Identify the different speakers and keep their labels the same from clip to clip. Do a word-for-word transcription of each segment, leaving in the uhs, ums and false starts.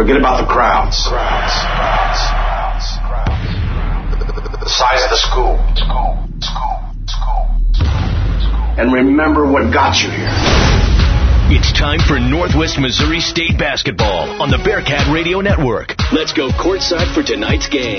Speaker 1: Forget about the crowds. Crowds, crowds, crowds, crowds. The size of the school. School, school, school, school. And remember what got you here.
Speaker 2: It's time for Northwest Missouri State basketball on the Bearcat Radio Network. Let's go courtside for tonight's game.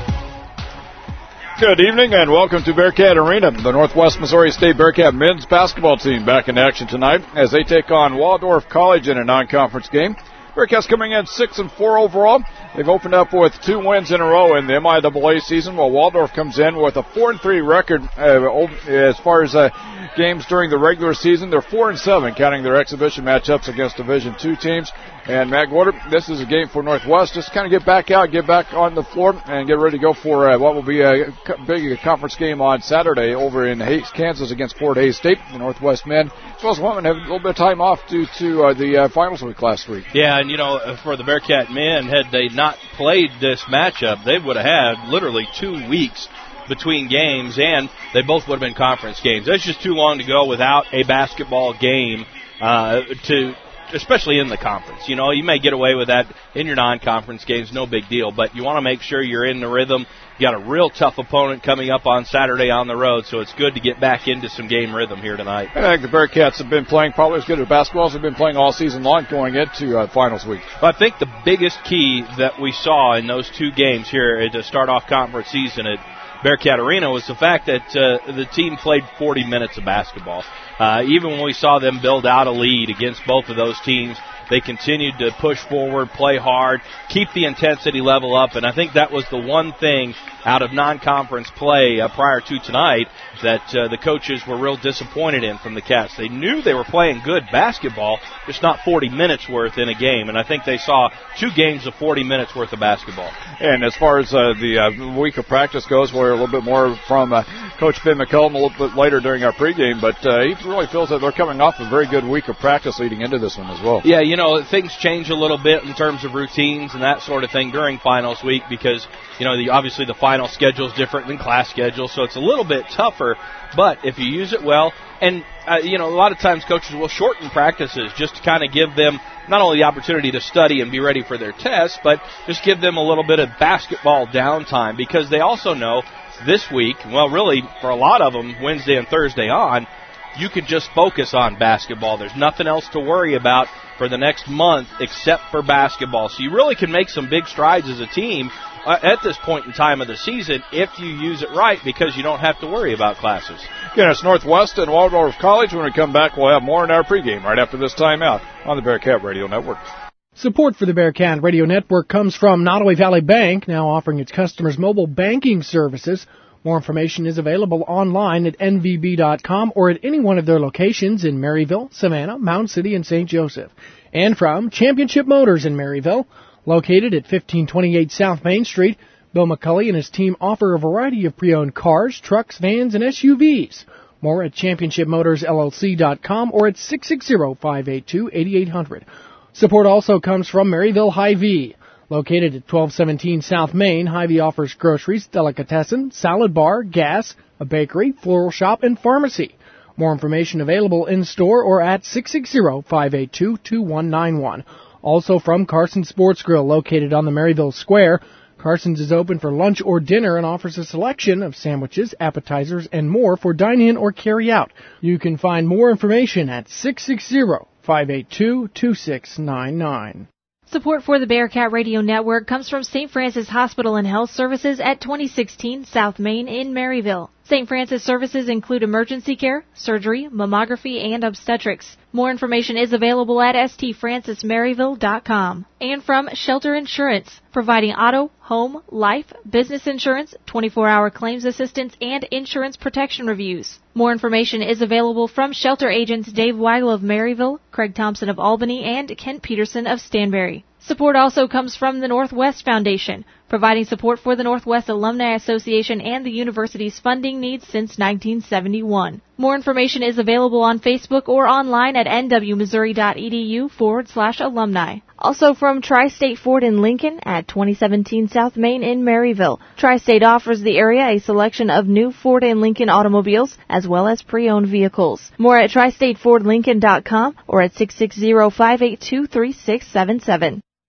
Speaker 3: Good evening and welcome to Bearcat Arena. The Northwest Missouri State Bearcat men's basketball team back in action tonight as they take on Waldorf College in a non-conference game. Bearcats coming in six and four overall. They've opened up with two wins in a row in the M I A A season, while Waldorf comes in with a four and three record uh, as far as uh, games during the regular season. They're four and seven, counting their exhibition matchups against Division two teams. And Matt Gorder, this is a game for Northwest. Just kind of get back out, get back on the floor, and get ready to go for uh, what will be a big conference game on Saturday over in Hays, Kansas against Fort Hays State. The Northwest men, as well as women, have a little bit of time off due to uh, the uh, finals week last week.
Speaker 4: Yeah, and, you know, for the Bearcat men, had they not played this matchup, they would have had literally two weeks between games, and they both would have been conference games. That's just too long to go without a basketball game uh, to – especially in the conference. You know, you may get away with that in your non-conference games, no big deal, but you want to make sure you're in the rhythm. You got a real tough opponent coming up on Saturday on the road, so it's good to get back into some game rhythm here tonight.
Speaker 3: I think the Bearcats have been playing probably as good at basketball as they've been playing all season long going into uh, finals week.
Speaker 4: Well, I think the biggest key that we saw in those two games here to start off conference season at Bearcat Arena was the fact that uh, the team played forty minutes of basketball. Uh, even when we saw them build out a lead against both of those teams, they continued to push forward, play hard, keep the intensity level up, and I think that was the one thing out of non-conference play uh, prior to tonight that uh, the coaches were real disappointed in from the Cats. They knew they were playing good basketball, just not forty minutes worth in a game, and I think they saw two games of forty minutes worth of basketball.
Speaker 3: And as far as uh, the uh, week of practice goes, we'll hear a little bit more from uh, Coach Ben McCullum a little bit later during our pregame, but uh, he really feels that they're coming off a very good week of practice leading into this one as well.
Speaker 4: Yeah, you know, things change a little bit in terms of routines and that sort of thing during finals week because, you know, the, obviously the final schedule is different than class schedule, so it's a little bit tougher. But if you use it well, and, uh, you know, a lot of times coaches will shorten practices just to kind of give them not only the opportunity to study and be ready for their tests, but just give them a little bit of basketball downtime because they also know this week, well, really, for a lot of them, Wednesday and Thursday on, you can just focus on basketball. There's nothing else to worry about for the next month except for basketball. So you really can make some big strides as a team uh, at this point in time of the season if you use it right because you don't have to worry about classes.
Speaker 3: Again, it's Northwest and Waldorf College. When we come back, we'll have more in our pregame right after this timeout on the Bearcat Radio Network.
Speaker 5: Support for the Bearcat Radio Network comes from Nottoway Valley Bank, now offering its customers mobile banking services. More information is available online at N V B dot com or at any one of their locations in Maryville, Savannah, Mound City, and Saint Joseph. And from Championship Motors in Maryville, located at fifteen twenty-eight South Main Street, Bill McCulley and his team offer a variety of pre-owned cars, trucks, vans, and S U Vs. More at Championship Motors L L C dot com or at six six zero, five eight two, eight eight zero zero. Support also comes from Maryville Hy-Vee. Located at twelve seventeen South Main, Hy-Vee offers groceries, delicatessen, salad bar, gas, a bakery, floral shop, and pharmacy. More information available in-store or at six six zero, five eight two, two one nine one. Also from Carson Sports Grill, located on the Maryville Square. Carson's is open for lunch or dinner and offers a selection of sandwiches, appetizers, and more for dine-in or carry-out. You can find more information at six six zero, five eight two, two six nine nine.
Speaker 6: Support for the Bearcat Radio Network comes from Saint Francis Hospital and Health Services at twenty sixteen South Main in Maryville. Saint Francis services include emergency care, surgery, mammography, and obstetrics. More information is available at S T francis maryville dot com. And from Shelter Insurance, providing auto, home, life, business insurance, twenty-four hour claims assistance, and insurance protection reviews. More information is available from Shelter agents Dave Weigel of Maryville, Craig Thompson of Albany, and Kent Peterson of Stanberry. Support also comes from the Northwest Foundation, providing support for the Northwest Alumni Association and the university's funding needs since nineteen seventy-one. More information is available on Facebook or online at nwmissouri.edu forward slash alumni. Also from Tri-State Ford in Lincoln at twenty seventeen South Main in Maryville. Tri-State offers the area a selection of new Ford and Lincoln automobiles as well as pre-owned vehicles. More at tri state ford lincoln dot com or at six six zero, five eight two, three six seven seven.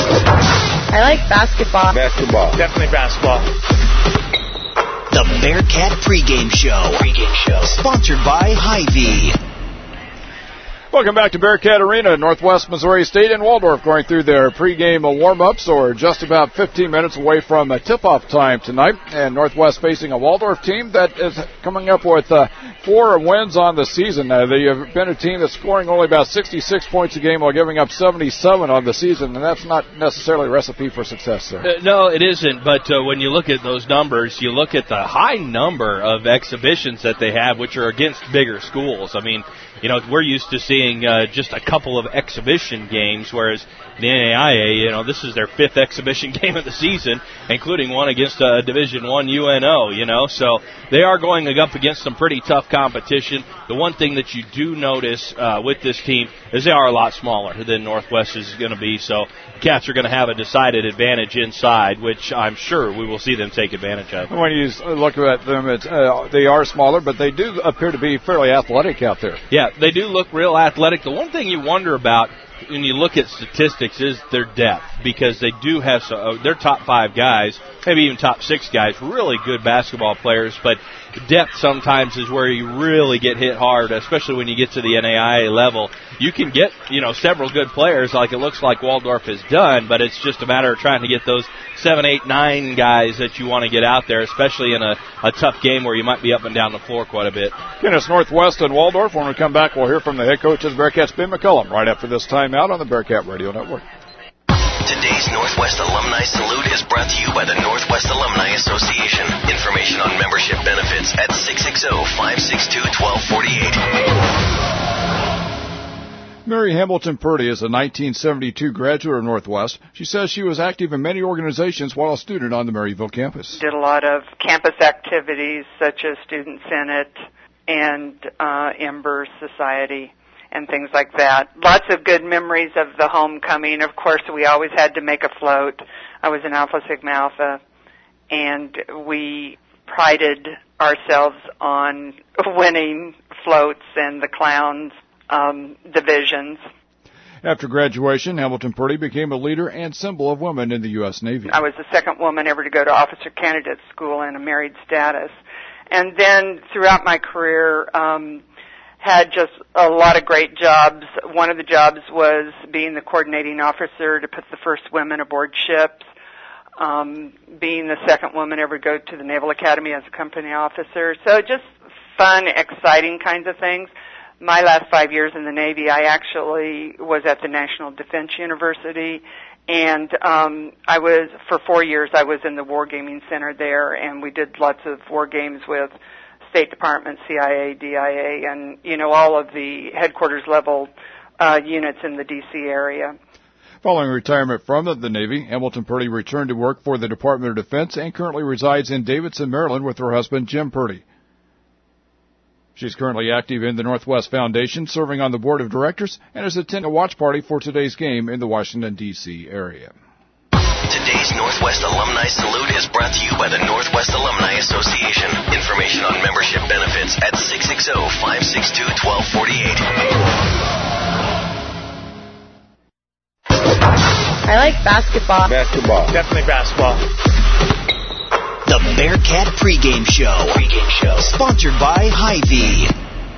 Speaker 7: I like basketball.
Speaker 8: Basketball.
Speaker 9: Definitely basketball.
Speaker 2: The Bearcat Pregame Show. Pregame Show. Sponsored by Hy-Vee.
Speaker 3: Welcome back to Bearcat Arena, Northwest Missouri State and Waldorf going through their pregame warm-ups, or just about fifteen minutes away from a tip-off time tonight. And Northwest facing a Waldorf team that is coming up with uh, four wins on the season. Uh, they have been a team that's scoring only about sixty-six points a game while giving up seventy-seven on the season, and that's not necessarily a recipe for success there.
Speaker 4: Uh, no, it isn't, but uh, when you look at those numbers, you look at the high number of exhibitions that they have, which are against bigger schools. I mean, you know, we're used to seeing uh, just a couple of exhibition games, whereas the N A I A, you know, this is their fifth exhibition game of the season, including one against a Division One U N O, you know. So they are going up against some pretty tough competition. The one thing that you do notice uh, with this team is they are a lot smaller than Northwest is going to be, so the Cats are going to have a decided advantage inside, which I'm sure we will see them take advantage of.
Speaker 3: When you look at them, it's, uh, they are smaller, but they do appear to be fairly athletic out there.
Speaker 4: Yeah, they do look real athletic. The one thing you wonder about when you look at statistics is their depth, because they do have so, uh, their top five guys, maybe even top six guys, really good basketball players, but depth sometimes is where you really get hit hard, especially when you get to the N A I A level. You can get, you know, several good players like it looks like Waldorf has done, but it's just a matter of trying to get those seven, eight, nine guys that you want to get out there, especially in a, a tough game where you might be up and down the floor quite a bit.
Speaker 3: Again, it's Northwest and Waldorf. When we come back, we'll hear from the head coach of the Bearcats, Ben McCullum, right after this timeout on the Bearcat Radio Network.
Speaker 2: Today's Northwest Alumni Salute is brought to you by the Northwest Alumni Association. Information on membership benefits at six six zero, five six two, one two four eight.
Speaker 3: Mary Hamilton Purdy is a nineteen seventy-two graduate of Northwest. She says she was active in many organizations while a student on the Maryville campus.
Speaker 10: Did a lot of campus activities such as Student Senate and uh, Embers Society and things like that. Lots of good memories of the homecoming. Of course, we always had to make a float. I was in Alpha Sigma Alpha, and we prided ourselves on winning floats and the clowns um, divisions.
Speaker 3: After graduation, Hamilton Purdy became a leader and symbol of women in the U S Navy.
Speaker 10: I was the second woman ever to go to officer candidate school in a married status. And then throughout my career, um, had just a lot of great jobs. One of the jobs was being the coordinating officer to put the first women aboard ships, um, being the second woman ever to go to the Naval Academy as a company officer. So just fun, exciting kinds of things. My last five years in the Navy, I actually was at the National Defense University, and um, I was, for four years, I was in the Wargaming Center there, and we did lots of war games with State Department, C I A, D I A, and, you know, all of the headquarters level uh, units in the D C area.
Speaker 3: Following retirement from the, the Navy, Hamilton Purdy returned to work for the Department of Defense and currently resides in Davidson, Maryland with her husband, Jim Purdy. She's currently active in the Northwest Foundation, serving on the board of directors, and is attending a watch party for today's game in the Washington, D C area.
Speaker 2: Today's Northwest Alumni Salute is brought to you by the Northwest Alumni Association. Information on membership benefits at six six zero, five six two, one two four eight.
Speaker 7: I like basketball.
Speaker 8: Basketball.
Speaker 9: Definitely basketball.
Speaker 2: The Bearcat Pregame Show. Pregame Show. Sponsored by Hy-Vee.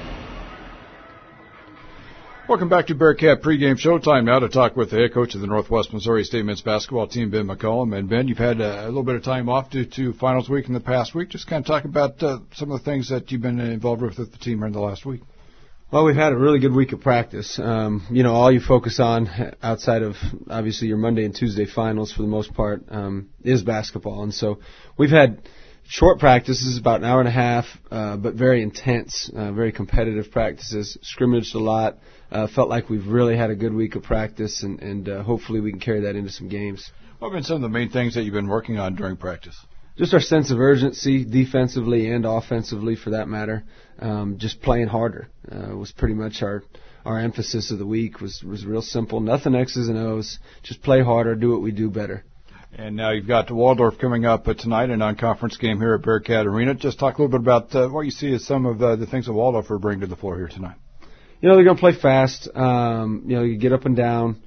Speaker 3: Welcome back to Bearcat Pregame Showtime now to talk with the head coach of the Northwest Missouri State men's basketball team, Ben McCullum. And Ben, you've had a, a little bit of time off due to finals week in the past week. Just kind of talk about uh, some of the things that you've been involved with with the team in the last week.
Speaker 11: Well, we've had a really good week of practice. Um, you know, all you focus on outside of obviously your Monday and Tuesday finals for the most part um, is basketball. And so we've had short practices, about an hour and a half, uh, but very intense, uh, very competitive practices, scrimmaged a lot. Uh, felt like we've really had a good week of practice, and, and uh, hopefully we can carry that into some games.
Speaker 3: What have been some of the main things that you've been working on during practice?
Speaker 11: Just our sense of urgency, defensively and offensively for that matter. Um, just playing harder uh, was pretty much our our emphasis of the week. Was was real simple, nothing X's and O's. Just play harder, do what we do better.
Speaker 3: And now you've got Waldorf coming up uh, tonight, a non-conference game here at Bearcat Arena. Just talk a little bit about uh, what you see as some of the, the things that Waldorf are bringing to the floor here tonight.
Speaker 11: You know, they're going to play fast. Um, you know, you get up and down.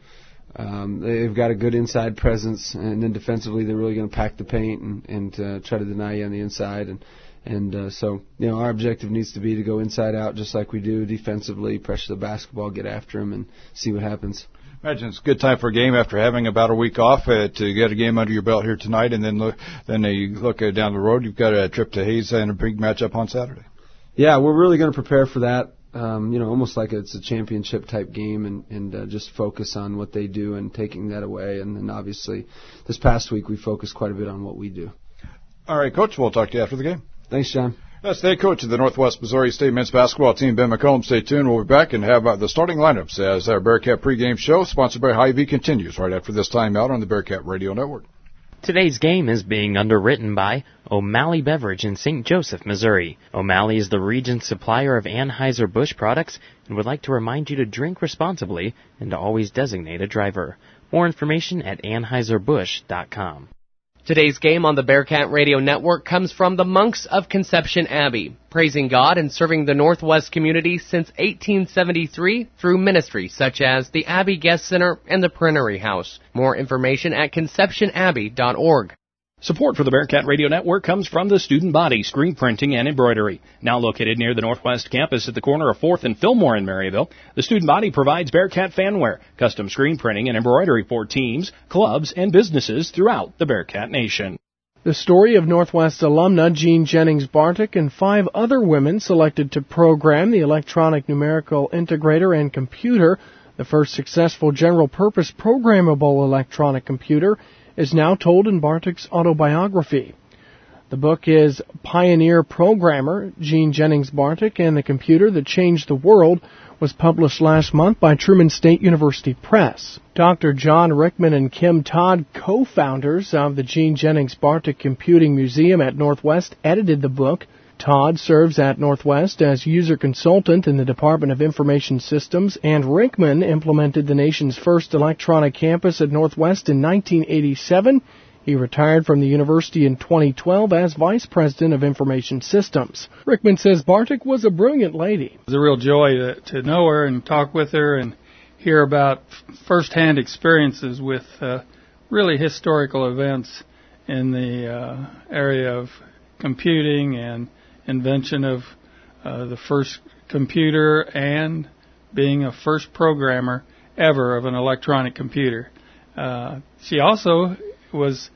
Speaker 11: Um, they've got a good inside presence, and then defensively they're really going to pack the paint and, and uh, try to deny you on the inside. And and uh, so, you know, our objective needs to be to go inside out just like we do defensively, pressure the basketball, get after them, and see what happens.
Speaker 3: Imagine it's a good time for a game after having about a week off uh, to get a game under your belt here tonight, and then look, then uh, you look uh, down the road. You've got a trip to Hayes and a big matchup on Saturday.
Speaker 11: Yeah, we're really going to prepare for that. Um, you know, almost like it's a championship type game, and and uh, just focus on what they do and taking that away. And then obviously, this past week we focused quite a bit on what we do.
Speaker 3: All right, Coach. We'll talk to you after the game.
Speaker 11: Thanks, John.
Speaker 3: That's the head coach of the Northwest Missouri State men's basketball team, Ben McComb. Stay tuned. We'll be back and have uh, the starting lineups as our Bearcat pregame show, sponsored by Hy-Vee, continues right after this timeout on the Bearcat Radio Network.
Speaker 8: Today's game is being underwritten by O'Malley Beverage in Saint Joseph, Missouri. O'Malley is the region's supplier of Anheuser-Busch products and would like to remind you to drink responsibly and to always designate a driver. More information at Anheuser Busch dot com.
Speaker 9: Today's game on the Bearcat Radio Network comes from the Monks of Conception Abbey, praising God and serving the Northwest community since eighteen seventy-three through ministries such as the Abbey Guest Center and the Printery House. More information at conception abbey dot org.
Speaker 12: Support for the Bearcat Radio Network comes from the Student Body Screen Printing and Embroidery. Now located near the Northwest Campus at the corner of fourth and Fillmore in Maryville, the Student Body provides Bearcat fanware, custom screen printing and embroidery for teams, clubs, and businesses throughout the Bearcat Nation.
Speaker 5: The story of Northwest alumna Jean Jennings Bartik and five other women selected to program the electronic numerical integrator and computer, the first successful general-purpose programmable electronic computer, is now told in Bartik's autobiography. The book is Pioneer Programmer, Jean Jennings Bartik and the Computer That Changed the World, was published last month by Truman State University Press. Doctor John Rickman and Kim Todd, co-founders of the Jean Jennings Bartik Computing Museum at Northwest, edited the book. Todd serves at Northwest as user consultant in the Department of Information Systems, and Rickman implemented the nation's first electronic campus at Northwest in nineteen eighty-seven. He retired from the university in twenty twelve as Vice President of Information Systems. Rickman says Bartik was a brilliant lady.
Speaker 13: It was a real joy to, to know her and talk with her and hear about first-hand experiences with uh, really historical events in the uh, area of computing and invention of uh, the first computer and being a first programmer ever of an electronic computer. Uh, she also was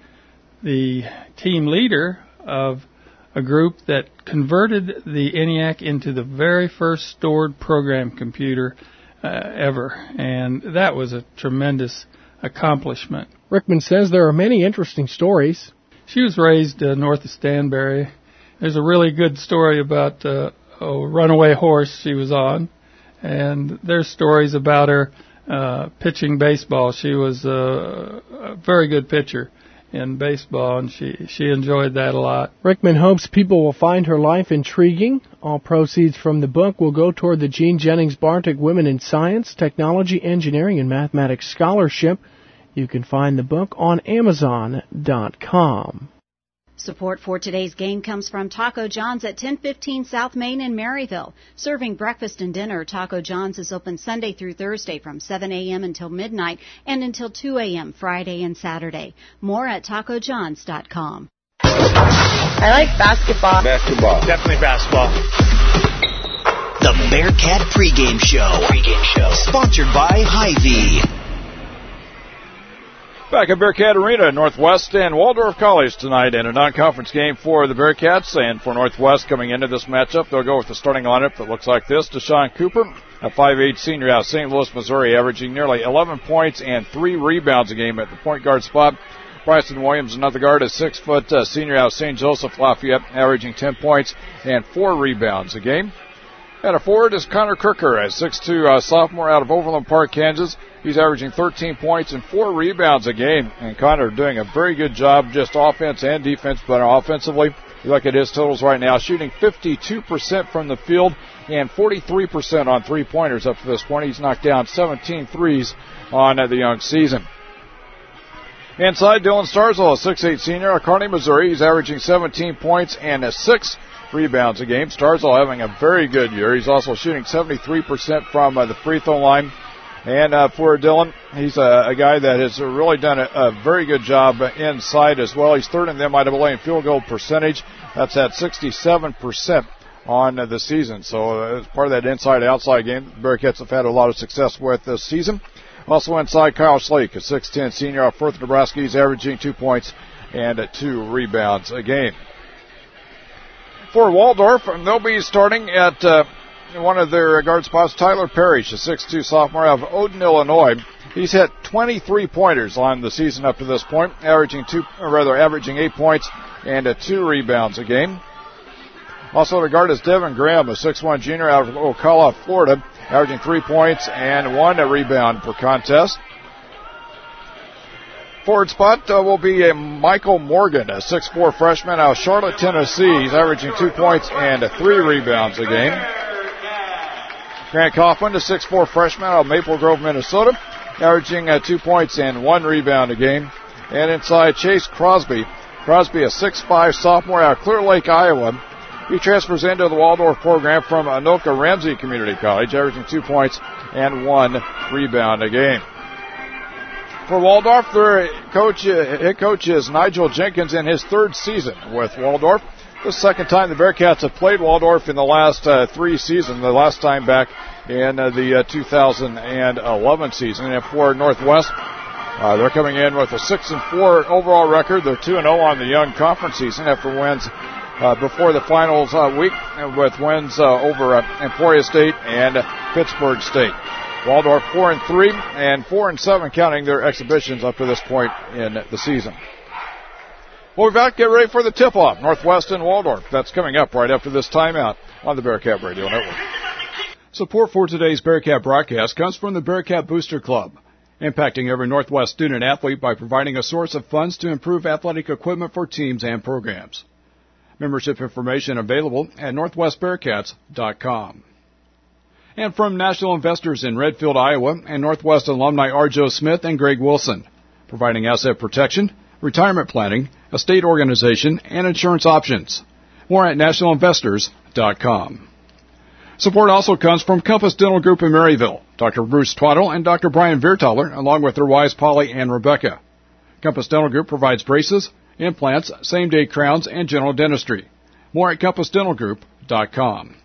Speaker 13: the team leader of a group that converted the ENIAC into the very first stored program computer uh, ever, and that was a tremendous accomplishment.
Speaker 5: Rickman says there are many interesting stories.
Speaker 13: She was raised uh, north of Stanberry. There's a really good story about uh, a runaway horse she was on, and there's stories about her uh, pitching baseball. She was uh, a very good pitcher in baseball, and she, she enjoyed that a lot.
Speaker 5: Rickman hopes people will find her life intriguing. All proceeds from the book will go toward the Jean Jennings Bartik Women in Science, Technology, Engineering, and Mathematics Scholarship. You can find the book on amazon dot com.
Speaker 14: Support for today's game comes from Taco John's at ten fifteen South Main in Maryville. Serving breakfast and dinner, Taco John's is open Sunday through Thursday from seven a.m. until midnight and until two a.m. Friday and Saturday. More at taco johns dot com.
Speaker 7: I like basketball.
Speaker 2: Basketball.
Speaker 15: Definitely basketball.
Speaker 2: The Bearcat Pregame Show. Pregame Show. Sponsored by Hy-Vee.
Speaker 3: Back at Bearcat Arena, Northwest and Waldorf College tonight in a non-conference game for the Bearcats. And for Northwest coming into this matchup, they'll go with the starting lineup that looks like this. Deshaun Cooper, a five eight senior out of Saint Louis, Missouri, averaging nearly eleven points and three rebounds a game at the point guard spot. Bryson Williams, another guard, a six-foot uh, senior out of Saint Joseph Lafayette, averaging ten points and four rebounds a game. And a forward is Connor Kirker, a six two uh, sophomore out of Overland Park, Kansas. He's averaging thirteen points and four rebounds a game. And Connor doing a very good job, just offense and defense, but offensively, you look at his totals right now, shooting fifty-two percent from the field and forty-three percent on three-pointers up to this point. He's knocked down seventeen threes on uh, the young season. Inside, Dylan Starzl, a six eight senior out of Kearney, Missouri. He's averaging seventeen points and a six rebounds a game. Starzl having a very good year. He's also shooting seventy-three percent from uh, the free throw line. And uh, for Dylan, he's a, a guy that has really done a, a very good job inside as well. He's third in the M I A A in field goal percentage. That's at sixty-seven percent on uh, the season. So uh, as part of that inside-outside game, the Bearcats have had a lot of success with this season. Also inside, Kyle Slake, a six ten senior out of Firth, Nebraska. He's averaging two points and uh, two rebounds a game. For Waldorf, they'll be starting at uh, one of their guard spots, Tyler Parrish, a six two sophomore out of Odin, Illinois. He's hit twenty-three pointers on the season up to this point, averaging two, or rather averaging eight points and uh, two rebounds a game. Also the guard is Devin Graham, a six one junior out of Ocala, Florida, averaging three points and one rebound per contest. Forward spot uh, will be a Michael Morgan, a six four freshman out of Charlotte, Tennessee. He's averaging two points and three rebounds a game. Grant Kaufman, a six four freshman out of Maple Grove, Minnesota, averaging uh, two points and one rebound a game. And inside, Chase Crosby. Crosby, a six five sophomore out of Clear Lake, Iowa. He transfers into the Waldorf program from Anoka Ramsey Community College, averaging two points and one rebound a game. For Waldorf, their coach, uh, head coach is Nigel Jenkins in his third season with Waldorf. The second time the Bearcats have played Waldorf in the last uh, three seasons, the last time back in uh, the uh, two thousand eleven season. And for Northwest, uh, they're coming in with a six and four overall record. They're two and oh on the young conference season after wins uh, before the finals uh, week with wins uh, over uh, Emporia State and uh, Pittsburgh State. Waldorf four and three and four and seven counting their exhibitions up to this point in the season. We'll be back. Get ready for the tip-off. Northwest and Waldorf. That's coming up right after this timeout on the Bearcat Radio Network. Support for today's Bearcat broadcast comes from the Bearcat Booster Club, impacting every Northwest student athlete by providing a source of funds to improve athletic equipment for teams and programs. Membership information available at northwest bearcats dot com. And from National Investors in Redfield, Iowa, and Northwest alumni R. Joe Smith and Greg Wilson, providing asset protection, retirement planning, estate organization, and insurance options. More at national investors dot com. Support also comes from Compass Dental Group in Maryville, Doctor Bruce Twaddle and Doctor Brian Viertaler, along with their wives Polly and Rebecca. Compass Dental Group provides braces, implants, same-day crowns, and general dentistry. More at compass dental group dot com.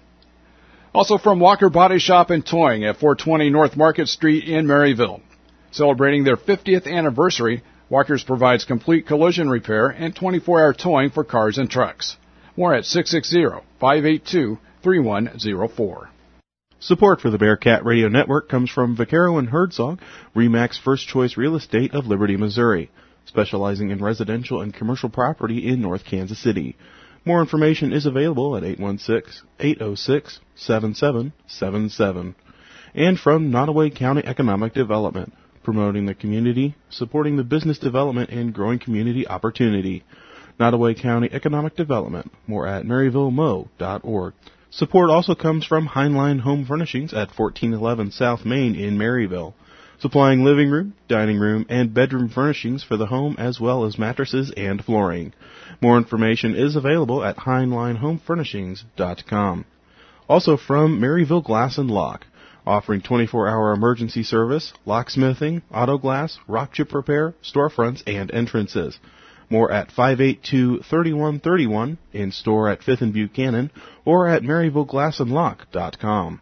Speaker 3: Also from Walker Body Shop and Towing at four twenty North Market Street in Maryville. Celebrating their fiftieth anniversary, Walker's provides complete collision repair and twenty-four hour towing for cars and trucks. More at six six zero, five eight two, three one zero four.
Speaker 15: Support for the Bearcat Radio Network comes from Vaquero and Herzog, RE/MAX First Choice Real Estate of Liberty, Missouri, specializing in residential and commercial property in North Kansas City. More information is available at eight one six, eight zero six, seven seven seven seven. And from Nottoway County Economic Development, promoting the community, supporting the business development, and growing community opportunity. Nottoway County Economic Development, more at maryville mo dot org. Support also comes from Heinlein Home Furnishings at fourteen eleven South Main in Maryville, supplying living room, dining room, and bedroom furnishings for the home as well as mattresses and flooring. More information is available at heinlein home furnishings dot com. Also from Maryville Glass and Lock, offering twenty-four hour emergency service, locksmithing, auto glass, rock chip repair, storefronts, and entrances. More at five eight two, three one three one, in store at fifth and Buchanan, or at maryville glass and lock dot com.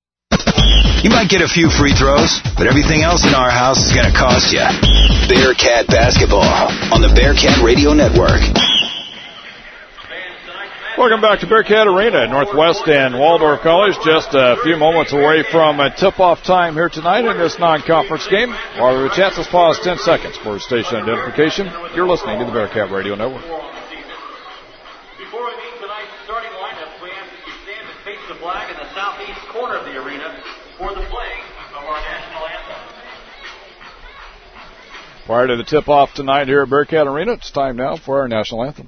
Speaker 2: You might get a few free throws, but everything else in our house is going to cost you. Bearcat Basketball on the Bearcat Radio Network.
Speaker 3: Welcome back to Bearcat Arena, Northwest and Waldorf College. Just a few moments away from a tip-off time here tonight in this non-conference game. While the chance to pause ten seconds for station identification. You're listening to the Bearcat Radio Network.
Speaker 16: Before we meet tonight's starting lineup, we ask that you stand and face the flag in the southeast corner of the arena for the playing of our national anthem.
Speaker 3: Prior to the tip-off tonight here at Bearcat Arena, it's time now for our national anthem.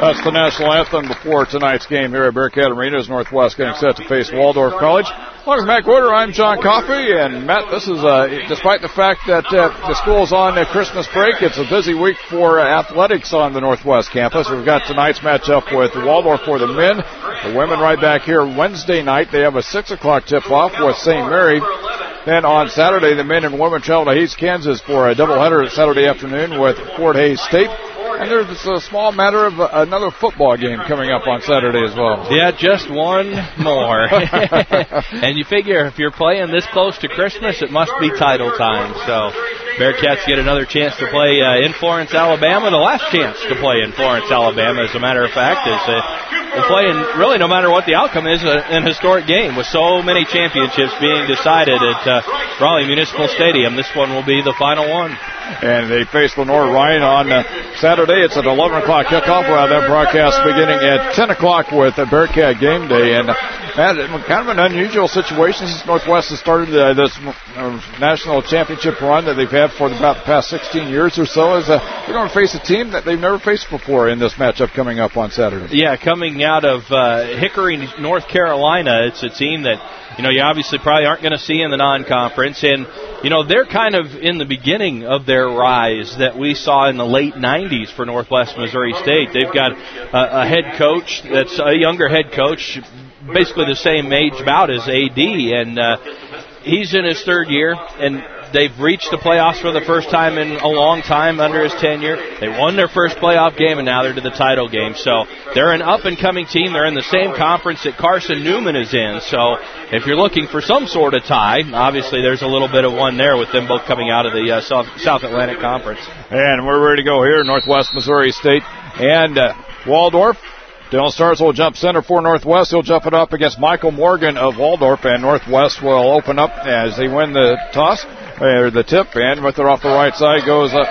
Speaker 3: That's the national anthem before tonight's game here at Bearcat Arena as Northwest getting set to face Waldorf College. Along with Matt Gorder, I'm John Coffey. And Matt, this is, uh, despite the fact that uh, the school's on uh, Christmas break, it's a busy week for uh, athletics on the Northwest campus. We've got tonight's matchup with Waldorf for the men. The women right back here Wednesday night. They have a six o'clock tip-off with Saint Mary. Then on Saturday, the men and women travel to Hays, Kansas for a doubleheader Saturday afternoon with Fort Hays State. And there's a small matter of another football game coming up on Saturday as well.
Speaker 4: Yeah, just one more. And you figure if you're playing this close to Christmas, it must be title time. So Bearcats get another chance to play uh, in Florence, Alabama. The last chance to play in Florence, Alabama, as a matter of fact, is uh, we're playing, really, no matter what the outcome is, uh, an historic game with so many championships being decided at uh, Raleigh Municipal Stadium. This one will be the final one.
Speaker 3: And they face Lenore Ryan on uh, Saturday. It's at eleven o'clock kickoff. We'll have that broadcast beginning at ten o'clock with uh, Bearcat Game Day. And uh, kind of an unusual situation since Northwest has started uh, this uh, national championship run that they've had for about the past sixteen years or so. Is uh, they're going to face a team that they've never faced before in this matchup coming up on Saturday.
Speaker 4: Yeah, coming out of uh, Hickory, North Carolina, it's a team that, you know, you obviously probably aren't going to see in the non-conference. And, you know, they're kind of in the beginning of their rise that we saw in the late nineties for Northwest Missouri State. They've got a, a head coach that's a younger head coach, basically the same age about as A D, and uh, he's in his third year, and they've reached the playoffs for the first time in a long time under his tenure. They won their first playoff game, and now they're to the title game. So they're an up-and-coming team. They're in the same conference that Carson Newman is in. So if you're looking for some sort of tie, obviously there's a little bit of one there with them both coming out of the uh, South, South Atlantic Conference.
Speaker 3: And we're ready to go here, Northwest Missouri State and uh, Waldorf. Dylan Stars will jump center for Northwest. He'll jump it up against Michael Morgan of Waldorf, and Northwest will open up as they win the toss, or the tip, and with it off the right side goes uh,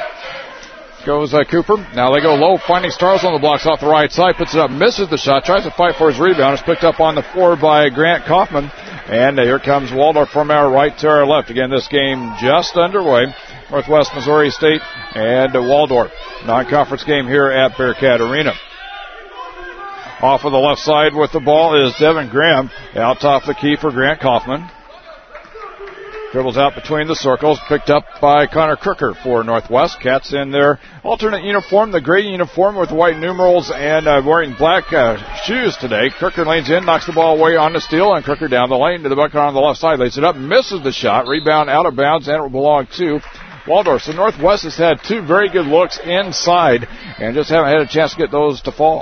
Speaker 3: goes uh, Cooper. Now they go low, finding Stars on the blocks off the right side, puts it up, misses the shot, tries to fight for his rebound. It's picked up on the floor by Grant Kaufman, and uh, here comes Waldorf from our right to our left. Again, this game just underway. Northwest Missouri State and uh, Waldorf. Non-conference game here at Bearcat Arena. Off of the left side with the ball is Devin Graham. Out top the key for Grant Kaufman. Dribbles out between the circles, picked up by Connor Crooker for Northwest. Cats in their alternate uniform, the gray uniform with white numerals and uh, wearing black uh, shoes today. Crooker lanes in, knocks the ball away on the steal, and Crooker down the lane to the bucket on the left side. Lays it up, misses the shot. Rebound out of bounds, and it will belong to Waldorf. So Northwest has had two very good looks inside and just haven't had a chance to get those to fall.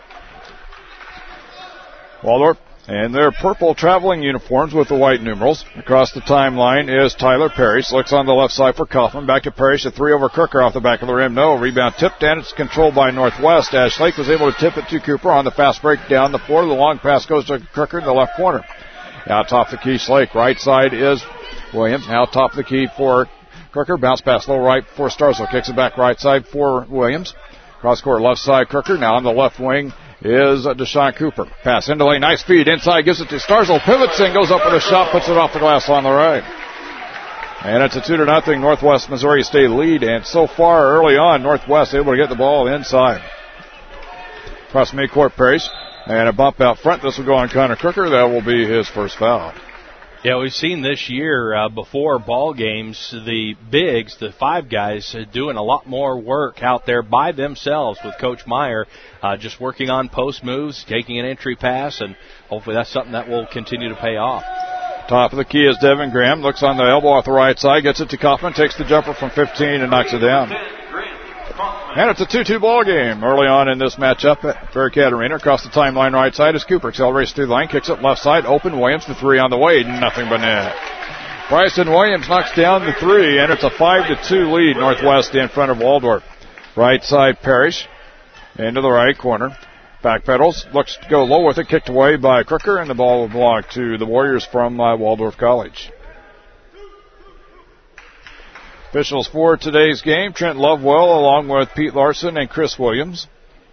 Speaker 3: Waldorf and their purple traveling uniforms with the white numerals. Across the timeline is Tyler Parrish. Looks on the left side for Kaufman. Back to Parrish. A three over Crooker off the back of the rim. No. Rebound tipped, and it's controlled by Northwest. Ash Lake was able to tip it to Cooper on the fast break down the floor. The long pass goes to Crooker in the left corner. Out top the key, Slake. Right side is Williams. Now top the key for Crooker. Bounce pass low right for Starzl. Kicks it back right side for Williams. Cross court left side Crooker. Now on the left wing is Deshaun Cooper. Pass into lane, nice feed inside, gives it to Starzl, pivots and goes up with a shot, puts it off the glass on the right. And it's a two to nothing Northwest Missouri State lead, and so far early on, Northwest able to get the ball inside. Cross midcourt Parrish, and a bump out front. This will go on Connor Crooker. That will be his first foul.
Speaker 4: Yeah, we've seen this year uh, before ball games, the bigs, the five guys, uh, doing a lot more work out there by themselves with Coach Meyer, uh, just working on post moves, taking an entry pass, and hopefully that's something that will continue to pay off.
Speaker 3: Top of the key is Devin Graham. Looks on the elbow off the right side, gets it to Kaufman, takes the jumper from fifteen and knocks it down. And it's a two two ball game early on in this matchup at Bearcat Arena. Across the timeline right side is Cooper. Accelerates through the line, kicks it left side, open. Williams for three on the way, nothing but net. Bryson Williams knocks down the three, and it's a five to two lead, Northwest in front of Waldorf. Right side Parrish into the right corner. Back pedals, looks to go low with it, kicked away by Crooker, and the ball will belong to the Warriors from uh, Waldorf College. Officials for today's game, Trent Lovewell along with Pete Larson and Chris Williams.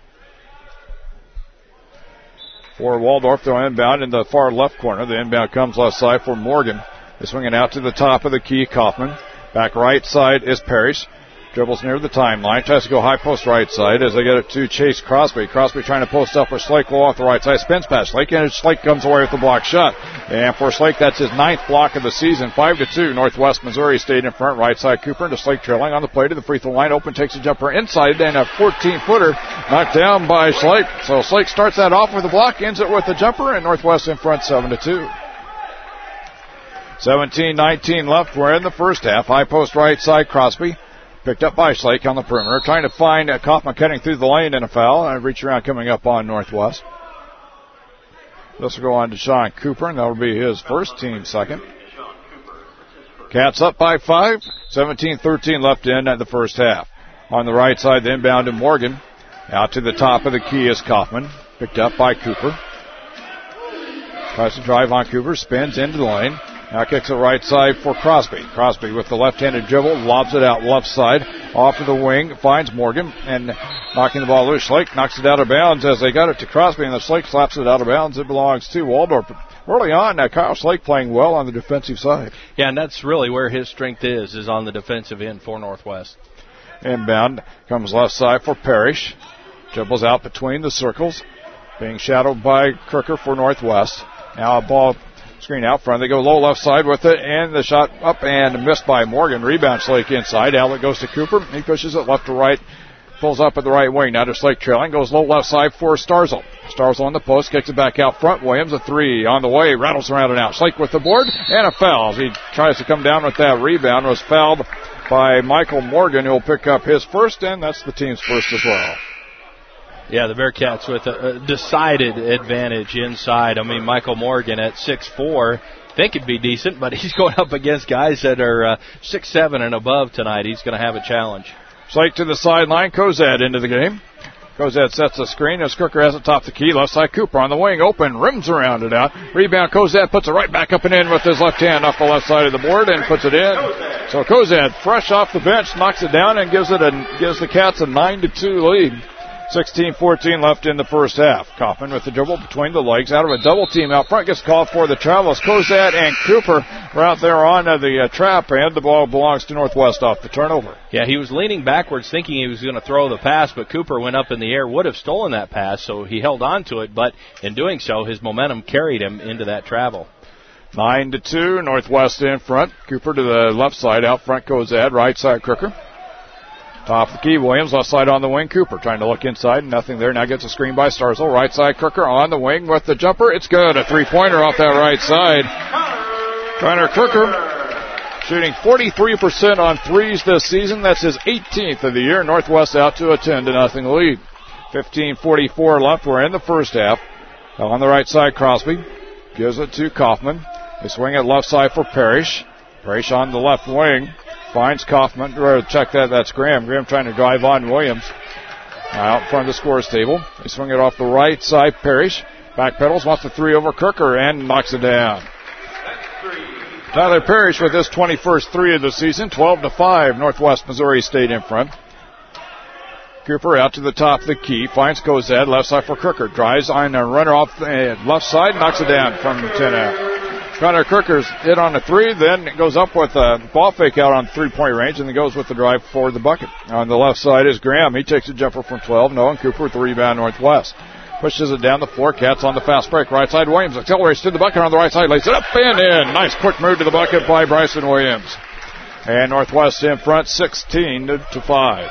Speaker 3: For Waldorf, they'll inbound in the far left corner. The inbound comes left side for Morgan. They're swinging out to the top of the key, Kaufman. Back right side is Parrish. Dribbles near the timeline. Tries to go high post right side as they get it to Chase Crosby. Crosby trying to post up for Slake low off the right side. Spins past Slake, and Slake comes away with the block shot. And for Slake, that's his ninth block of the season. Five to two. Northwest Missouri stayed in front. Right side Cooper into Slake trailing on the play to the free throw line. Open, takes a jumper inside, and a fourteen-footer knocked down by Slake. So Slake starts that off with a block, ends it with a jumper, and Northwest in front seven to two. seventeen nineteen left. We're in the first half. High post right side Crosby. Picked up by Slake on the perimeter. Trying to find uh, Kaufman cutting through the lane and a foul. And reach around coming up on Northwest. This will go on to Sean Cooper, and that will be his first, team second. Cats up by five. seventeen thirteen left in at the first half. On the right side, the inbound to Morgan. Out to the top of the key is Kaufman. Picked up by Cooper. Tries to drive on Cooper. Spins into the lane. Now kicks it right side for Crosby. Crosby with the left-handed dribble, lobs it out left side, off to the wing, finds Morgan, and knocking the ball loose. Slake knocks it out of bounds as they got it to Crosby, and the Slake slaps it out of bounds. It belongs to Waldorf. Early on, uh, Kyle Slake playing well on the defensive side.
Speaker 4: Yeah, and that's really where his strength is, is on the defensive end for Northwest.
Speaker 3: Inbound comes left side for Parrish. Dribbles out between the circles, being shadowed by Crooker for Northwest. Now a ball screen out front. They go low left side with it, and the shot up and missed by Morgan. Rebound Slake inside. Outlet goes to Cooper. He pushes it left to right. Pulls up at the right wing. Now to Slake trailing. Goes low left side for Starzl. Starzl on the post. Kicks it back out front. Williams a three on the way. Rattles around and out. Slake with the board and a foul. As he tries to come down with that rebound. Was fouled by Michael Morgan, who will pick up his first, and that's the team's first as well.
Speaker 4: Yeah, the Bearcats with a, a decided advantage inside. I mean, Michael Morgan at six foot four, think he'd be decent, but he's going up against guys that are uh, six foot seven and above tonight. He's going to have a challenge.
Speaker 3: Slake to the sideline. Kozad into the game. Kozad sets the screen as Crooker has it top the key. Left side Cooper on the wing. Open. Rims around it out. Rebound. Kozad puts it right back up and in with his left hand off the left side of the board and puts it in. So Kozad, fresh off the bench, knocks it down and gives it a, gives the Cats a nine to two lead. sixteen fourteen left in the first half. Kaufman with the dribble between the legs. Out of a double team out front. Gets called for the travel. Kozad and Cooper are out there on uh, the uh, trap, and the ball belongs to Northwest off the turnover.
Speaker 4: Yeah, he was leaning backwards thinking he was going to throw the pass, but Cooper went up in the air, would have stolen that pass, so he held on to it, but in doing so, his momentum carried him into that travel.
Speaker 3: nine to two, Northwest in front. Cooper to the left side, out front Kozad, right side Crooker. Top of the key, Williams, left side on the wing. Cooper trying to look inside, nothing there. Now gets a screen by Starzl. Right side, Crooker on the wing with the jumper. It's good. A three-pointer off that right side. Connor Crooker shooting forty-three percent on threes this season. That's his eighteenth of the year. Northwest out to a ten to nothing lead. fifteen forty-four left. We're in the first half. On the right side, Crosby gives it to Kaufman. They swing it left side for Parrish. Parrish on the left wing. Finds Kaufman. Check that. That's Graham. Graham trying to drive on Williams. Out in front of the scores table. They swing it off the right side. Parrish. Back pedals. Wants the three over Crooker and knocks it down. Tyler Parrish with his twenty-first three of the season. twelve to five. Northwest Missouri State in front. Cooper out to the top of the key. Finds Kozad. Left side for Crooker. Drives on a runner off the left side. Knocks it down from ten out. Connor Crooker's hit on a three, then goes up with a ball fake out on three-point range, and then goes with the drive for the bucket. On the left side is Graham. He takes a jumper from twelve. Noah Cooper with the rebound, Northwest. Pushes it down the floor. Cats on the fast break. Right side, Williams accelerates to the bucket on the right side. Lays it up and in. Nice quick move to the bucket by Bryson Williams. And Northwest in front, sixteen to five.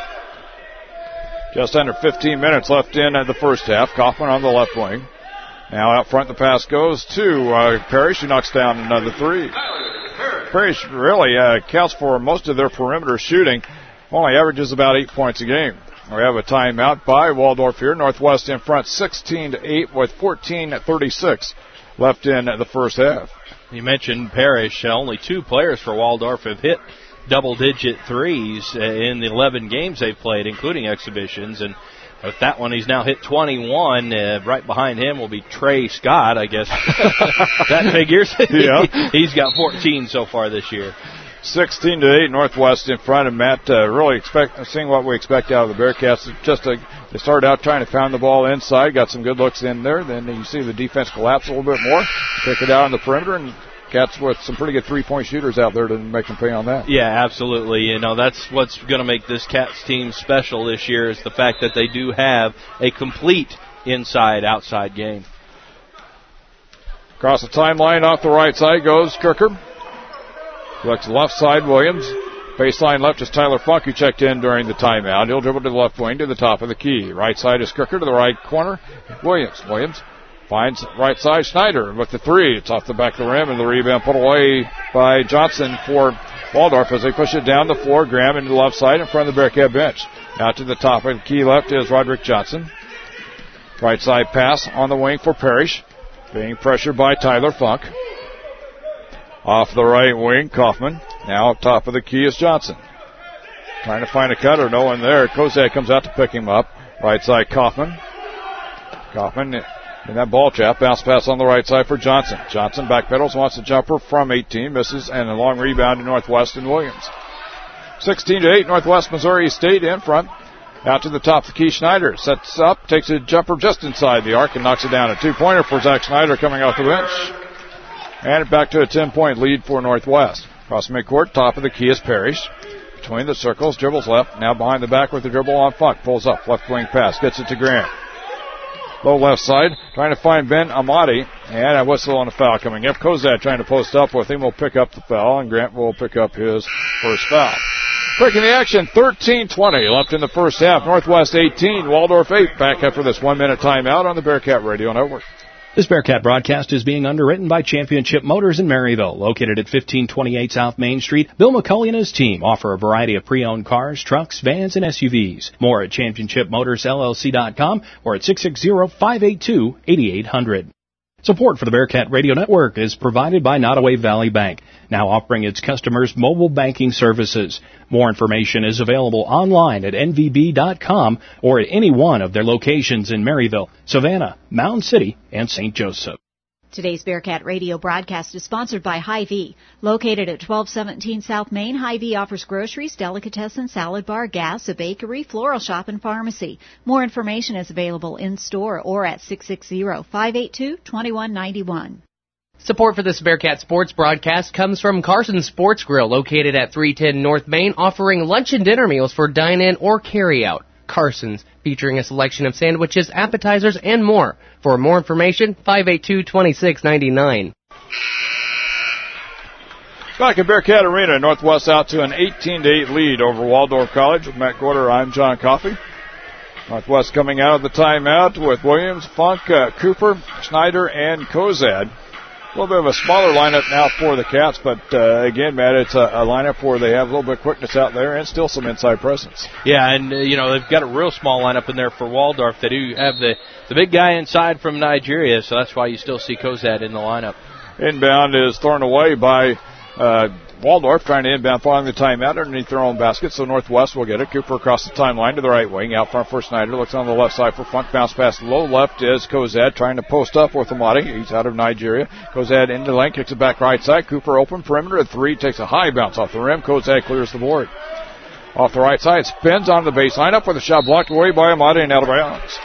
Speaker 3: Just under fifteen minutes left in the first half. Kaufman on the left wing. Now out front, the pass goes to uh, Parrish, who knocks down another three. Parrish really uh, counts for most of their perimeter shooting. Only averages about eight points a game. We have a timeout by Waldorf here. Northwest in front, sixteen to eight, with fourteen thirty-six left in the first half.
Speaker 4: You mentioned Parrish. Uh, only two players for Waldorf have hit double-digit threes uh, in the eleven games they've played, including exhibitions, and with that one, he's now hit twenty-one. Uh, right behind him will be Trey Scott, I guess. That figures.
Speaker 3: Yeah.
Speaker 4: He's got fourteen so far this year.
Speaker 3: sixteen to eight, Northwest in front. And Matt, uh, really expect seeing what we expect out of the Bearcats. Just a, they started out trying to pound the ball inside, got some good looks in there. Then you see the defense collapse a little bit more, pick it out on the perimeter, and Bearcats with some pretty good three-point shooters out there to make them pay on that.
Speaker 4: Yeah, absolutely. You know, that's what's going to make this Cats team special this year is the fact that they do have a complete inside-outside game.
Speaker 3: Across the timeline, off the right side goes Kirker. Looks left side, Williams. Baseline left is Tyler Funk, who checked in during the timeout. He'll dribble to the left wing to the top of the key. Right side is Kirker to the right corner. Williams. Williams finds right side Schneider with the three. It's off the back of the rim, and the rebound put away by Johnson for Waldorf as they push it down the floor. Graham into the left side in front of the Bearcat bench. Now to the top of the key left is Roderick Johnson. Right side pass on the wing for Parrish. Being pressured by Tyler Funk. Off the right wing, Kaufman. Now up top of the key is Johnson. Trying to find a cutter, no one there. Kozak comes out to pick him up. Right side, Kaufman. Kaufman in that ball trap. Bounce pass on the right side for Johnson. Johnson backpedals, wants a jumper from eighteen, misses, and a long rebound to Northwest and Williams. sixteen to eight, Northwest Missouri State in front. Out to the top, the key Schneider sets up, takes a jumper just inside the arc and knocks it down. A two-pointer for Zach Schneider coming off the bench. And back to a ten-point lead for Northwest. Across midcourt, top of the key is Parrish. Between the circles, dribbles left, now behind the back with the dribble on Funk. Pulls up, left wing pass, gets it to Grant. Low left side, trying to find Ben Amati, and a whistle on a foul coming up. Kozad trying to post up with him, will pick up the foul, and Grant will pick up his first foul. Quick in the action, thirteen twenty left in the first half. Northwest eighteen, Waldorf eight. Back after this one-minute timeout on the Bearcat Radio Network.
Speaker 12: This Bearcat broadcast is being underwritten by Championship Motors in Maryville, located at fifteen twenty-eight South Main Street. Bill McCulley and his team offer a variety of pre-owned cars, trucks, vans, and S U Vs. More at championship motors L L C dot com or at six six zero, five eight two, eight eight zero zero. Support for the Bearcat Radio Network is provided by Nottoway Valley Bank, now offering its customers mobile banking services. More information is available online at N V B dot com or at any one of their locations in Maryville, Savannah, Mound City, and Saint Joseph.
Speaker 14: Today's Bearcat Radio broadcast is sponsored by Hy-Vee. Located at twelve seventeen South Main, Hy-Vee offers groceries, delicatessen, salad bar, gas, a bakery, floral shop, and pharmacy. More information is available in-store or at six six zero, five eight two, two one nine one.
Speaker 9: Support for this Bearcat Sports broadcast comes from Carson's Sports Grill, located at three ten North Main, offering lunch and dinner meals for dine-in or carry-out. Carson's, featuring a selection of sandwiches, appetizers, and more. For more information, five eight two, two six nine nine.
Speaker 3: Back at Bearcat Arena, Northwest out to an eighteen to eight lead over Waldorf College. With Matt Gorder, I'm John Coffey. Northwest coming out of the timeout with Williams, Funk, uh, Cooper, Schneider, and Kozad. A little bit of a smaller lineup now for the Cats, but uh, again, Matt, it's a, a lineup where they have a little bit of quickness out there and still some inside presence.
Speaker 4: Yeah, and, uh, you know, they've got a real small lineup in there for Waldorf. They do have the, the big guy inside from Nigeria, so that's why you still see Kozad in the lineup.
Speaker 3: Inbound is thrown away by uh, Waldorf, trying to inbound following the timeout underneath their own basket, so Northwest will get it. Cooper across the timeline to the right wing, out front for Schneider, looks on the left side for Funk, bounce pass low left is Kozad, trying to post up with Amati. He's out of Nigeria. Kozad into the lane, kicks it back right side. Cooper open perimeter at three, takes a high bounce off the rim. Kozad clears the board. Off the right side, spins on the baseline, up with a shot blocked away by Amati and out of bounds.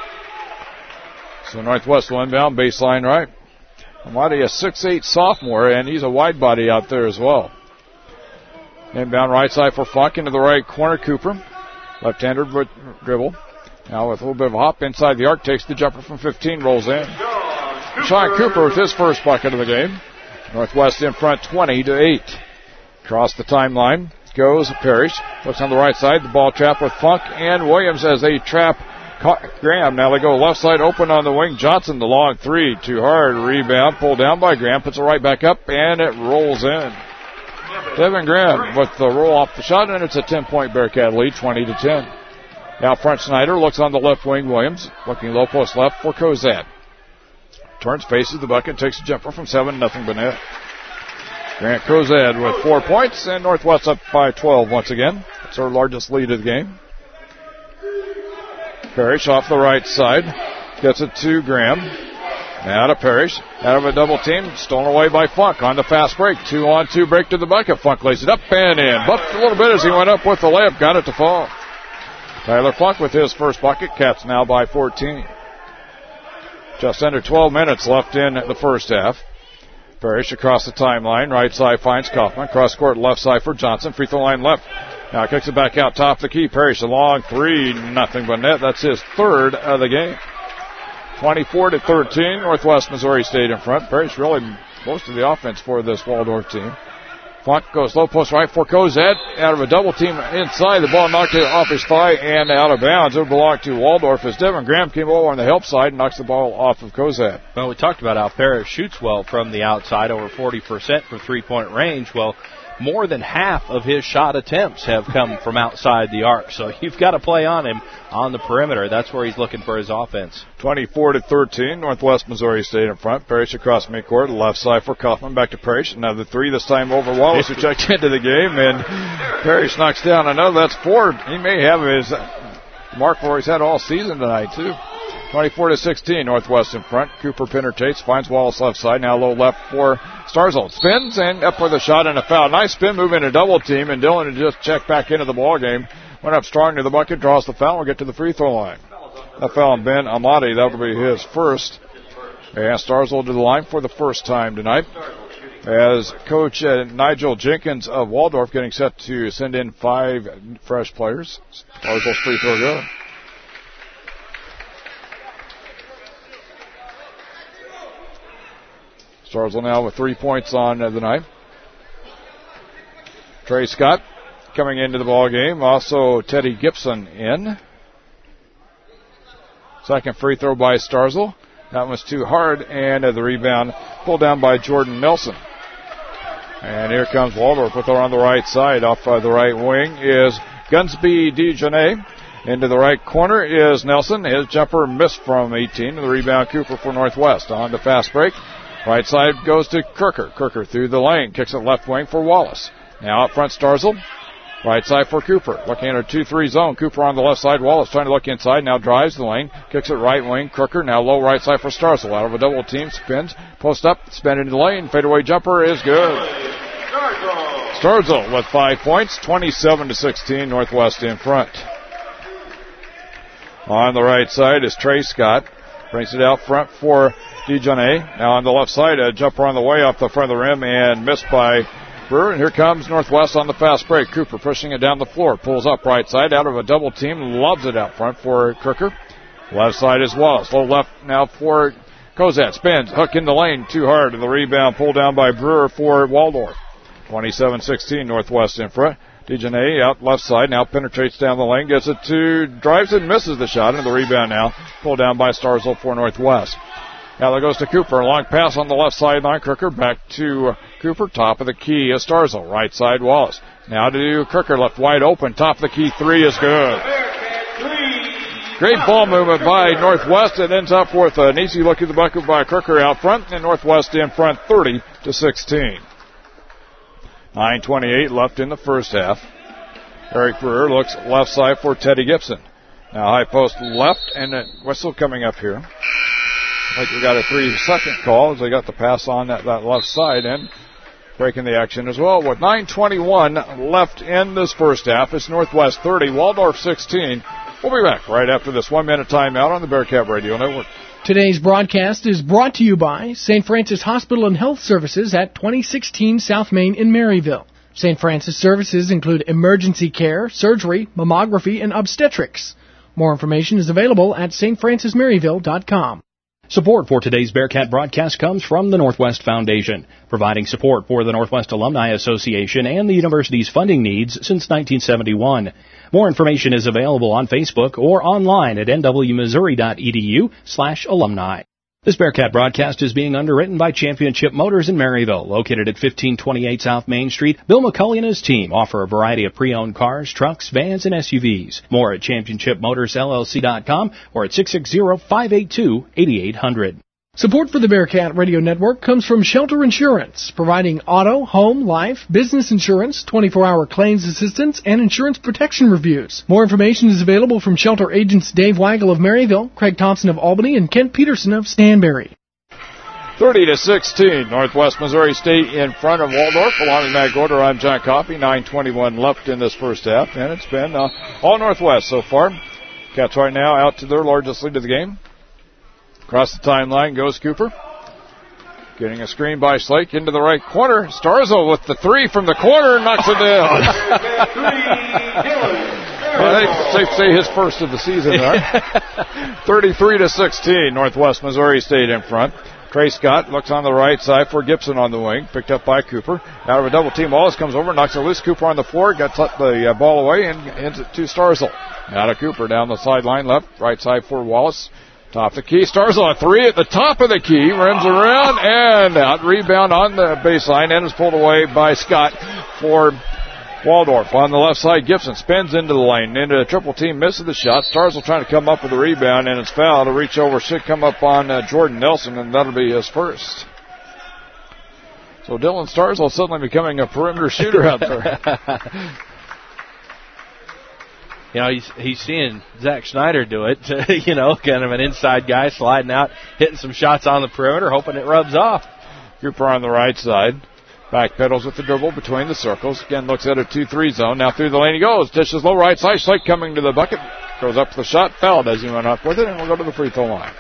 Speaker 3: So Northwest will inbound baseline right. Amati, a six eight sophomore, and he's a wide body out there as well. Inbound right side for Funk into the right corner. Cooper, left-hander dribble. Now with a little bit of a hop inside the arc, takes the jumper from fifteen, rolls in. Sean Cooper with his first bucket of the game. Northwest in front twenty to eight. Across the timeline goes Parrish. Looks on the right side, the ball trap with Funk and Williams as they trap Graham. Now they go left side open on the wing. Johnson, the long three, too hard. Rebound, pulled down by Graham, puts it right back up, and it rolls in. Devin Graham with the roll off the shot, and it's a ten-point Bearcat lead, twenty to ten. Now front Schneider looks on the left wing. Williams looking low post left for Kozad. Turns, faces the bucket, takes a jumper from seven, nothing but net. Grant Kozad with four points, and Northwest up by twelve once again. It's our largest lead of the game. Parrish off the right side. Gets it to Graham. Now to Parrish. Out of a double team. Stolen away by Funk on the fast break. Two on two break to the bucket. Funk lays it up and in. Bumped a little bit as he went up with the layup. Got it to fall. Tyler Funk with his first bucket. Cats now by fourteen. Just under twelve minutes left in the first half. Parrish across the timeline. Right side finds Kaufman. Cross court left side for Johnson. Free throw line left. Now kicks it back out top of the key. Parrish a long three. Nothing but net. That's his third of the game. twenty-four to thirteen. Northwest Missouri State in front. Parrish really most of the offense for this Waldorf team. Funk goes low post right for Cozad. Out of a double team inside. The ball knocked it off his thigh and out of bounds. It belonged to Waldorf as Devin Graham came over on the help side and knocks the ball off of Cozad.
Speaker 4: Well, we talked about how Parrish shoots well from the outside, over forty percent from three-point range. Well, more than half of his shot attempts have come from outside the arc. So you've got to play on him on the perimeter. That's where he's looking for his offense.
Speaker 3: twenty-four to thirteen. Northwest Missouri State in front. Parrish across midcourt. Left side for Kaufman. Back to Parrish. Another three, this time over Wallace, who checked into the game. And Parrish knocks down another. That's four. He may have his mark for he's had all season tonight, too. twenty-four to sixteen. Northwest in front. Cooper penetrates. Finds Wallace left side. Now low left for Starzl. Spins and up with a shot and a foul. Nice spin move in a double team. And Dillon had just checked back into the ball game. Went up strong to the bucket. Draws the foul. We'll get to the free throw line. That foul on Ben Amati. That will be his first. And Starzl to the line for the first time tonight. As Coach uh, Nigel Jenkins of Waldorf getting set to send in five fresh players. Starzl's free throw good. Starzl now with three points on uh, the night. Trey Scott coming into the ball game. Also Teddy Gibson in. Second free throw by Starzl. That was too hard, and uh, the rebound pulled down by Jordan Nelson. And here comes Waldorf with her on the right side. Off uh, the right wing is Gunsby DeJournay. Into the right corner is Nelson. His jumper missed from eighteen. And the rebound Cooper for Northwest. On the fast break. Right side goes to Kirker. Kirker through the lane. Kicks it left wing for Wallace. Now out front Starzl. Right side for Cooper. Looking at a two three zone. Cooper on the left side. Wallace trying to look inside. Now drives the lane. Kicks it right wing. Kirker now low right side for Starzl. Out of a double team. Spins. Post up. Spin into the lane. Fadeaway jumper is good. Starzl with five points. twenty-seven to sixteen. Northwest in front. On the right side is Trey Scott. Brings it out front for DeJournay. Now on the left side, a jumper on the way off the front of the rim and missed by Brewer. And here comes Northwest on the fast break. Cooper pushing it down the floor. Pulls up right side out of a double team. Loves it out front for Kirker. Left side is Wallace. Low left now for Cozad. Spins. Hook in the lane. Too hard. And the rebound pulled down by Brewer for Waldorf. twenty-seven sixteen. Northwest in front. DeJournay out left side. Now penetrates down the lane. Gets it to, drives and misses the shot. And the rebound now pulled down by Starzl for Northwest. Now there goes to Cooper. A long pass on the left sideline. Kirker back to Cooper. Top of the key is Starzl. Right side Wallace. Now to Kirker. Left wide open. Top of the key. Three is good. Great ball movement by Northwest. It ends up with an easy look at the bucket by Kirker out front. And Northwest in front thirty to sixteen. nine twenty-eight left in the first half. Eric Brewer looks left side for Teddy Gibson. Now high post left and a whistle coming up here. Like we got a three-second call as they got the pass on that, that left side and breaking the action as well. With nine twenty-one left in this first half, it's Northwest thirty, Waldorf sixteen. We'll be back right after this one-minute timeout on the Bearcat Radio Network.
Speaker 5: Today's broadcast is brought to you by Saint Francis Hospital and Health Services at twenty sixteen South Main in Maryville. Saint Francis services include emergency care, surgery, mammography, and obstetrics. More information is available at s t francis maryville dot com.
Speaker 12: Support for today's Bearcat broadcast comes from the Northwest Foundation, providing support for the Northwest Alumni Association and the university's funding needs since nineteen seventy-one. More information is available on Facebook or online at n w missouri dot e d u slash alumni. This Bearcat broadcast is being underwritten by Championship Motors in Maryville, located at fifteen twenty-eight South Main Street. Bill McCulley and his team offer a variety of pre-owned cars, trucks, vans, and S U Vs. More at championship motors l l c dot com or at six six zero, five eight two, eight eight zero zero.
Speaker 5: Support for the Bearcat Radio Network comes from Shelter Insurance, providing auto, home, life, business insurance, twenty-four hour claims assistance, and insurance protection reviews. More information is available from Shelter agents Dave Weigel of Maryville, Craig Thompson of Albany, and Kent Peterson of Stanberry.
Speaker 3: thirty to sixteen, Northwest Missouri State in front of Waldorf. Along with Matt Gorder, I'm John Coffey. nine twenty-one left in this first half, and it's been uh, all Northwest so far. Cats right now out to their largest lead of the game. Across the timeline goes Cooper. Getting a screen by Slake into the right corner. Starzl with the three from the corner, knocks it down. I think it's safe to say his first of the season there. thirty-three to sixteen, Northwest Missouri State in front. Trey Scott looks on the right side for Gibson on the wing, picked up by Cooper. Out of a double team, Wallace comes over, knocks it loose. Cooper on the floor, gets the uh, ball away and hands it to Starzl. Now to Cooper down the sideline left, right side for Wallace. Top of the key, Starzl a three at the top of the key, rims around and out. Rebound on the baseline and is pulled away by Scott for Waldorf. On the left side, Gibson spins into the lane, into a triple team, misses the shot. Starzl trying to come up with the rebound and it's foul. To reach over should come up on uh, Jordan Nelson, and that'll be his first. So Dylan Starzl suddenly becoming a perimeter shooter out there.
Speaker 4: You know, he's he's seeing Zach Schneider do it, you know, kind of an inside guy sliding out, hitting some shots on the perimeter, hoping it rubs off.
Speaker 3: Cooper on the right side. Back pedals with the dribble between the circles. Again, looks at a two three zone. Now through the lane he goes. Dishes low right side. Slake coming to the bucket. Goes up for the shot. Fouled as he went up with it, and we'll go to the free throw line.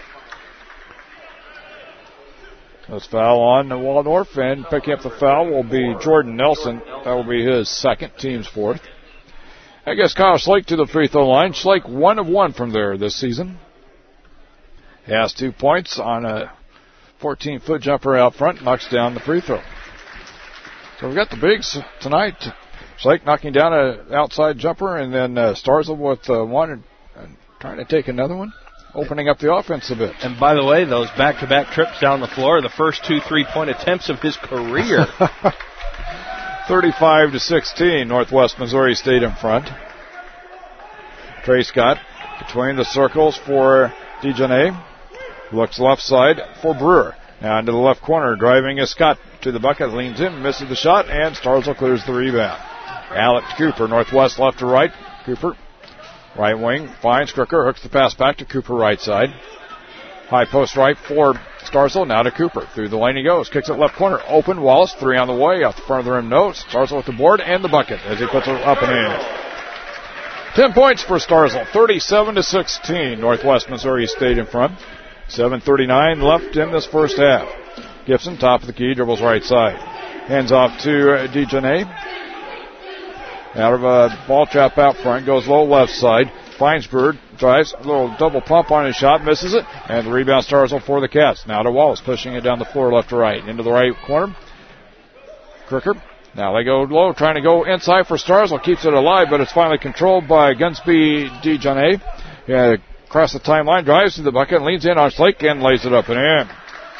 Speaker 3: Let's foul on Waldorf, and picking up the foul will be Jordan Nelson. That will be his second, team's fourth. I guess Kyle Slake to the free throw line. Slake one of one from there this season. He has two points on a fourteen-foot jumper out front. Knocks down the free throw. So we've got the bigs tonight. Slake knocking down an outside jumper, and then uh, Starzl with uh, one and, and trying to take another one, opening up the offense a bit.
Speaker 4: And by the way, those back-to-back trips down the floor are the first two three-point attempts of his career.
Speaker 3: thirty-five to sixteen, Northwest Missouri State in front. Trey Scott between the circles for DeJohnette. Looks left side for Brewer. Now into the left corner, driving is Scott to the bucket, leans in, misses the shot, and Starzl clears the rebound. Alex Cooper, Northwest left to right. Cooper, right wing, finds Crooker, hooks the pass back to Cooper right side. High post right for Starzl, now to Cooper. Through the lane he goes, kicks it left corner, open, Wallace, three on the way, off the front of the rim, no. Starzl with the board and the bucket as he puts it up and in. Ten points for Starzl, thirty-seven to sixteen, Northwest Missouri State in front. seven thirty-nine left in this first half. Gibson, top of the key, dribbles right side. Hands off to uh, DeJohnette. Out of a ball trap out front, goes low left side. Finds Bird, drives, a little double pump on his shot, misses it, and the rebound Starzl for the Cats. Now to Wallace, pushing it down the floor left to right. Into the right corner. Crooker. Now they go low, trying to go inside for Starzl. Keeps it alive, but it's finally controlled by Gunsby DeJohnette. Yeah, across the timeline, drives to the bucket, leans in on Slake, and lays it up and in.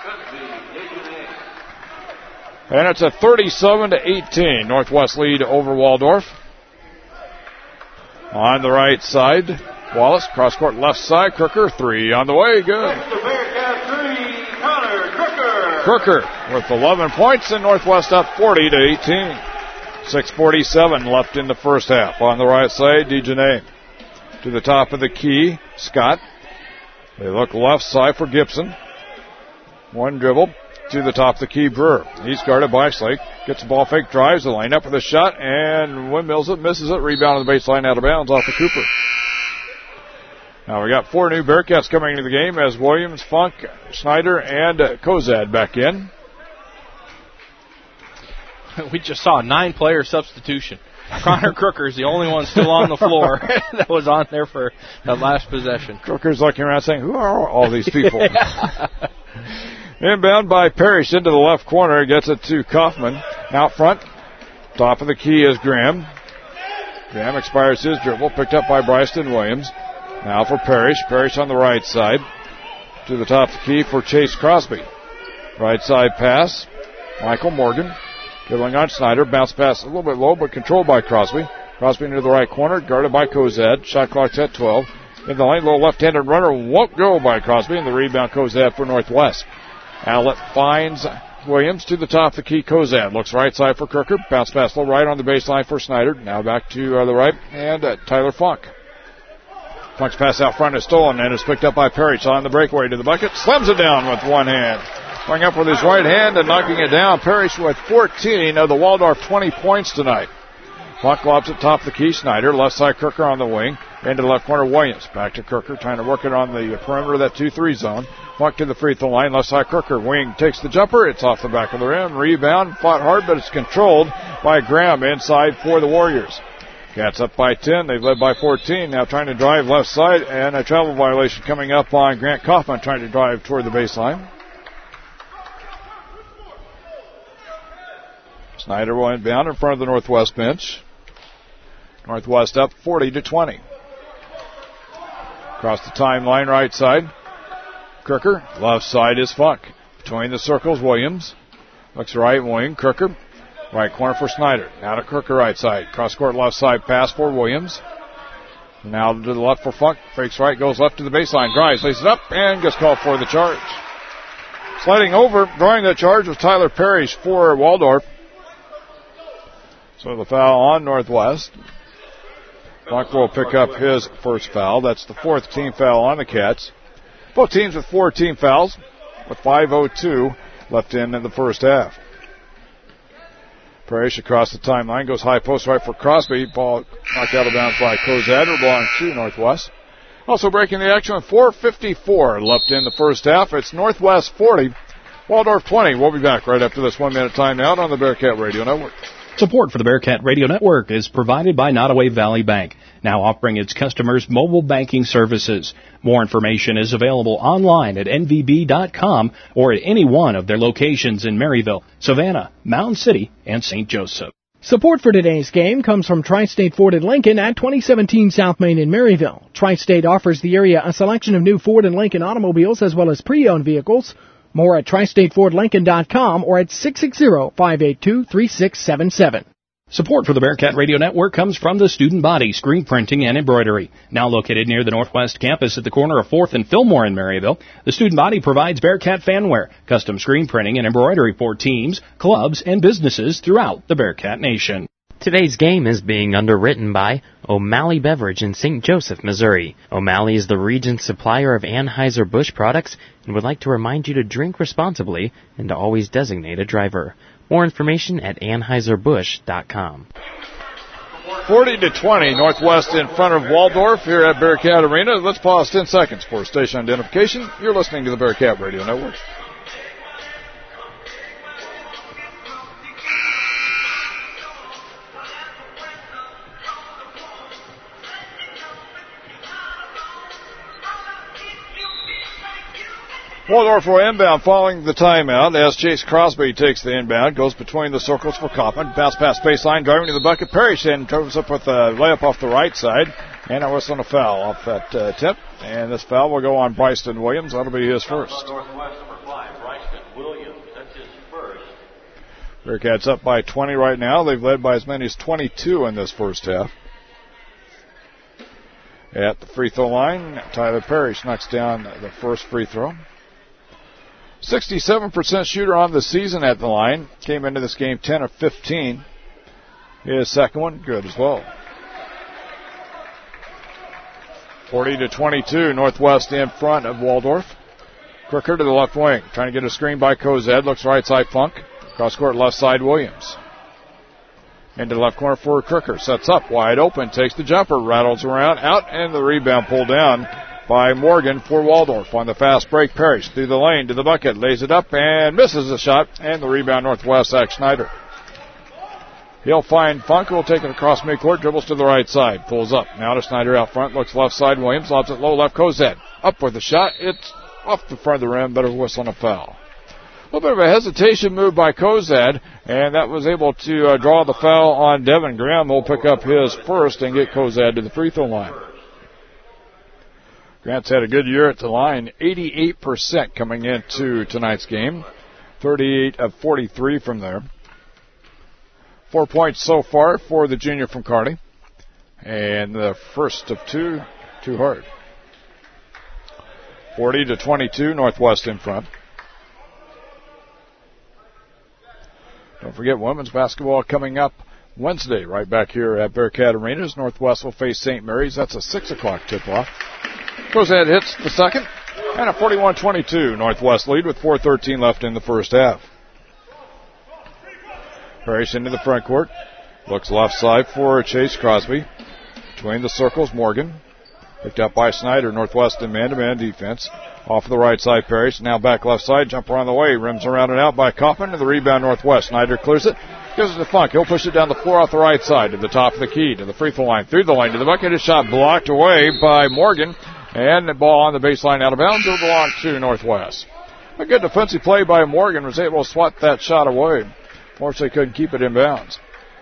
Speaker 3: And it's a thirty-seven to eighteen. Northwest lead over Waldorf. On the right side, Wallace, cross court left side, Crooker, three on the way, good. Crooker with eleven points, and Northwest up forty to eighteen. six forty-seven left in the first half. On the right side, DeJohnette. To the top of the key, Scott. They look left side for Gibson. One dribble to the top of the key, Brewer. He's guarded by Slake. Gets the ball fake, drives the lane up with a shot, and windmills it, misses it. Rebound on the baseline out of bounds off of Cooper. Now we got four new Bearcats coming into the game as Williams, Funk, Schneider, and uh, Kozad back in.
Speaker 4: We just saw a nine-player substitution. Connor Crooker is the only one still on the floor that was on there for that last possession.
Speaker 3: Crooker's looking around saying, who are all these people? Inbound by Parrish into the left corner. Gets it to Kaufman. Out front. Top of the key is Graham. Graham expires his dribble. Picked up by Bryston Williams. Now for Parrish. Parrish on the right side. To the top of the key for Chase Crosby. Right side pass. Michael Morgan. Dribbling on Schneider. Bounce pass a little bit low, but controlled by Crosby. Crosby into the right corner. Guarded by Kozad. Shot clock's at twelve. In the lane, little left-handed runner. Won't go by Crosby. And the rebound Kozad for Northwest. Outlet finds Williams to the top of the key. Kozad looks right side for Crooker. Bounce pass low right on the baseline for Schneider. Now back to uh, the right. And uh, Tyler Funk. Funk's pass out front is stolen and is picked up by Parrish on the breakaway to the bucket. Slams it down with one hand. Going up with his right hand and knocking it down. Parrish with fourteen of the Waldorf twenty points tonight. Funk lobs at top of the key. Schneider, left side Crooker on the wing. Into the left corner, Williams. Back to Crooker, trying to work it on the perimeter of that two three zone. Funk to the free throw line, left side Crooker. Wing takes the jumper. It's off the back of the rim. Rebound, fought hard, but it's controlled by Graham inside for the Warriors. Cats up by ten. They've led by fourteen. Now trying to drive left side, and a travel violation coming up on Grant Kaufman, trying to drive toward the baseline. Snyder will inbound in front of the Northwest bench. Northwest up forty to twenty. Across the timeline, right side. Crooker. Left side is Funk. Between the circles, Williams. Looks right wing. Crooker. Right corner for Snyder. Now to Crooker, right side. Cross court left side pass for Williams. Now to the left for Funk. Fakes right, goes left to the baseline. Drives, lays it up, and gets called for the charge. Sliding over, drawing the charge was Tyler Parrish for Waldorf. So the foul on Northwest. Funk will pick up his first foul. That's the fourth team foul on the Cats. Both teams with four team fouls with five oh two left in, in the first half. Parrish across the timeline, goes high post right for Crosby. Ball knocked out of bounds by Cozad. We're belonging to Northwest. Also breaking the action with four fifty-four left in the first half. It's Northwest forty, Waldorf twenty. We'll be back right after this one-minute timeout on the Bearcat Radio Network.
Speaker 12: Support for the Bearcat Radio Network is provided by Nottoway Valley Bank, now offering its customers mobile banking services. More information is available online at N V B dot com or at any one of their locations in Maryville, Savannah, Mound City, and Saint Joseph.
Speaker 5: Support for today's game comes from Tri-State Ford and Lincoln at twenty seventeen South Main in Maryville. Tri-State offers the area a selection of new Ford and Lincoln automobiles as well as pre-owned vehicles. More at Tri State Ford Lincoln dot com or at six six zero, five eight two, three six seven seven.
Speaker 12: Support for the Bearcat Radio Network comes from the Student Body Screen Printing and Embroidery. Now located near the Northwest campus at the corner of fourth and Fillmore in Maryville, the Student Body provides Bearcat fanware, custom screen printing and embroidery for teams, clubs, and businesses throughout the Bearcat Nation.
Speaker 8: Today's game is being underwritten by O'Malley Beverage in Saint Joseph, Missouri. O'Malley is the region's supplier of Anheuser-Busch products and would like to remind you to drink responsibly and to always designate a driver. More information at Anheuser Busch dot com.
Speaker 3: forty to twenty, Northwest in front of Waldorf here at Bearcat Arena. Let's pause ten seconds for station identification. You're listening to the Bearcat Radio Network. Waldorf will inbound following the timeout as Chase Crosby takes the inbound, goes between the circles for Kaufman. Bounce pass baseline, driving to the bucket. Parrish then goes up with a layup off the right side. And a whistle and a foul off that uh, tip. And this foul will go on Bryson Williams. That'll be his first.
Speaker 16: Northwest number five, Bryson Williams. That's his first.
Speaker 3: Bearcats up by twenty right now. They've led by as many as twenty-two in this first half. At the free throw line, Tyler Parrish knocks down the first free throw. sixty-seven percent shooter on the season at the line. Came into this game ten of fifteen. His second one, good as well. forty to twenty-two, Northwest in front of Waldorf. Crooker to the left wing, trying to get a screen by Cozad. Looks right side Funk. Cross court left side Williams. Into the left corner for Crooker. Sets up wide open, takes the jumper, rattles around, out, and the rebound pulled down by Morgan for Waldorf. On the fast break, Parrish through the lane to the bucket, lays it up and misses the shot, and the rebound Northwest, Zach Schneider. He'll find Funk, will take it across midcourt, dribbles to the right side, pulls up. Now to Schneider out front, looks left side, Williams lobs it low left, Cozad. Up with the shot, it's off the front of the rim, better whistle and a foul. A little bit of a hesitation move by Cozad, and that was able to uh, draw the foul on Devin Graham. Will pick up his first and get Cozad to the free throw line. Grant's had a good year at the line, eighty-eight percent coming into tonight's game, thirty-eight of forty-three from there. Four points so far for the junior from Kearney, and the first of two, too hard. forty to twenty-two, Northwest in front. Don't forget women's basketball coming up Wednesday right back here at Bearcat Arenas. Northwest will face Saint Mary's. That's a six o'clock tip-off. Cozad hits the second, and a forty-one twenty-two Northwest lead with four thirteen left in the first half. Parrish into the front court. Looks left side for Chase Crosby. Between the circles, Morgan. Picked up by Snyder. Northwest in man-to-man defense. Off of the right side, Parrish. Now back left side. Jumper on the way. Rims around and out by Kaufman. To the rebound, Northwest. Snyder clears it. Gives it to Funk. He'll push it down the floor off the right side to the top of the key. To the free throw line. Through the lane to the bucket. His shot blocked away by Morgan. And the ball on the baseline out of bounds. It'll belong to Northwest. A good defensive play by Morgan. Was able to swat that shot away. Fortunately, couldn't keep it in bounds.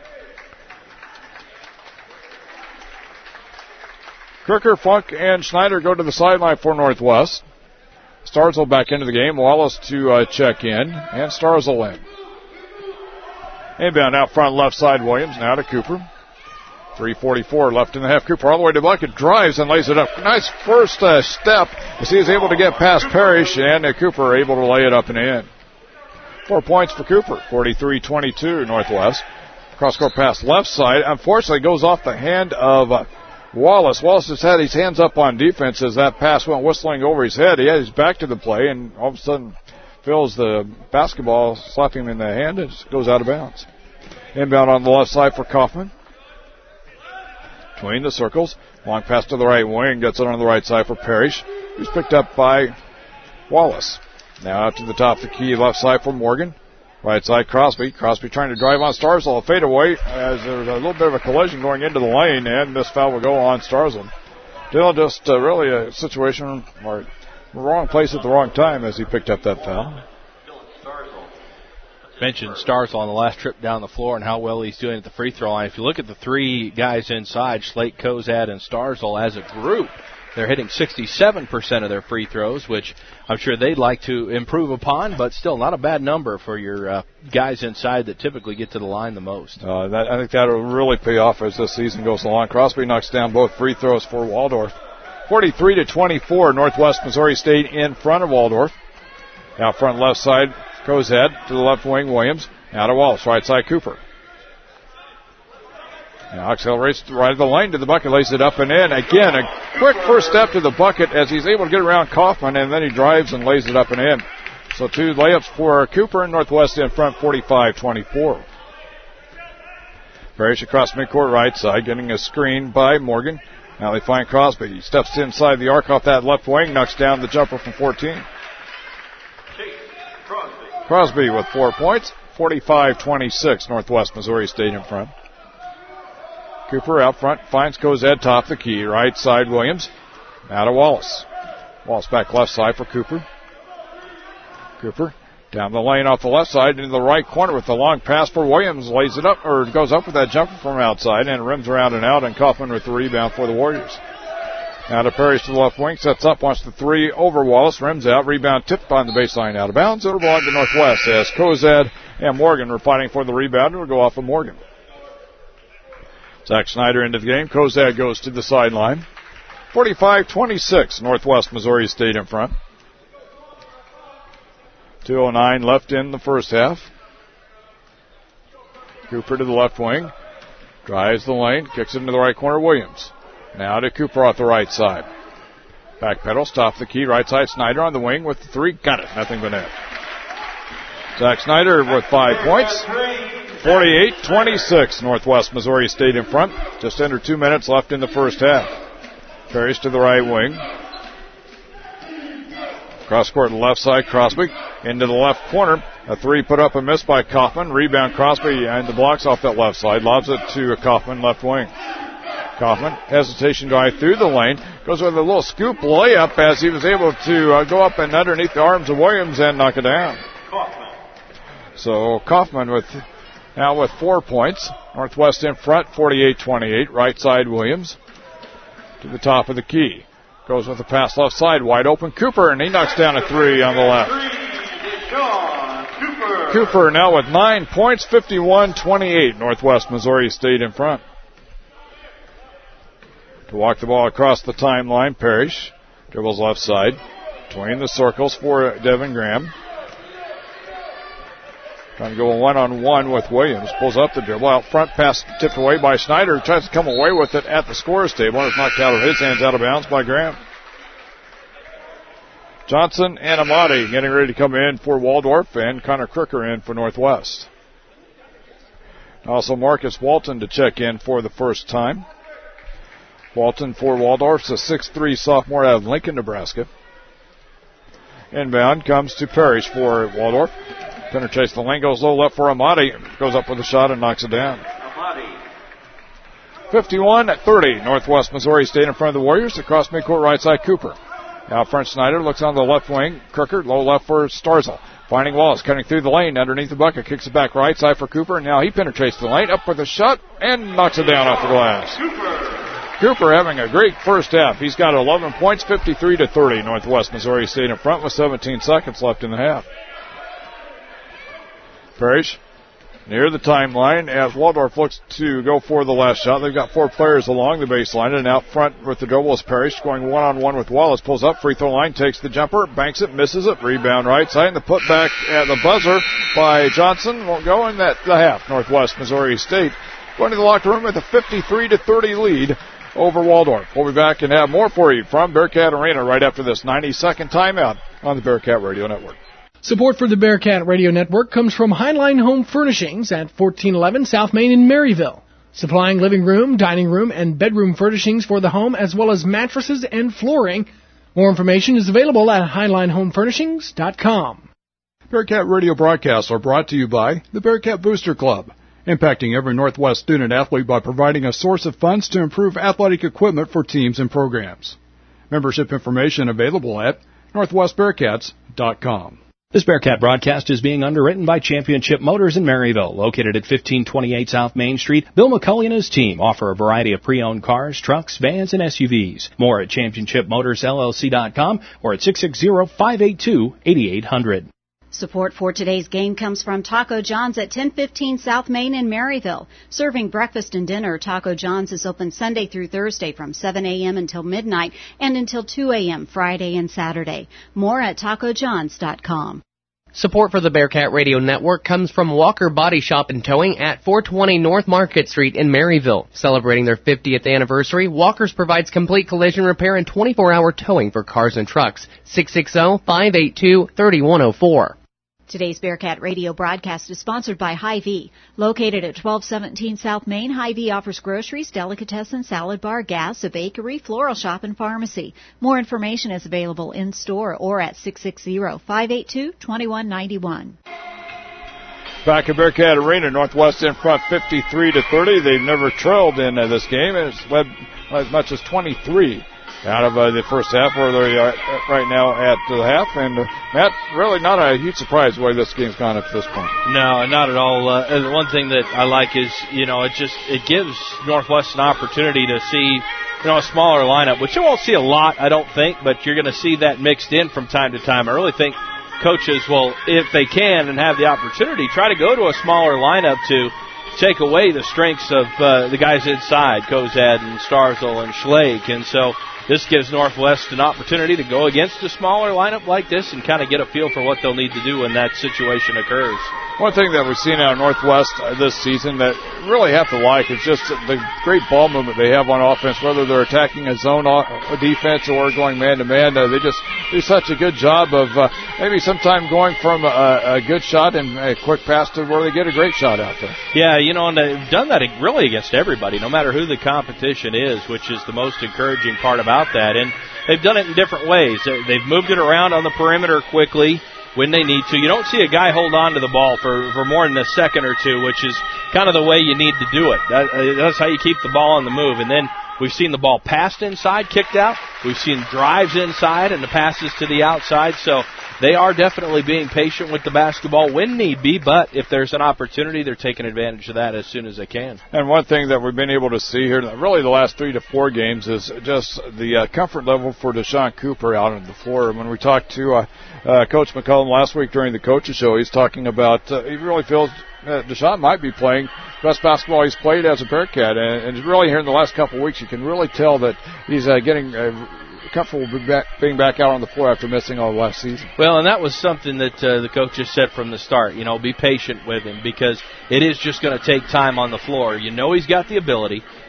Speaker 3: Crooker, Funk, and Schneider go to the sideline for Northwest. Starzl back into the game. Wallace to uh, check in. And Starzl in. Inbound out front left side, Williams. Now to Cooper. three forty-four left in the half. Cooper all the way to the bucket. Drives and lays it up. Nice first uh, step as he is able to get past Parrish. And uh, Cooper able to lay it up and in. Four points for Cooper. forty-three twenty-two Northwest. Cross-court pass left side. Unfortunately, goes off the hand of uh, Wallace. Wallace has had his hands up on defense as that pass went whistling over his head. He had his back to the play, and all of a sudden feels the basketball slapping him in the hand and it goes out of bounds. Inbound on the left side for Kaufman. Between the circles. Long pass to the right wing. Gets it on the right side for Parrish, who's picked up by Wallace. Now out to the top of the key left side for Morgan. Right side, Crosby. Crosby trying to drive on Starzl. A fade away as there's a little bit of a collision going into the lane, and this foul will go on Starzl. Dylan, just uh, really a situation or wrong place at the wrong time as he picked up that foul.
Speaker 4: Mentioned Starzl on the last trip down the floor and how well he's doing at the free throw line. If you look at the three guys inside, Slate, Kozad, and Starzl as a group, they're hitting sixty-seven percent of their free throws, which I'm sure they'd like to improve upon, but still not a bad number for your uh, guys inside that typically get to the line the most.
Speaker 3: Uh, that, I think that will really pay off as this season goes along. Crosby knocks down both free throws for Waldorf. forty-three to twenty-four, Northwest Missouri State in front of Waldorf. Out front left side, Kozad to the left wing, Williams. Now to Wallace, right side, Cooper. Now accelerates right of the lane to the bucket, lays it up and in. Again, a quick first step to the bucket as he's able to get around Kaufman, and then he drives and lays it up and in. So two layups for Cooper, and Northwest in front, forty-five twenty-four. Parrish across midcourt right side, getting a screen by Morgan. Now they find Crosby. He steps inside the arc off that left wing, knocks down the jumper from fourteen. Crosby. Crosby with four points, forty-five twenty-six, Northwest Missouri State in front. Cooper out front, finds Kozad top the key. Right side, Williams. Now to Wallace. Wallace back left side for Cooper. Cooper down the lane off the left side into the right corner with the long pass for Williams. Lays it up, or goes up with that jumper from outside and rims around and out, and Kaufman with the rebound for the Warriors. Now to Parrish to the left wing, sets up, wants the three over Wallace, rims out, rebound tipped on the baseline out of bounds. It'll belong to Northwest as Kozad and Morgan are fighting for the rebound. It'll go off of Morgan. Zach Snyder into the game. Kozad goes to the sideline. forty-five twenty-six, Northwest Missouri State in front. two oh nine left in the first half. Cooper to the left wing. Drives the lane, kicks it into the right corner, Williams. Now to Cooper off the right side. Back pedal, stop the key, right side, Snyder on the wing with the three. Got it, nothing but net. Zach Snyder with five points. forty-eight twenty-six, Northwest Missouri State in front. Just under two minutes left in the first half. Parrish to the right wing. Cross court left side, Crosby into the left corner. A three put up and missed by Kaufman. Rebound Crosby and the blocks off that left side. Lobs it to Kaufman, left wing. Kaufman, hesitation drive through the lane. Goes with a little scoop layup as he was able to uh, go up and underneath the arms of Williams and knock it down. Kaufman. So Kaufman with... Now with four points. Northwest in front, forty-eight twenty-eight. Right side, Williams. To the top of the key. Goes with the pass left side. Wide open, Cooper, and he knocks down a three on the left. Cooper. Cooper now with nine points, fifty-one twenty-eight. Northwest Missouri State in front. To walk the ball across the timeline, Parrish. Dribbles left side. Between the circles for Devin Graham. Trying to go one-on-one with Williams. Pulls up the dribble. Out front, pass tipped away by Snyder. Tries to come away with it at the scorer's table. It's knocked out of his hands, out of bounds by Graham. Johnson and Amati getting ready to come in for Waldorf, and Connor Crooker in for Northwest. Also Marcus Walton to check in for the first time. Walton for Waldorf's a six three sophomore out of Lincoln, Nebraska. Inbound comes to Parrish for Waldorf. Penetrates the lane, goes low left for Amati. Goes up with a shot and knocks it down. fifty-one thirty, Northwest Missouri State in front of the Warriors. Across midcourt right side, Cooper. Now French Snyder looks on the left wing. Kirker, low left for Starzl. Finding Wallace, cutting through the lane underneath the bucket. Kicks it back right side for Cooper. Now he penetrates the lane, up with a shot, and knocks it down off the glass. Cooper. Cooper having a great first half. He's got eleven points, fifty-three to thirty. Northwest Missouri State in front with seventeen seconds left in the half. Parrish near the timeline as Waldorf looks to go for the last shot. They've got four players along the baseline, and out front with the dribble is Parrish going one-on-one with Wallace. Pulls up, free throw line, takes the jumper, banks it, misses it. Rebound right side, and the putback at the buzzer by Johnson won't go in that the half. Northwest Missouri State going to the locker room with a fifty-three to thirty lead over Waldorf. We'll be back and have more for you from Bearcat Arena right after this ninety-second timeout on the Bearcat Radio Network.
Speaker 5: Support for the Bearcat Radio Network comes from Highline Home Furnishings at fourteen eleven South Main in Maryville, supplying living room, dining room, and bedroom furnishings for the home, as well as mattresses and flooring. More information is available at highline home furnishings dot com.
Speaker 3: Bearcat Radio broadcasts are brought to you by the Bearcat Booster Club, impacting every Northwest student-athlete by providing a source of funds to improve athletic equipment for teams and programs. Membership information available at northwest bearcats dot com.
Speaker 12: This Bearcat broadcast is being underwritten by Championship Motors in Maryville, located at fifteen twenty-eight South Main Street. Bill McCulley and his team offer a variety of pre-owned cars, trucks, vans, and S U Vs. More at championship motors L L C dot com or at six six zero, five eight two, eight eight zero zero.
Speaker 14: Support for today's game comes from Taco John's at ten fifteen South Main in Maryville. Serving breakfast and dinner, Taco John's is open Sunday through Thursday from seven a.m. until midnight and until two a.m. Friday and Saturday. More at taco johns dot com.
Speaker 9: Support for the Bearcat Radio Network comes from Walker Body Shop and Towing at four twenty North Market Street in Maryville. Celebrating their fiftieth anniversary, Walker's provides complete collision repair and twenty-four hour towing for cars and trucks. six six zero, five eight two, three one zero four.
Speaker 14: Today's Bearcat Radio broadcast is sponsored by Hy-Vee. Located at twelve seventeen South Main, Hy-Vee offers groceries, delicatessen, salad bar, gas, a bakery, floral shop, and pharmacy. More information is available in-store or at six six zero, five eight two, two one nine one.
Speaker 3: Back at Bearcat Arena, Northwest in front fifty-three to thirty. They've never trailed in uh, this game. It's led as much as twenty-three out of uh, the first half, where they are right now at the half. And, uh, Matt, really not a huge surprise the way this game's gone up to this point.
Speaker 4: No, not at all. Uh, and one thing that I like is, you know, it just it gives Northwest an opportunity to see, you know, a smaller lineup, which you won't see a lot, I don't think, but you're going to see that mixed in from time to time. I really think coaches will, if they can and have the opportunity, try to go to a smaller lineup to take away the strengths of uh, the guys inside, Kozad and Starzl and Schlake. And so this gives Northwest an opportunity to go against a smaller lineup like this and kind of get a feel for what they'll need to do when that situation occurs.
Speaker 3: One thing that we've seen out of Northwest this season that really have to like is just the great ball movement they have on offense, whether they're attacking a zone defense or going man-to-man. Uh, they just do such a good job of uh, maybe sometime going from a, a good shot and a quick pass to where they get a great shot out there.
Speaker 4: Yeah, you know, and they've done that really against everybody, no matter who the competition is, which is the most encouraging part about that. And they've done it in different ways. They've moved it around on the perimeter quickly when they need to. You don't see a guy hold on to the ball for, for more than a second or two, which is kind of the way you need to do it. That, uh, that's how you keep the ball on the move. And then we've seen the ball passed inside, kicked out. We've seen drives inside and the passes to the outside. So they are definitely being patient with the basketball when need be, but if there's an opportunity, they're taking advantage of that as soon as they can.
Speaker 3: And one thing that we've been able to see here, really the last three to four games, is just the uh, comfort level for Deshaun Cooper out on the floor. When we talked to uh, uh, Coach McCullum last week during the coaches show, he's talking about uh, he really feels uh, Deshaun might be playing best basketball he's played as a Bearcat, and, and really here in the last couple of weeks, you can really tell that he's uh, getting uh, comfortable being back out on the floor after missing all last season.
Speaker 4: Well, and that was something that uh, the coaches said from the start. You know, be patient with him because it is just going to take time on the floor. You know he's got the ability.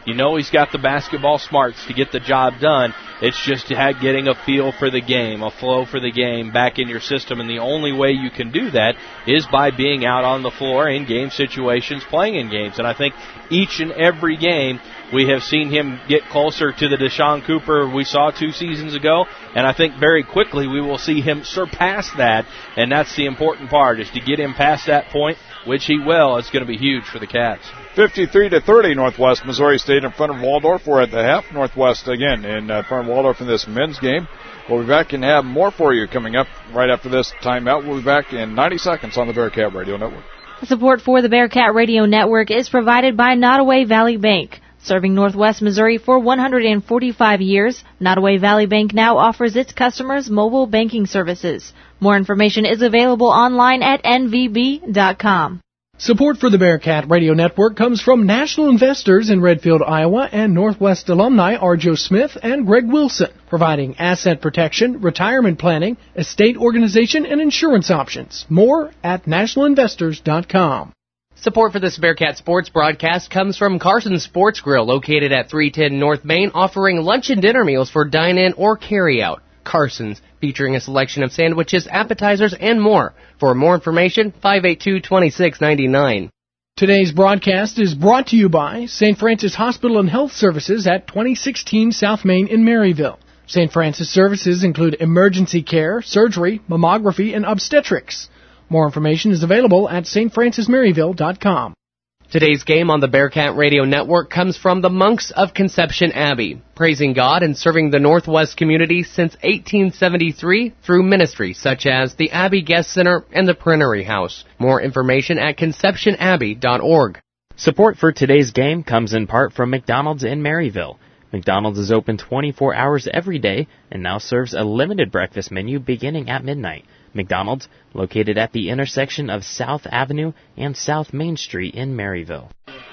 Speaker 4: You know he's got the basketball smarts to get the job done. It's just getting a feel for the game, a flow for the game back in your system. And the only way you can do that is by being out on the floor in game situations, playing in games. And I think each and every game we have seen him get closer to the Deshaun Cooper we saw two seasons ago. And I think very quickly we will see him surpass that. And that's the important part, is to get him past that point, which he will. It's going to be huge for the Cats.
Speaker 3: fifty-three to thirty, Northwest Missouri State in front of Waldorf. We're at the half. Northwest again in uh, front of Waldorf in this men's game. We'll be back and have more for you coming up right after this timeout. We'll be back in ninety seconds on the Bearcat Radio Network.
Speaker 6: Support for the Bearcat Radio Network is provided by Nottoway Valley Bank. Serving Northwest Missouri for one hundred forty-five years, Nottoway Valley Bank now offers its customers mobile banking services. More information is available online at N V B dot com.
Speaker 5: Support for the Bearcat Radio Network comes from national investors in Redfield, Iowa, and Northwest alumni are Joe Smith and Greg Wilson, providing asset protection, retirement planning, estate organization, and insurance options. More at national investors dot com.
Speaker 9: Support for this Bearcat Sports broadcast comes from Carson's Sports Grill, located at three ten North Main, offering lunch and dinner meals for dine-in or carry-out. Carson's, featuring a selection of sandwiches, appetizers, and more. For more information, five eight two, two six nine nine.
Speaker 5: Today's broadcast is brought to you by Saint Francis Hospital and Health Services at twenty sixteen South Main in Maryville. Saint Francis services include emergency care, surgery, mammography, and obstetrics. More information is available at st francis maryville dot com.
Speaker 9: Today's game on the Bearcat Radio Network comes from the Monks of Conception Abbey, praising God and serving the Northwest community since eighteen seventy-three through ministries such as the Abbey Guest Center and the Printery House. More information at conception abbey dot org.
Speaker 8: Support for today's game comes in part from McDonald's in Maryville. McDonald's is open twenty-four hours every day and now serves a limited breakfast menu beginning at midnight. McDonald's, located at the intersection of South Avenue and South Main Street in Maryville.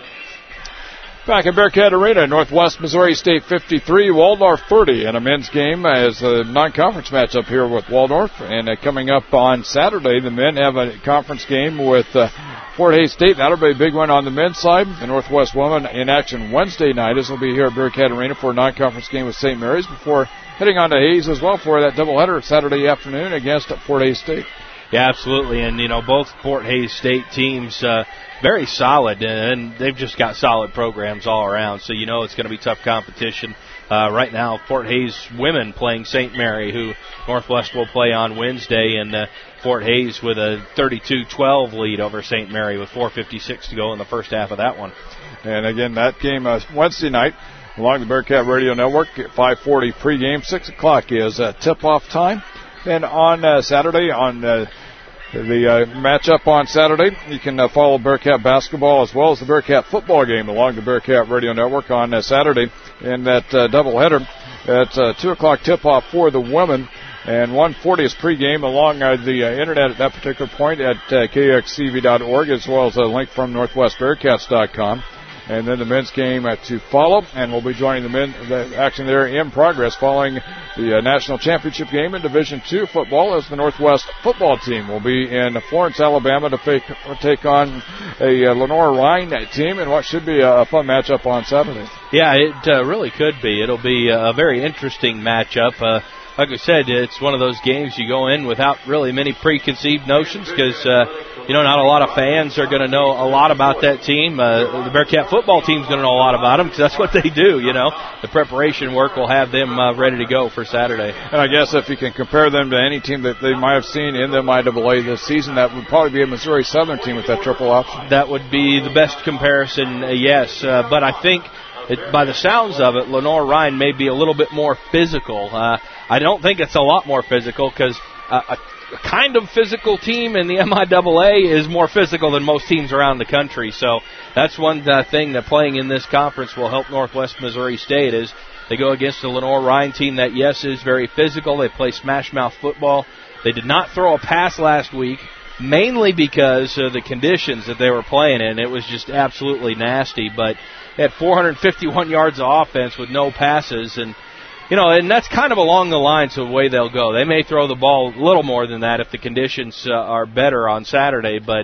Speaker 3: Back at Bearcat Arena, Northwest Missouri State fifty-three, Waldorf thirty in a men's game as a non-conference matchup here with Waldorf. And uh, coming up on Saturday, the men have a conference game with uh, Fort Hays State. That'll be a big one on the men's side. The Northwest women in action Wednesday night. This will be here at Bearcat Arena for a non-conference game with Saint Mary's before heading on to Hays as well for that doubleheader Saturday afternoon against Fort Hays State.
Speaker 4: Yeah, absolutely. And, you know, both Fort Hays State teams, uh, very solid, and they've just got solid programs all around. So, you know, it's going to be tough competition. Uh, right now, Fort Hays women playing Saint Mary, who Northwest will play on Wednesday, and uh, Fort Hays with a thirty-two twelve lead over Saint Mary with four fifty-six to go in the first half of that one.
Speaker 3: And, again, that game uh, Wednesday night along the Bearcat Radio Network at five forty pregame. six o'clock is uh, tip-off time. And on uh, Saturday, on uh, the uh, matchup on Saturday, you can uh, follow Bearcat basketball as well as the Bearcat football game along the Bearcat Radio Network on uh, Saturday in that uh, doubleheader. It's uh, two o'clock tip-off for the women, and one forty is pregame along uh, the uh, internet at that particular point at uh, K X C V dot org, as well as a link from northwest bearcats dot com. And then the men's game uh, to follow, and we'll be joining the men the action there in progress following the uh, national championship game in Division two football, as the Northwest football team will be in Florence, Alabama to fake, take on a uh, Lenore Rhine team in what should be a fun matchup on Saturday.
Speaker 4: Yeah, it uh, really could be. It'll be a very interesting matchup. Uh, like I said, it's one of those games you go in without really many preconceived notions because, uh, you know, not a lot of fans are going to know a lot about that team. Uh, the Bearcat football team's going to know a lot about them because that's what they do, you know. The preparation work will have them uh, ready to go for Saturday.
Speaker 3: And I guess if you can compare them to any team that they might have seen in the M I double A this season, that would probably be a Missouri Southern team with that triple option.
Speaker 4: That would be the best comparison, uh, yes. Uh, but I think it, by the sounds of it, Lenore Rhine may be a little bit more physical. Uh, I don't think it's a lot more physical because uh, a kind of physical team in the M I double A is more physical than most teams around the country. So that's one uh, thing that playing in this conference will help Northwest Missouri State is they go against the Lenore Rhine team that, yes, is very physical. They play smash mouth football. They did not throw a pass last week, mainly because of the conditions that they were playing in. It was just absolutely nasty. But they had four hundred fifty-one yards of offense with no passes, and you know, and that's kind of along the lines of the way they'll go. They may throw the ball a little more than that if the conditions uh, are better on Saturday, but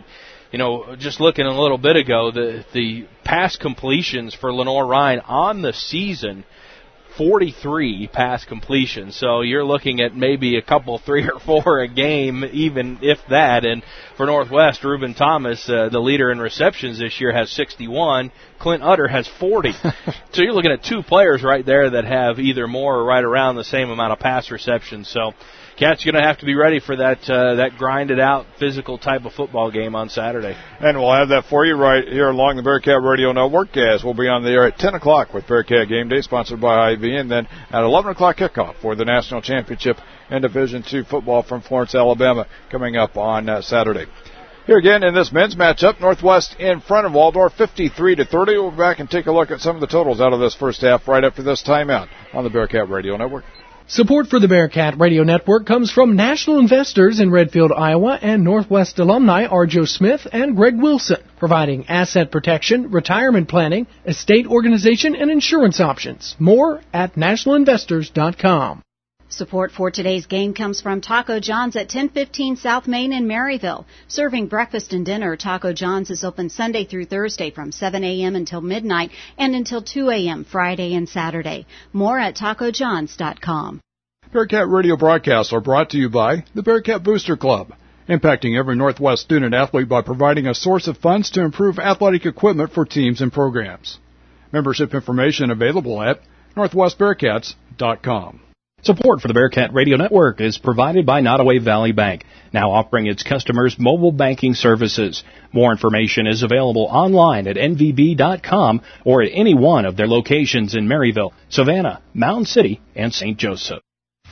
Speaker 4: you know, just looking a little bit ago, the the pass completions for Lenoir-Rhyne on the season, forty-three pass completions. So you're looking at maybe a couple, three or four a game, even if that. And for Northwest, Reuben Thomas, uh, the leader in receptions this year, has sixty-one. Clint Utter has forty. So you're looking at two players right there that have either more or right around the same amount of pass receptions. So Cats going to have to be ready for that uh, that grinded-out, physical type of football game on Saturday.
Speaker 3: And we'll have that for you right here along the Bearcat Radio Network, as we'll be on the air at ten o'clock with Bearcat Game Day, sponsored by I V, and then at eleven o'clock kickoff for the National Championship in Division two football from Florence, Alabama, coming up on uh, Saturday. Here again in this men's matchup, Northwest in front of Waldorf, fifty-three to thirty. We'll be back and take a look at some of the totals out of this first half right after this timeout on the Bearcat Radio Network.
Speaker 5: Support for the Bearcat Radio Network comes from national investors in Redfield, Iowa, and Northwest alumni are Joe Smith and Greg Wilson, providing asset protection, retirement planning, estate organization, and insurance options. More at national investors dot com.
Speaker 14: Support for today's game comes from Taco John's at ten fifteen South Main in Maryville. Serving breakfast and dinner, Taco John's is open Sunday through Thursday from seven a.m. until midnight and until two a.m. Friday and Saturday. More at taco johns dot com.
Speaker 3: Bearcat Radio broadcasts are brought to you by the Bearcat Booster Club, impacting every Northwest student athlete by providing a source of funds to improve athletic equipment for teams and programs. Membership information available at northwest bearcats dot com.
Speaker 12: Support for the Bearcat Radio Network is provided by Nottoway Valley Bank, now offering its customers mobile banking services. More information is available online at N V B dot com or at any one of their locations in Maryville, Savannah, Mound City, and Saint Joseph.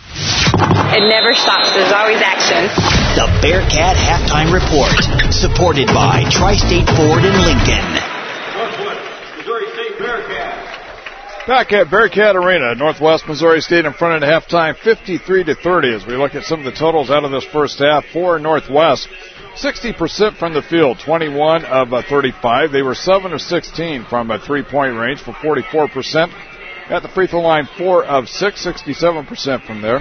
Speaker 7: It never stops. There's always action.
Speaker 2: The Bearcat Halftime Report, supported by Tri-State Ford in Lincoln.
Speaker 16: Missouri State Bearcats.
Speaker 3: Back at Bearcat Arena, Northwest Missouri State in front at halftime, fifty-three to thirty. As we look at some of the totals out of this first half for Northwest, sixty percent from the field, twenty-one of thirty-five. They were seven of sixteen from a three-point range for forty-four percent. At the free throw line, four of six, sixty-seven percent from there.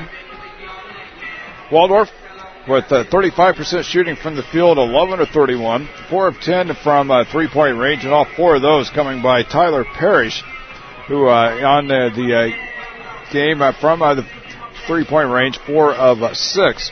Speaker 3: Waldorf with uh, thirty-five percent shooting from the field, eleven of thirty-one, four of ten from uh, three-point range, and all four of those coming by Tyler Parrish, who uh, on uh, the uh, game uh, from uh, the three-point range, four of uh, six.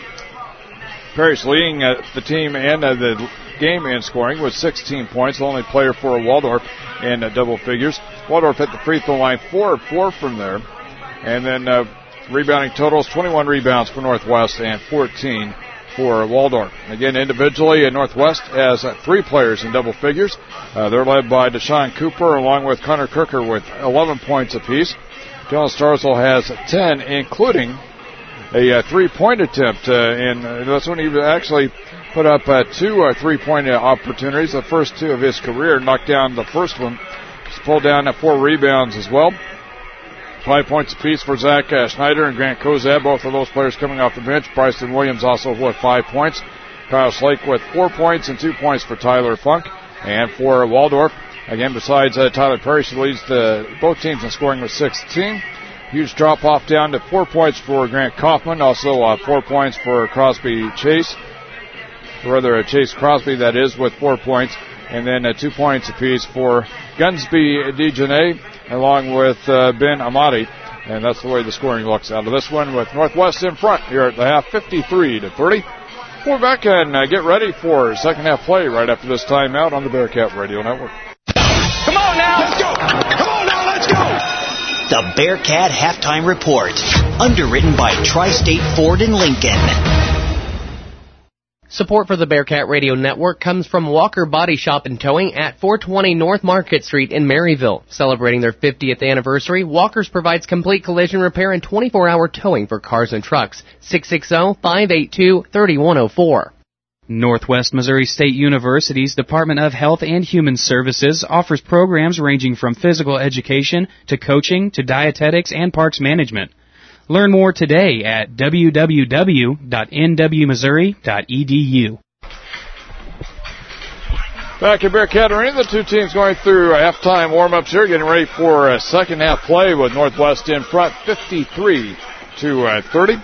Speaker 3: Parrish leading uh, the team and uh, the game in scoring with sixteen points, the only player for Waldorf in uh, double figures. Waldorf hit the free throw line, four of four from there. And then uh, rebounding totals, twenty-one rebounds for Northwest and fourteen for Waldorf. Again, individually, uh, Northwest has uh, three players in double figures. Uh, they're led by Deshaun Cooper along with Connor Cooker with eleven points apiece. Dylan Starzl has ten, including a uh, three-point attempt, uh, and uh, that's when he actually put up uh, two uh, three-point uh, opportunities. The first two of his career, knocked down the first one. He's pulled down uh, four rebounds as well. Five points apiece for Zach uh, Schneider and Grant Kozab, both of those players coming off the bench. Bryson Williams also with five points. Kyle Slake with four points and two points for Tyler Funk. And for Waldorf, again, besides uh, Tyler Parrish, who leads the, both teams in scoring with sixteen. Huge drop-off down to four points for Grant Kaufman. Also uh, four points for Crosby Chase. Or rather, uh, Chase Crosby, that is, with four points. And then uh, two points apiece for Gunsby DeJournay, along with uh, Ben Amati. And that's the way the scoring looks out of this one, with Northwest in front here at the half, fifty-three to thirty. We're back and uh, get ready for second half play right after this timeout on the Bearcat Radio Network.
Speaker 2: Come on now! Let's go! Come on now, let's go! The Bearcat Halftime Report, underwritten by Tri-State Ford in Lincoln.
Speaker 9: Support for the Bearcat Radio Network comes from Walker Body Shop and Towing at four twenty North Market Street in Maryville. Celebrating their fiftieth anniversary, Walker's provides complete collision repair and twenty-four hour towing for cars and trucks. six six zero, five eight two, three one zero four.
Speaker 17: Northwest Missouri State University's Department of Health and Human Services offers programs ranging from physical education to coaching to dietetics and parks management. Learn more today at w w w dot n w missouri dot e d u.
Speaker 3: Back at Bearcat Arena, the two teams going through halftime warm-ups here, getting ready for a second half play with Northwest in front, fifty-three to thirty.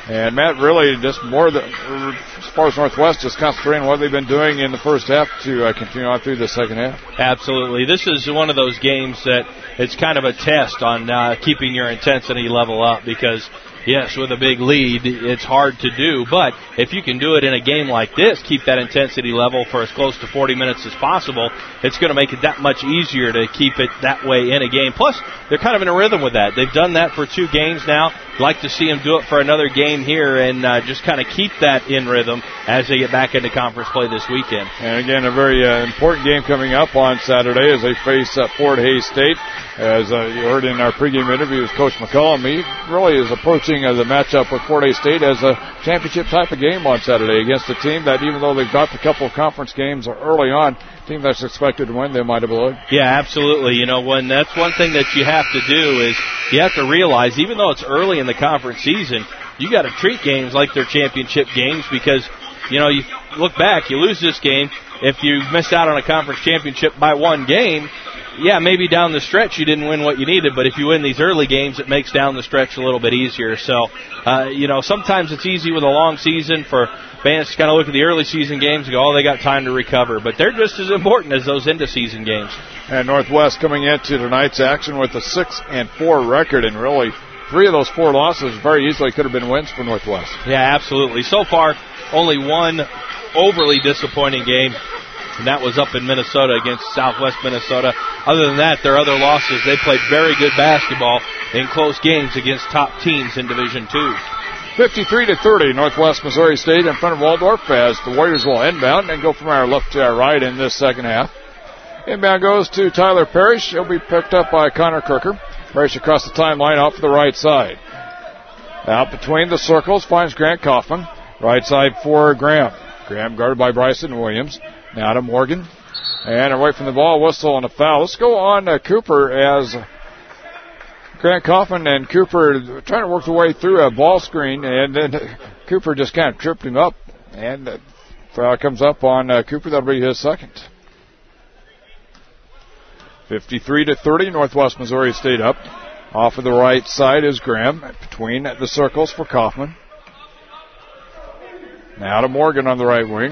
Speaker 3: And Matt, really just more than, as far as Northwest, just concentrating on what they've been doing in the first half to uh, continue on through the second half.
Speaker 4: Absolutely. This is one of those games that it's kind of a test on uh, keeping your intensity level up because, yes, with a big lead, it's hard to do. But if you can do it in a game like this, keep that intensity level for as close to forty minutes as possible, it's going to make it that much easier to keep it that way in a game. Plus, they're kind of in a rhythm with that. They've done that for two games now. I'd like to see them do it for another game here and uh, just kind of keep that in rhythm as they get back into conference play this weekend.
Speaker 3: And again, a very uh, important game coming up on Saturday as they face uh, Fort Hays State. As uh, you heard in our pregame interview with Coach McCollum, he really is approaching uh, the matchup with Fort Hays State as a championship type of game on Saturday against a team that, even though they've got a couple of conference games early on, a team that's expected to win, they might have below.
Speaker 4: Yeah, absolutely. You know, when that's one thing that you have to do is you have to realize, even though it's early in the conference season, you got to treat games like they're championship games because, you know, you look back, you lose this game. If you miss out on a conference championship by one game, yeah, maybe down the stretch you didn't win what you needed, but if you win these early games, it makes down the stretch a little bit easier. So, uh, you know, sometimes it's easy with a long season for fans to kind of look at the early season games and go, oh, they got time to recover. But they're just as important as those end-of-season games.
Speaker 3: And Northwest coming into tonight's action with a six and four record, and really three of those four losses very easily could have been wins for Northwest.
Speaker 4: Yeah, absolutely. So far, only one overly disappointing game, and that was up in Minnesota against Southwest Minnesota. Other than that, their other losses, they played very good basketball in close games against top teams in Division two.
Speaker 3: fifty-three to thirty, Northwest Missouri State in front of Waldorf as the Warriors will inbound and go from our left to our right in this second half. Inbound goes to Tyler Parrish. He'll be picked up by Connor Kirker. Parrish across the timeline off to the right side. Out between the circles finds Grant Kaufman. Right side for Graham. Graham guarded by Bryson Williams. Now to Morgan. And away from the ball, whistle and a foul. Let's go on uh, Cooper as Grant Kaufman and Cooper trying to work their way through a ball screen, and then uh, Cooper just kind of tripped him up. And uh, foul comes up on uh, Cooper. That'll be his second. fifty-three to thirty, Northwest Missouri State up. Off of the right side is Graham between the circles for Kaufman. Now to Morgan on the right wing.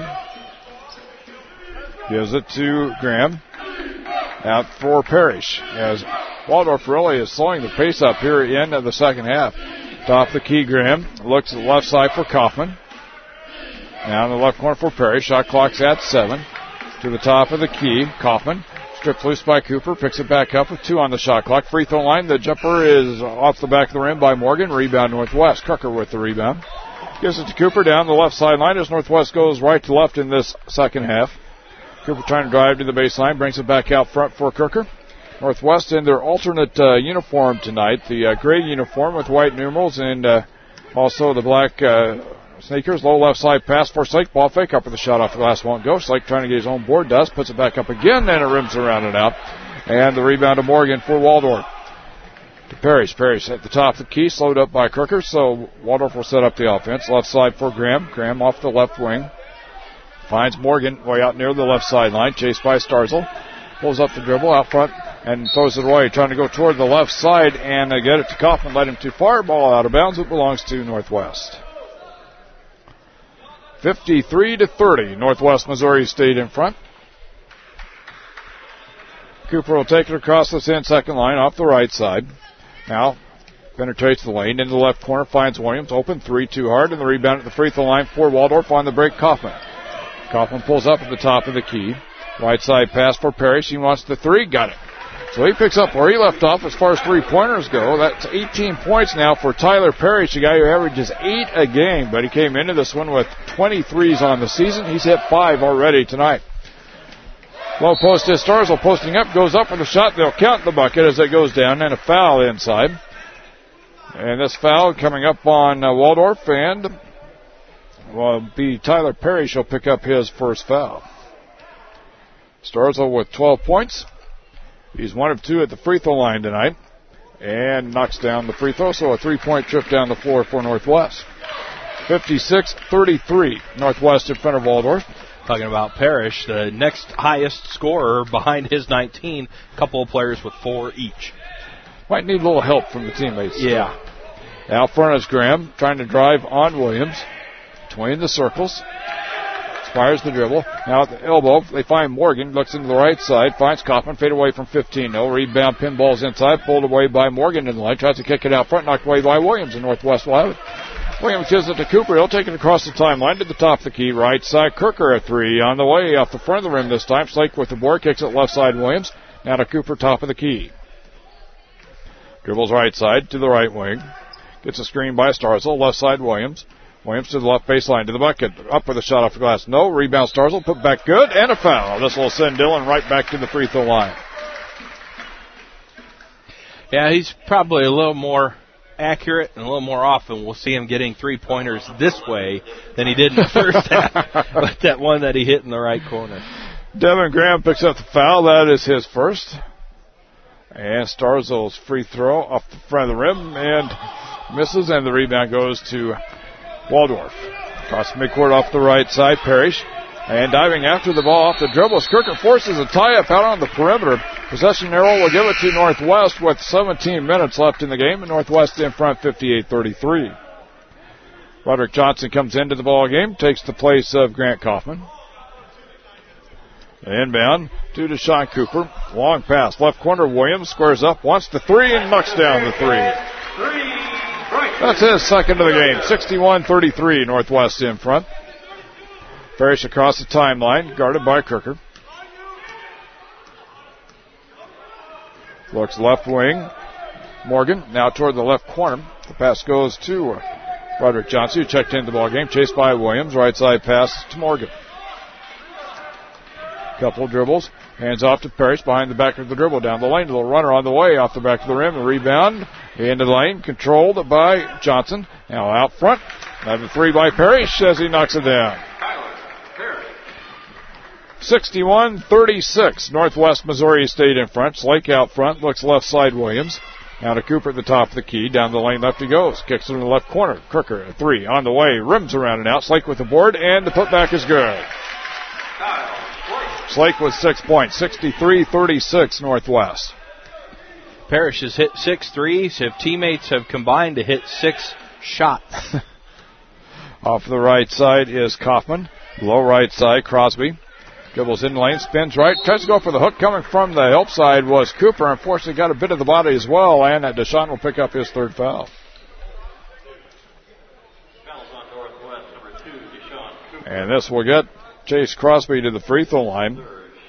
Speaker 3: Gives it to Graham. Out for Parrish as Waldorf really is slowing the pace up here at the end of the second half. Top the key, Graham. Looks at the left side for Kaufman. Now in the left corner for Parrish. Shot clock's at seven. To the top of the key, Kaufman. Stripped loose by Cooper. Picks it back up with two on the shot clock. Free throw line. The jumper is off the back of the rim by Morgan. Rebound Northwest. Kirker with the rebound. Gives it to Cooper down the left sideline as Northwest goes right to left in this second half. Cooper trying to drive to the baseline. Brings it back out front for Kirker. Northwest in their alternate uh, uniform tonight. The uh, gray uniform with white numerals and uh, also the black uh, sneakers. Low left side pass for Slake. Ball fake up with the shot off the glass. Won't go. Slake trying to get his own board. Does. Puts it back up again. Then it rims around and out. And the rebound to Morgan for Waldorf. To Parrish. Parrish at the top of the key. Slowed up by Kirker. So Waldorf will set up the offense. Left side for Graham. Graham off the left wing. Finds Morgan way out near the left sideline. Chased by Starzl. Pulls up the dribble out front and throws it away. Trying to go toward the left side and uh, get it to Kaufman. Let him too far. Ball out of bounds. It belongs to Northwest. fifty-three to thirty. Northwest Missouri State in front. Cooper will take it across the thin second line off the right side. Now penetrates the lane into the left corner. Finds Williams. Open three too hard. And the rebound at the free throw line for Waldorf on the break. Kaufman. Kaufman pulls up at the top of the key. Right side pass for Parrish. He wants the three. Got it. So he picks up where he left off as far as three-pointers go. That's eighteen points now for Tyler Parrish, a guy who averages eight a game. But he came into this one with twenty-threes on the season. He's hit five already tonight. Low post is Starzl posting up. Goes up for the shot. They'll count the bucket as it goes down. And a foul inside. And this foul coming up on uh, Waldorf. And will be Tyler Parrish. He'll pick up his first foul. Starzl with twelve points. He's one of two at the free throw line tonight. And knocks down the free throw. So a three-point trip down the floor for Northwest. fifty-six thirty-three. Northwest in front of Waldorf.
Speaker 4: Talking about Parrish, the next highest scorer behind his nineteen. A couple of players with four each.
Speaker 3: Might need a little help from the teammates.
Speaker 4: Yeah.
Speaker 3: Out front is Graham, trying to drive on Williams. Between the circles. Fires the dribble. Now at the elbow, they find Morgan. Looks into the right side. Finds Kaufman. Fade away from fifteen. No rebound. Pinballs inside. Pulled away by Morgan in the line. Tries to kick it out front. Knocked away by Williams. And Northwest will have it. Williams gives it to Cooper. He'll take it across the timeline to the top of the key. Right side. Kirker at three. On the way off the front of the rim this time. Slake with the board. Kicks it left side Williams. Now to Cooper, top of the key. Dribbles right side to the right wing. Gets a screen by Starzl. Left side Williams. Williams to the left baseline to the bucket. Up with a shot off the glass. No. Rebound Starzl. Put back good. And a foul. This will send Dillon right back to the free throw line.
Speaker 4: Yeah, he's probably a little more accurate and a little more often. We'll see him getting three-pointers this way than he did in the first half. But that one that he hit in the right corner.
Speaker 3: Devin Graham picks up the foul. That is his first. And Starzl's free throw off the front of the rim and misses. And the rebound goes to Waldorf. Across midcourt off the right side, Parrish. And diving after the ball off the dribble, Kirker forces a tie-up out on the perimeter. Possession arrow will give it to Northwest with seventeen minutes left in the game. And Northwest in front fifty-eight thirty-three. Roderick Johnson comes into the ball game, takes the place of Grant Kaufman. Inbound to Deshaun Cooper. Long pass, left corner, Williams squares up, wants the three, and knocks down the three. That's his second of the game. sixty-one thirty-three, Northwest in front. Parrish across the timeline, guarded by Kirker. Looks left wing. Morgan now toward the left corner. The pass goes to Roderick Johnson, who checked into the ball game. Chased by Williams. Right side pass to Morgan. Couple dribbles. Hands off to Parrish behind the back of the dribble. Down the lane. Little runner on the way off the back of the rim. The rebound into the lane. Controlled by Johnson. Now out front. Another three by Parrish as he knocks it down. sixty-one thirty-six. Northwest Missouri State in front. Slake out front. Looks left side Williams. Now to Cooper at the top of the key. Down the lane left he goes. Kicks it in the left corner. Kirker at three. On the way. Rims around and out. Slake with the board. And the putback is good. Slake with six points. sixty-three thirty-six Northwest.
Speaker 4: Parrish has hit six threes. His teammates have combined to hit six shots.
Speaker 3: Off the right side is Kaufman. Low right side, Crosby. Dribbles in lane, spins right, tries to go for the hook. Coming from the help side was Cooper. Unfortunately, got a bit of the body as well, and Deshaun will pick up his third foul. And this will get Chase Crosby to the free throw line.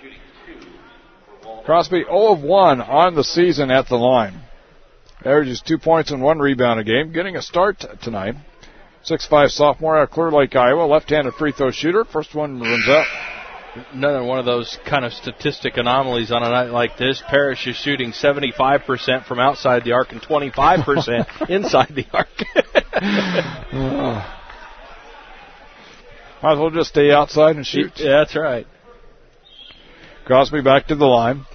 Speaker 3: Crosby zero of one on the season at the line. Averages two points and one rebound a game. Getting a start t- tonight. six five sophomore out of Clear Lake, Iowa. Left-handed free throw shooter. First one runs out.
Speaker 4: Another one of those kind of statistic anomalies on a night like this. Parrish is shooting seventy-five percent from outside the arc and twenty-five percent inside the arc.
Speaker 3: uh, might as well just stay outside and shoot.
Speaker 4: Yeah, that's right.
Speaker 3: Crosby back to the line.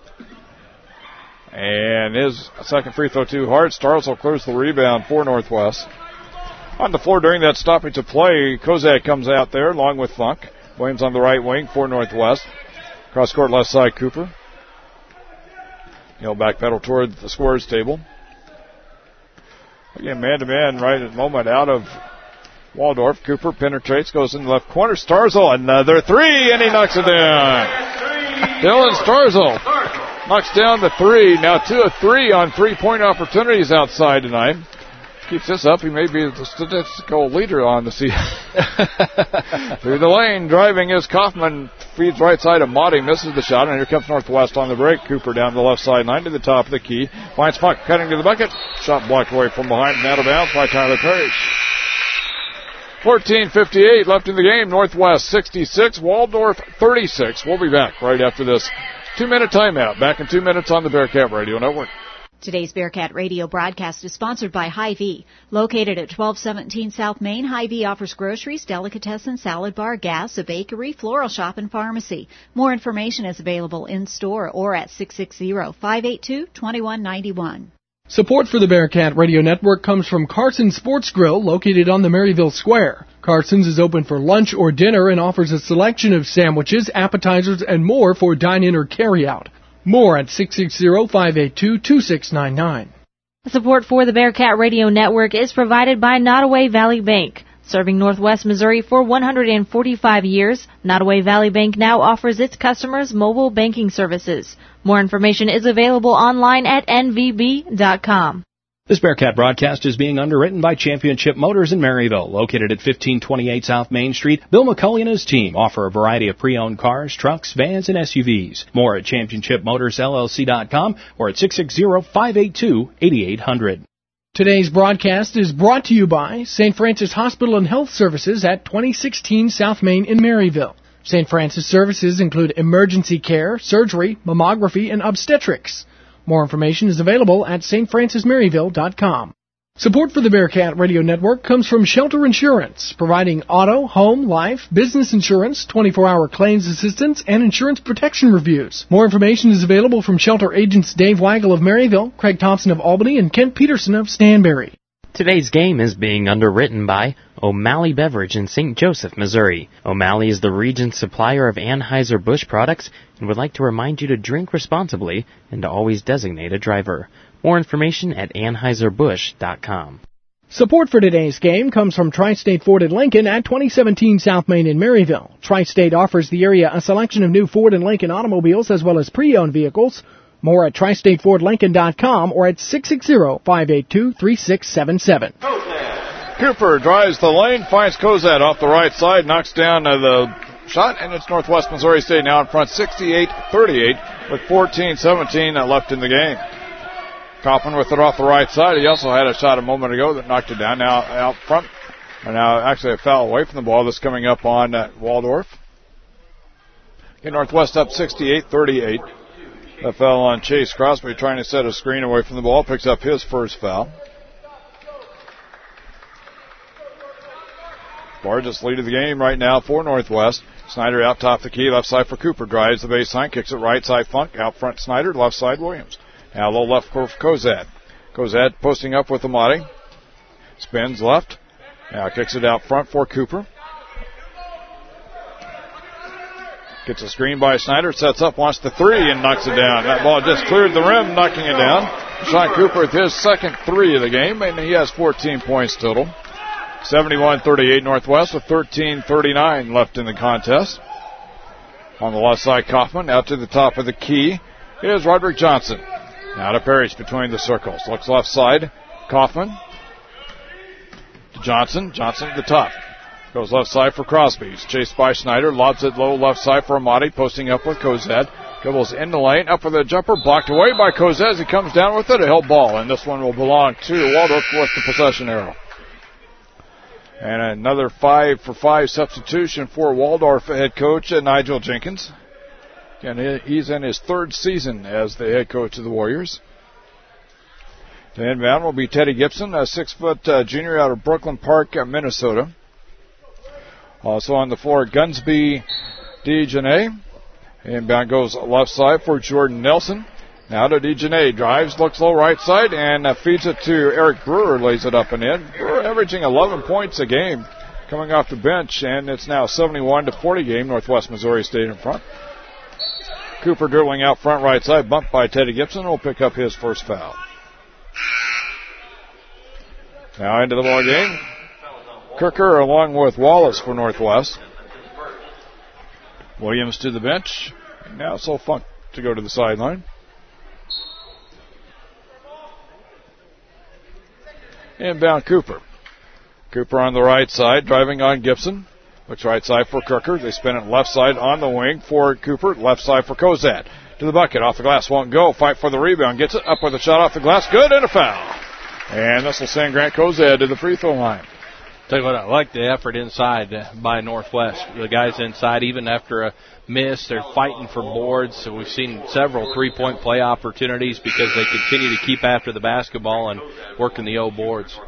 Speaker 3: And his second free throw too hard. Starzl clears the rebound for Northwest. On the floor during that stoppage of play, Kozak comes out there along with Funk. Williams on the right wing for Northwest. Cross court left side, Cooper. He'll backpedal toward the scorer's table. Again, man-to-man right at the moment out of Waldorf. Cooper penetrates, goes in the left corner. Starzl, another three, and he knocks it down. Dylan Starzl knocks down the three. Now two of three on three-point opportunities outside tonight. Keeps this up, he may be the statistical leader on the season. Through the lane, driving is Kaufman. Feeds right side of Motti, misses the shot, and here comes Northwest on the break. Cooper down the left sideline to the top of the key. Finds Funk cutting to the bucket. Shot blocked away from behind and out of bounds by Tyler Parrish. fourteen fifty-eight left in the game. Northwest sixty-six, Waldorf thirty-six. We'll be back right after this two-minute timeout. Back in two minutes on the Bearcat Radio Network.
Speaker 14: Today's Bearcat Radio broadcast is sponsored by Hy-Vee. Located at twelve seventeen South Main, Hy-Vee offers groceries, delicatessen, salad bar, gas, a bakery, floral shop, and pharmacy. More information is available in-store or at six six zero, five eight two, two one nine one.
Speaker 5: Support for the Bearcat Radio Network comes from Carson's Sports Grill, located on the Maryville Square. Carson's is open for lunch or dinner and offers a selection of sandwiches, appetizers, and more for dine-in or carry-out. More at six six zero, five eight two, two six nine nine.
Speaker 6: Support for the Bearcat Radio Network is provided by Nottoway Valley Bank. Serving Northwest Missouri for one hundred forty-five years, Nottoway Valley Bank now offers its customers mobile banking services. More information is available online at N V B dot com.
Speaker 12: This Bearcat broadcast is being underwritten by Championship Motors in Maryville, located at fifteen twenty-eight South Main Street. Bill McCulley and his team offer a variety of pre-owned cars, trucks, vans, and S U Vs. More at Championship Motors L L C dot com or at six six zero, five eight two, eight eight zero zero.
Speaker 5: Today's broadcast is brought to you by Saint Francis Hospital and Health Services at twenty sixteen South Main in Maryville. Saint Francis services include emergency care, surgery, mammography, and obstetrics. More information is available at S T Francis Maryville dot com. Support for the Bearcat Radio Network comes from Shelter Insurance, providing auto, home, life, business insurance, twenty-four hour claims assistance, and insurance protection reviews. More information is available from Shelter agents Dave Weigel of Maryville, Craig Thompson of Albany, and Kent Peterson of Stanberry.
Speaker 8: Today's game is being underwritten by O'Malley Beverage in Saint Joseph, Missouri. O'Malley is the region's supplier of Anheuser-Busch products and would like to remind you to drink responsibly and to always designate a driver. More information at Anheuser Busch dot com.
Speaker 5: Support for today's game comes from Tri-State Ford and Lincoln at twenty seventeen South Main in Maryville. Tri-State offers the area a selection of new Ford and Lincoln automobiles as well as pre-owned vehicles. More at Tri State Ford Lincoln dot com or at six six zero, five eight two, three six seven seven.
Speaker 3: Cooper drives the lane, finds Cozad off the right side, knocks down uh, the shot, and it's Northwest Missouri State now in front sixty-eight thirty-eight with fourteen seventeen left in the game. Kaufman with it off the right side. He also had a shot a moment ago that knocked it down. Now out front, and now actually a foul away from the ball that's coming up on uh, Waldorf. Okay, Northwest up sixty-eight thirty-eight. That foul on Chase Crosby trying to set a screen away from the ball. Picks up his first foul. Largest lead of the game right now for Northwest. Snyder out top the key. Left side for Cooper. Drives the baseline. Kicks it right side Funk. Out front Snyder. Left side Williams. Now low left for Cozad. Cozad posting up with Amati. Spins left. Now kicks it out front for Cooper. Gets a screen by Snyder, sets up, wants the three, and knocks it down. That ball just cleared the rim, knocking it down. Sean Cooper with his second three of the game, and he has fourteen points total. seventy-one thirty-eight Northwest with thirteen thirty-nine left in the contest. On the left side, Kaufman out to the top of the key is Roderick Johnson. Now to Parrish between the circles. Looks left side, Kaufman to Johnson. Johnson at the top. Goes left side for Crosby. He's chased by Snyder. Lobs it low left side for Amati. Posting up with Cozad. Dribbles in the lane. Up for the jumper. Blocked away by Cozad as he comes down with it. A held ball. And this one will belong to Waldorf with the possession arrow. And another five for five substitution for Waldorf head coach Nigel Jenkins. And he's in his third season as the head coach of the Warriors. The inbound will be Teddy Gibson, a six-foot uh, junior out of Brooklyn Park, uh, Minnesota. Also on the floor, Gunsby DeJournay. Inbound goes left side for Jordan Nelson. Now to DeJournay. Drives, looks low right side, and uh, feeds it to Eric Brewer. Lays it up and in. Brewer averaging eleven points a game coming off the bench, and it's now seventy-one to forty game. Northwest Missouri State in front. Cooper dribbling out front right side. Bumped by Teddy Gibson. Will pick up his first foul. Now into the ball game. Kirker along with Wallace for Northwest. Williams to the bench. Now so Funk to go to the sideline. Inbound Cooper. Cooper on the right side, driving on Gibson. Looks right side for Kirker. They spin it left side on the wing for Cooper. Left side for Cozad. To the bucket. Off the glass. Won't go. Fight for the rebound. Gets it up with a shot off the glass. Good and a foul. And this will send Grant Cozad to the free throw line.
Speaker 4: Tell you what, I like the effort inside by Northwest. The guys inside, even after a miss, they're fighting for boards. So we've seen several three-point play opportunities because they continue to keep after the basketball and working the O boards.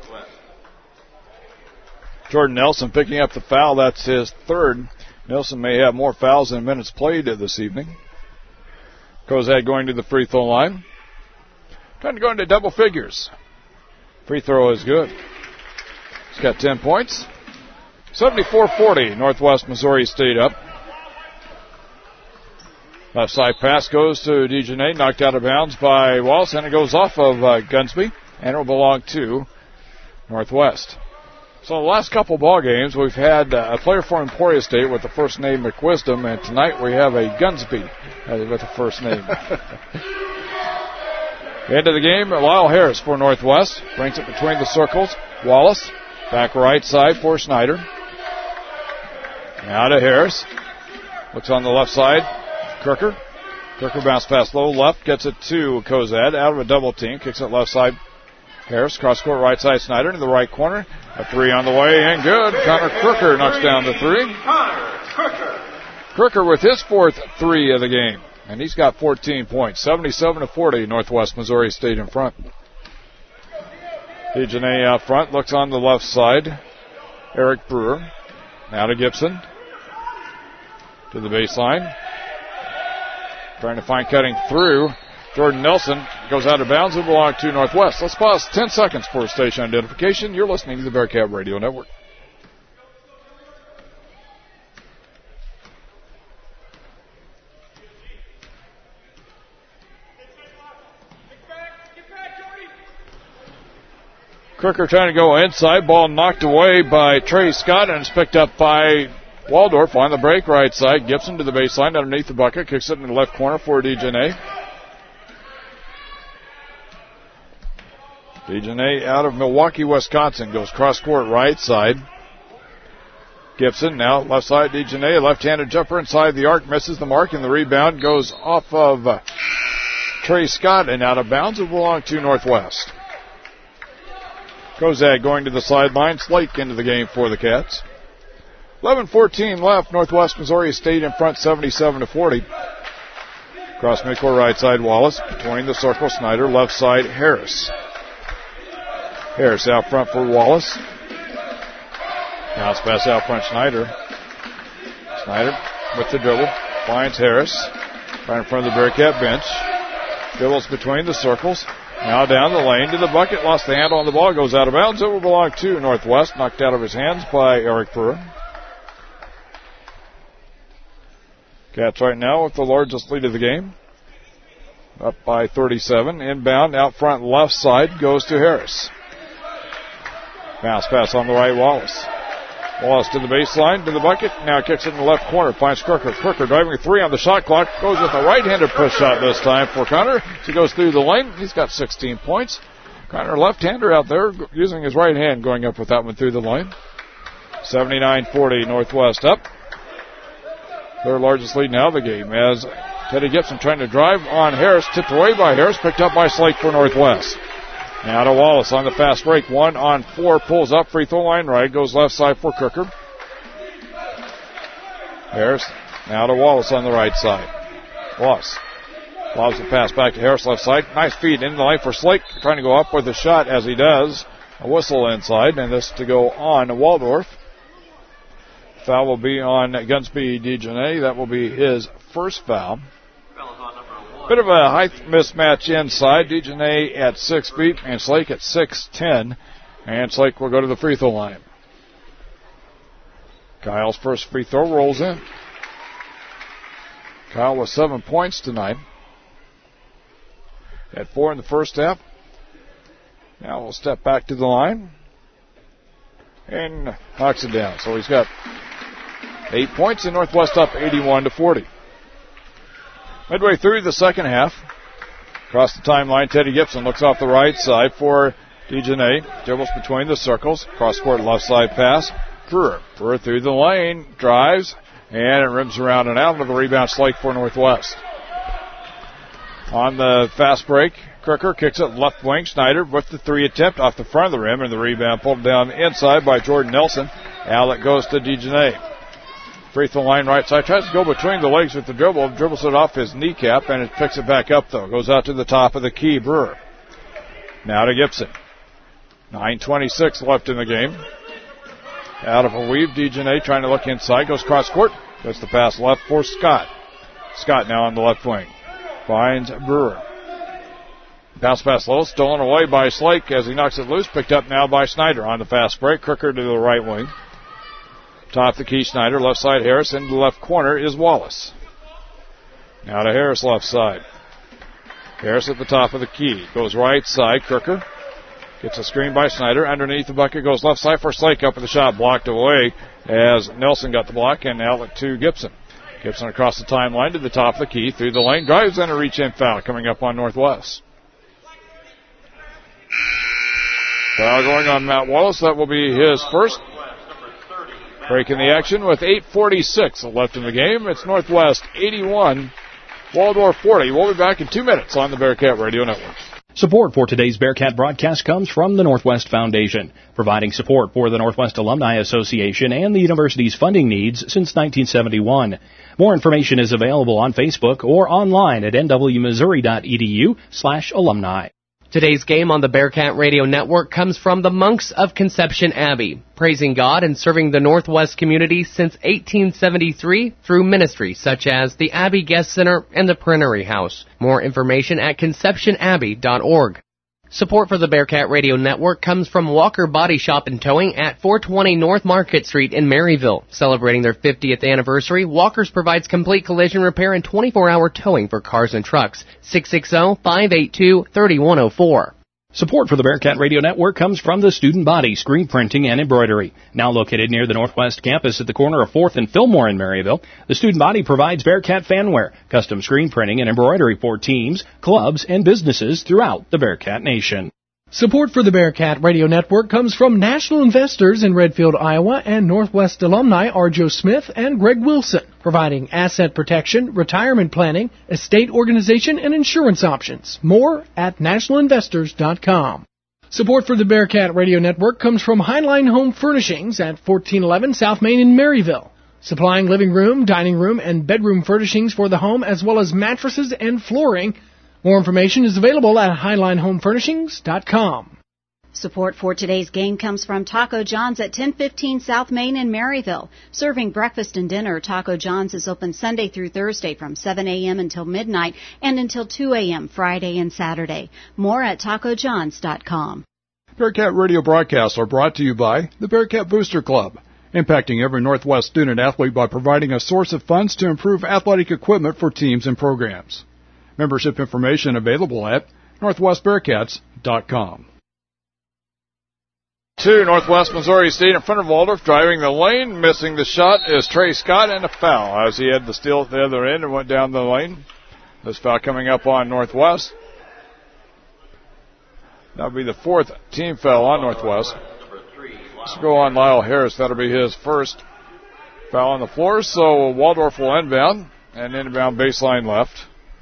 Speaker 3: Jordan Nelson picking up the foul. That's his third. Nelson may have more fouls than minutes played this evening. Cozad going to the free throw line. Trying to go into double figures. Free throw is good. He's got ten points. seventy-four forty, Northwest Missouri State up. Left side pass goes to DeJournay, knocked out of bounds by Wallace, and it goes off of uh, Gunsby. and it will belong to Northwest. So the last couple ball games, we've had uh, a player for Emporia State with the first name McWisdom, and tonight we have a Gunsby uh, with the first name. End of the game, Lyle Harris for Northwest. Brings it between the circles. Wallace, back right side for Snyder. Now to Harris. Looks on the left side. Kirker. Kirker bounce pass low left. Gets it to Kozad. Out of a double team. Kicks it left side. Harris, cross court right side. Snyder into the right corner. A three on the way and good. Connor Kirker knocks down the three.
Speaker 16: Connor Kirker.
Speaker 3: Kirker with his fourth three of the game. And he's got fourteen points. seventy-seven to forty. Northwest Missouri State in front. DeJohnay out front. Looks on the left side. Eric Brewer. Now to Gibson. To the baseline. Trying to find cutting through. Jordan Nelson goes out of bounds and belongs to Northwest. Let's pause ten seconds for station identification. You're listening to the Bearcat Radio Network. Kirker trying to go inside. Ball knocked away by Trey Scott, and it's picked up by Waldorf on the break right side. Gibson to the baseline underneath the bucket. Kicks it in the left corner for DeJohnay. DeJohnay out of Milwaukee, Wisconsin. Goes cross court right side. Gibson now left side. DeJohnay, left-handed jumper inside the arc. Misses the mark, and the rebound goes off of uh, Trey Scott and out of bounds. It belongs to Northwest. Kozad going to the sideline. Slake into the game for the Cats. eleven fourteen left. Northwest Missouri State in front, seventy-seven to forty. Cross midcourt right side, Wallace. Between the circle, Snyder. Left side, Harris. Harris out front for Wallace. Bounce pass out front, Snyder. Snyder with the dribble. Finds Harris. Right in front of the Bearcat bench. Dribbles between the circles. Now down the lane to the bucket. Lost the handle on the ball. Goes out of bounds. It will belong to Northwest. Knocked out of his hands by Eric Brewer. Cats right now with the largest lead of the game. Up by thirty-seven. Inbound out front left side goes to Harris. Bounce pass on the right, Wallace. Wallace to the baseline, to the bucket. Now kicks it in the left corner. Finds Kirker. Kirker driving three on the shot clock. Goes with a right-handed push shot this time for Connor. He goes through the lane. He's got sixteen points. Connor left-hander out there using his right hand going up with that one through the lane. seventy-nine forty Northwest up. Their largest lead now of the game as Teddy Gibson trying to drive on Harris. Tipped away by Harris. Picked up by Slake for Northwest. Now to Wallace on the fast break. One on four. Pulls up. Free throw line right. Goes left side for Kirker. Harris. Now to Wallace on the right side. Wallace. Lobs the pass back to Harris left side. Nice feed into the lane for Slake. Trying to go up with a shot as he does. A whistle inside. And this to go on Waldorf. Foul will be on Gunsby DeJohnay. That will be his first foul. Bit of a height mismatch inside. DeJohnay at six feet and Slake at six ten. And Slake will go to the free throw line. Kyle's first free throw rolls in. Kyle with seven points tonight. Had four in the first half. Now we'll step back to the line. And knocks it down. So he's got eight points and Northwest up eighty-one to forty. Midway through the second half, across the timeline, Teddy Gibson looks off the right side for DeJohnay. Dribbles between the circles. Cross-court left side pass. Brewer. Brewer through the lane. Drives. And it rims around and out of the rebound. Slake for Northwest. On the fast break, Kirker kicks it left wing. Snyder with the three attempt off the front of the rim. And the rebound pulled down inside by Jordan Nelson. Outlet goes to DeJohnay. Free throw line right side. Tries to go between the legs with the dribble. Dribbles it off his kneecap and it picks it back up though. Goes out to the top of the key. Brewer. Now to Gibson. nine twenty-six left in the game. Out of a weave. DeJohnay trying to look inside. Goes cross court. Gets the pass left for Scott. Scott now on the left wing. Finds Brewer. Bounce pass low. Stolen away by Slake as he knocks it loose. Picked up now by Snyder on the fast break. Kirker to the right wing. Top the key, Snyder. Left side, Harris. Into the left corner is Wallace. Now to Harris, left side. Harris at the top of the key. Goes right side, Kirker. Gets a screen by Snyder. Underneath the bucket goes left side for Slake. Up with the shot. Blocked away as Nelson got the block and outlet to Gibson. Gibson across the timeline to the top of the key. Through the lane. Drives in a reach-in foul coming up on Northwest. Foul going on Matt Wallace. That will be his first. Breaking the action with eight forty-six left in the game. It's Northwest eighty-one, Waldorf forty. We'll be back in two minutes on the Bearcat Radio Network.
Speaker 12: Support for today's Bearcat broadcast comes from the Northwest Foundation, providing support for the Northwest Alumni Association and the university's funding needs since nineteen seventy-one. More information is available on Facebook or online at n w missouri dot e d u slash alumni.
Speaker 9: Today's game on the Bearcat Radio Network comes from the Monks of Conception Abbey, praising God and serving the Northwest community since eighteen seventy-three through ministries such as the Abbey Guest Center and the Printery House. More information at conception abbey dot org. Support for the Bearcat Radio Network comes from Walker Body Shop and Towing at four twenty North Market Street in Maryville. Celebrating their fiftieth anniversary, Walker's provides complete collision repair and twenty-four hour towing for cars and trucks. six six zero, five eight two, three one zero four.
Speaker 12: Support for the Bearcat Radio Network comes from the Student Body Screen Printing and Embroidery. Now located near the Northwest campus at the corner of fourth and Fillmore in Maryville, the Student Body provides Bearcat fanware, custom screen printing and embroidery for teams, clubs, and businesses throughout the Bearcat Nation.
Speaker 5: Support for the Bearcat Radio Network comes from national investors in Redfield, Iowa, and Northwest alumni are Joe Smith and Greg Wilson, providing asset protection, retirement planning, estate organization, and insurance options. More at national investors dot com. Support for the Bearcat Radio Network comes from Highline Home Furnishings at fourteen eleven South Main in Maryville, supplying living room, dining room, and bedroom furnishings for the home, as well as mattresses and flooring. More information is available at highline home furnishings dot com.
Speaker 14: Support for today's game comes from Taco John's at ten fifteen South Main in Maryville. Serving breakfast and dinner, Taco John's is open Sunday through Thursday from seven a.m. until midnight and until two a.m. Friday and Saturday. More at taco johns dot com.
Speaker 3: Bearcat radio broadcasts are brought to you by the Bearcat Booster Club, impacting every Northwest student athlete by providing a source of funds to improve athletic equipment for teams and programs. Membership information available at northwest bearcats dot com. Two, Northwest Missouri State in front of Waldorf, driving the lane. Missing the shot is Trey Scott, and a foul as he had the steal at the other end and went down the lane. This foul coming up on Northwest. That'll be the fourth team foul on Northwest. Let's go on Lyle Harris. That'll be his first foul on the floor. So Waldorf will inbound, and inbound baseline left.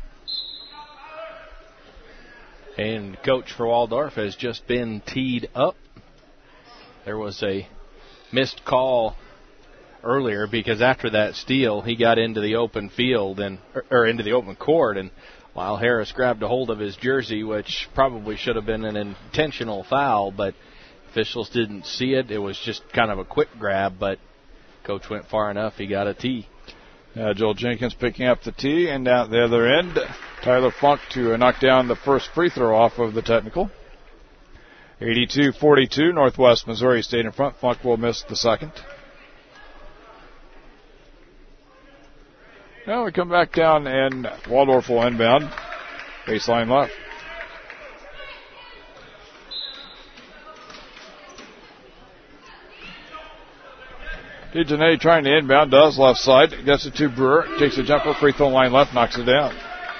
Speaker 4: And coach for Waldorf has just been teed up. There was a missed call earlier because after that steal, he got into the open field and or, or into the open court, and Lyle Harris grabbed a hold of his jersey, which probably should have been an intentional foul, but officials didn't see it. It was just kind of a quick grab, but coach went far enough. He got a tee.
Speaker 3: Uh, Joel Jenkins picking up the tee, and out the other end, Tyler Funk to knock down the first free throw off of the technical. eighty-two forty-two, Northwest Missouri State in front. Funk will miss the second. Now we come back down, and Waldorf will inbound. Baseline left. DeJournette trying to inbound, does left side, gets it to Brewer, takes a jumper, free throw line left, knocks it down.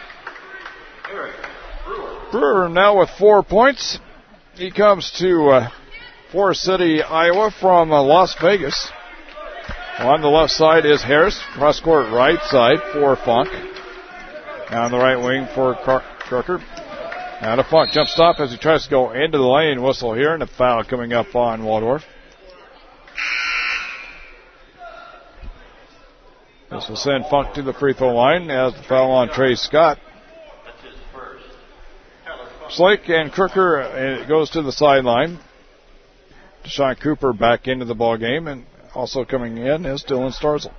Speaker 3: Brewer now with four points. He comes to uh, Forest City, Iowa from uh, Las Vegas. On the left side is Harris, cross court right side for Funk. Down the right wing for Car- Crooker. Now to Funk, jump stop as he tries to go into the lane. Whistle here, and a foul coming up on Waldorf. This will send Funk to the free throw line as the foul on Trey Scott. Slake and Crooker, and it goes to the sideline. Deshaun Cooper back into the ball game, and also coming in is Dylan Starzl.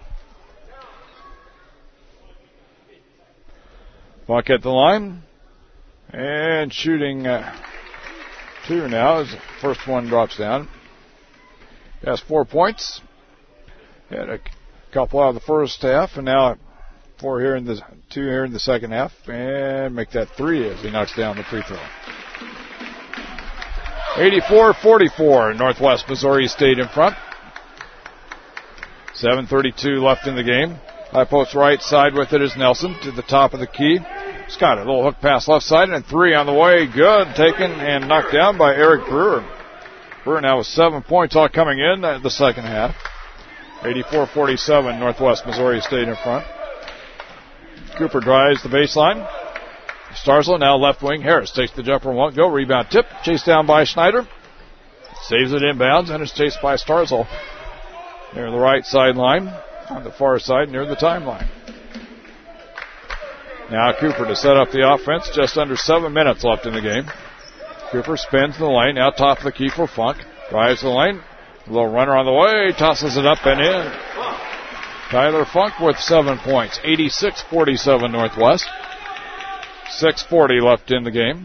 Speaker 3: Funk at the line, and shooting uh, two now as the first one drops down. He has four points. Had a couple out of the first half, and now four here in the two here in the second half, and make that three as he knocks down the free throw. eighty-four forty-four, Northwest Missouri State in front. seven thirty-two left in the game. High post right side with it is Nelson to the top of the key. Scott, a little hook pass left side and three on the way. Good. Taken and knocked down by Eric Brewer. Brewer now with seven points all coming in the second half. eighty-four forty-seven, Northwest Missouri State in front. Cooper drives the baseline. Starzl now left wing. Harris takes the jumper, won't go. Rebound tip. Chased down by Schneider. Saves it inbounds and is chased by Starzl near the right sideline on the far side near the timeline. Now Cooper to set up the offense. Just under seven minutes left in the game. Cooper spins the lane. Now top of the key for Funk. Drives the lane. A little runner on the way. Tosses it up and in. Tyler Funk with seven points. eighty-six forty-seven Northwest. six forty left in the game.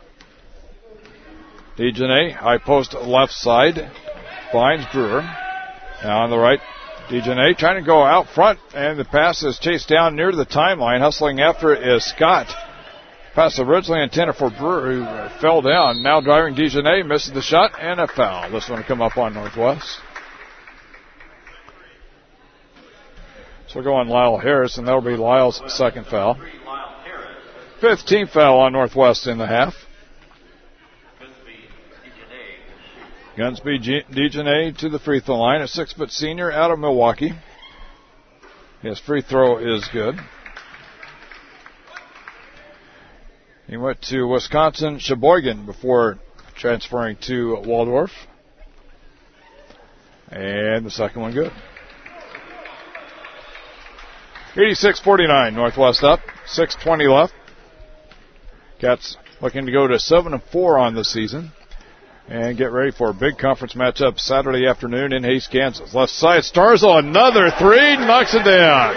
Speaker 3: DeJournette, high post left side. Finds Brewer. Now on the right, DeJournette trying to go out front, and the pass is chased down near the timeline. Hustling after it is Scott. Pass originally intended for Brewer, who fell down. Now driving DeJournette, misses the shot, and a foul. This one will come up on Northwest. So we'll go on Lyle Harris, and that'll be Lyle's second foul. Fifth team foul on Northwest in the half. Gunsby DeJournette to the free throw line, a six-foot senior out of Milwaukee. His free throw is good. He went to Wisconsin Sheboygan before transferring to Waldorf. And the second one good. eighty-six forty-nine, Northwest up. six twenty left. Cats looking to go to seven and four on the season. And get ready for a big conference matchup Saturday afternoon in Hays, Kansas. Left side, Starzl, another three, knocks it down.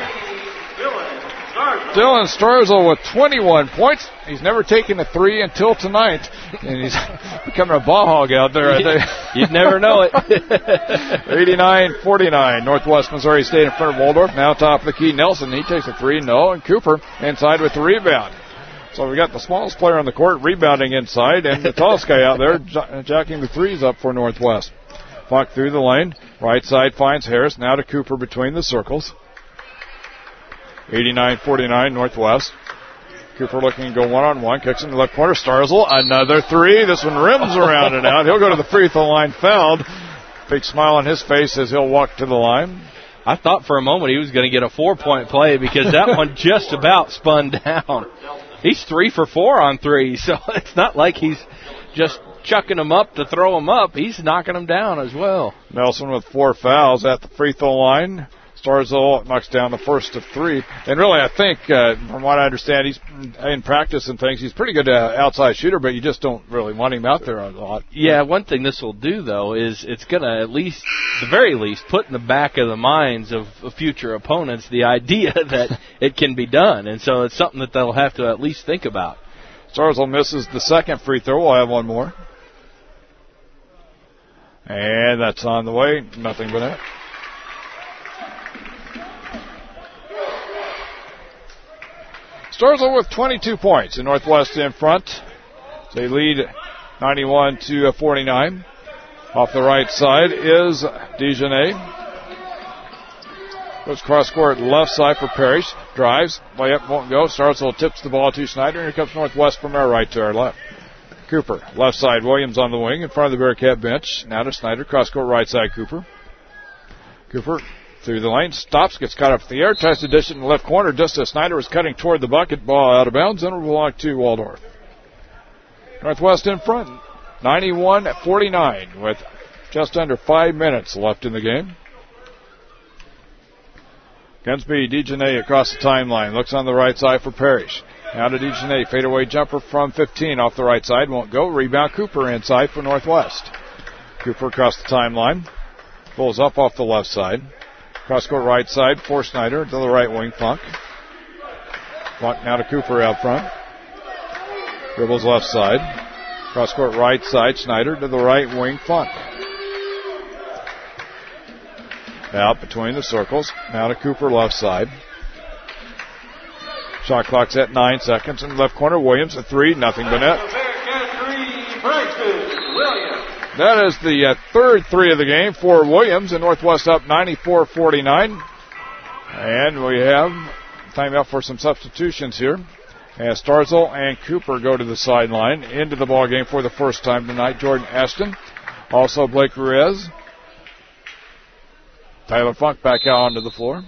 Speaker 3: Dylan Starzl with twenty-one points. He's never taken a three until tonight. And he's becoming a ball hog out there, I think.
Speaker 4: You'd never know it.
Speaker 3: eighty-nine forty-nine, Northwest Missouri State in front of Waldorf. Now top of the key, Nelson. He takes a three, no. And Cooper inside with the rebound. So we got the smallest player on the court rebounding inside, and the tallest guy out there j- jacking the threes up for Northwest. Funk through the lane. Right side finds Harris. Now to Cooper between the circles. eighty-nine forty-nine Northwest. Cooper looking to go one-on-one. Kicks in the left corner. Starzl, another three. This one rims around and out. He'll go to the free throw line fouled. Big smile on his face as he'll walk to the line.
Speaker 4: I thought for a moment he was going to get a four-point play because that one just about spun down. He's three for four on three, so it's not like he's just chucking them up to throw them up. He's knocking them down as well.
Speaker 3: Nelson with four fouls at the free throw line. Starzl knocks down the first of three. And really, I think, uh, from what I understand, he's in practice and things, he's pretty good uh, outside shooter, but you just don't really want him out there a lot.
Speaker 4: Yeah, one thing this will do, though, is it's going to at least, at the very least, put in the back of the minds of, of future opponents the idea that it can be done. And so it's something that they'll have to at least think about.
Speaker 3: Starzl misses the second free throw. We'll have one more. And that's on the way. Nothing but net. Starzl with twenty-two points, and Northwest in front. They lead ninety-one to forty-nine. Off the right side is DeJournette. Goes cross court left side for Parrish. Drives. Layup won't go. Starzl tips the ball to Schneider. And here comes Northwest from our right to our left. Cooper. Left side. Williams on the wing in front of the Bearcat bench. Now to Schneider. Cross court right side. Cooper. Cooper through the lane. Stops. Gets caught up in the air. Tries to dish it in the left corner just as Schneider was cutting toward the bucket. Ball out of bounds. And it will belong to Waldorf. Northwest in front. ninety-one forty-nine with just under five minutes left in the game. Gunsby, DeJournette across the timeline. Looks on the right side for Parrish. Now to DeJournette. Fadeaway jumper from fifteen off the right side. Won't go. Rebound Cooper inside for Northwest. Cooper across the timeline. Pulls up off the left side. Cross court right side for Schneider to the right wing. Funk. Funk now to Cooper out front. Dribbles left side. Cross court right side. Schneider to the right wing. Funk. Out between the circles. Now to Cooper left side. Shot clock's at nine seconds. In the left corner, Williams a three. Nothing but net. That is the uh, third three of the game for Williams, and Northwest up ninety-four forty-nine. And we have timeout for some substitutions here, as Starzl and Cooper go to the sideline. Into the ball game for the first time tonight, Jordan Ashton. Also Blake Ruiz. Tyler Funk back out onto the floor.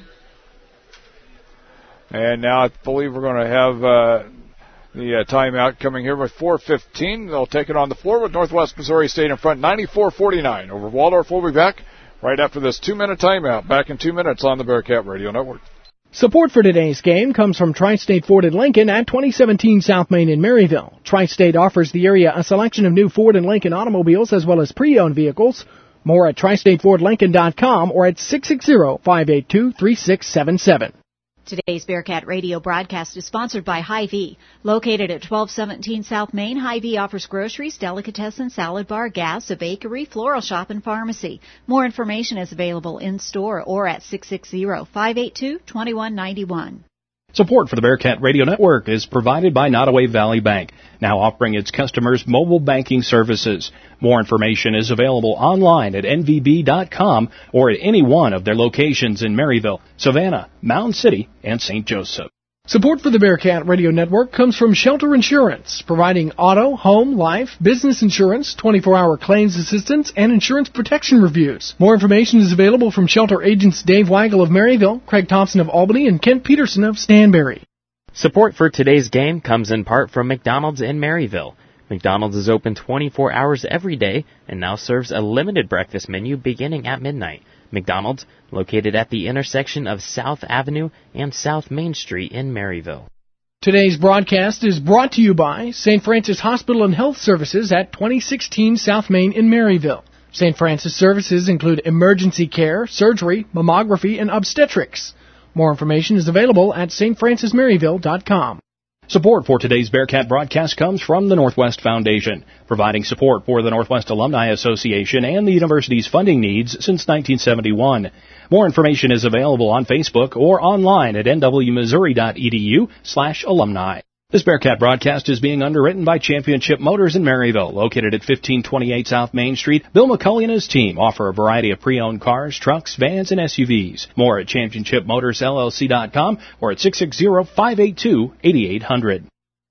Speaker 3: And now I believe we're going to have uh, the uh, timeout coming here with four fifteen. They'll take it on the floor with Northwest Missouri State in front ninety-four forty-nine over Waldorf. We'll be back right after this two-minute timeout. Back in two minutes on the Bearcat Radio Network.
Speaker 5: Support for today's game comes from Tri-State Ford and Lincoln at twenty seventeen South Main in Maryville. Tri-State offers the area a selection of new Ford and Lincoln automobiles as well as pre-owned vehicles. More at tri state ford lincoln dot com or at six six zero, five eight two, three six seven seven.
Speaker 14: Today's Bearcat Radio broadcast is sponsored by Hy-Vee. Located at twelve seventeen South Main, Hy-Vee offers groceries, delicatessen, salad bar, gas, a bakery, floral shop, and pharmacy. More information is available in-store or at six six zero, five eight two, two one nine one.
Speaker 12: Support for the Bearcat Radio Network is provided by Nottoway Valley Bank, now offering its customers mobile banking services. More information is available online at N V B dot com or at any one of their locations in Maryville, Savannah, Mound City, and Saint Joseph.
Speaker 5: Support for the Bearcat Radio Network comes from Shelter Insurance, providing auto, home, life, business insurance, twenty-four hour claims assistance, and insurance protection reviews. More information is available from Shelter agents Dave Weigel of Maryville, Craig Thompson of Albany, and Kent Peterson of Stanberry.
Speaker 8: Support for today's game comes in part from McDonald's in Maryville. McDonald's is open twenty-four hours every day and now serves a limited breakfast menu beginning at midnight. McDonald's, located at the intersection of South Avenue and South Main Street in Maryville.
Speaker 5: Today's broadcast is brought to you by Saint Francis Hospital and Health Services at twenty sixteen South Main in Maryville. Saint Francis services include emergency care, surgery, mammography, and obstetrics. More information is available at st francis maryville dot com.
Speaker 12: Support for today's Bearcat broadcast comes from the Northwest Foundation, providing support for the Northwest Alumni Association and the university's funding needs since nineteen seventy-one. More information is available on Facebook or online at n w missouri dot e d u slash alumni. This Bearcat broadcast is being underwritten by Championship Motors in Maryville, located at fifteen twenty-eight South Main Street. Bill McCulley and his team offer a variety of pre-owned cars, trucks, vans, and S U Vs. More at championship motors l l c dot com or at six six zero, five eight two, eight eight zero zero.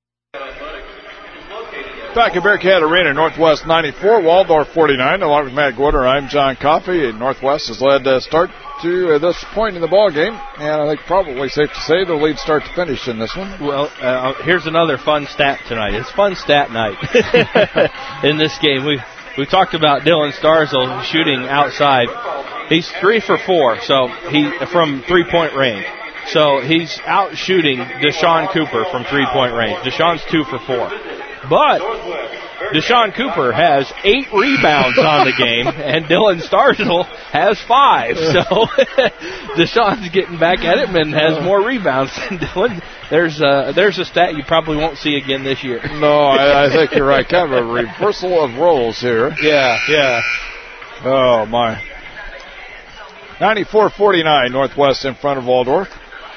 Speaker 3: Back at Bearcat Arena, Northwest ninety-four, Waldorf forty-nine. Along with Matt Gorder, I'm John Coffey. Northwest has led uh, start to uh, this point in the ball game, and I think probably safe to say they'll lead start to finish in this one.
Speaker 4: Well, uh, here's another fun stat tonight. It's fun stat night in this game. We we talked about Dylan Starzl shooting outside. He's three for four, so he from three-point range. So he's out shooting Deshaun Cooper from three-point range. Deshaun's two for four. But Deshaun Cooper has eight rebounds on the game, and Dylan Starzl has five. So Deshaun's getting back at him and has more rebounds than Dylan. There's a, there's a stat you probably won't see again this year.
Speaker 3: No, I, I think you're right. Kind of a reversal of roles here.
Speaker 4: Yeah, yeah.
Speaker 3: Oh, my. ninety-four forty-nine, Northwest in front of Waldorf.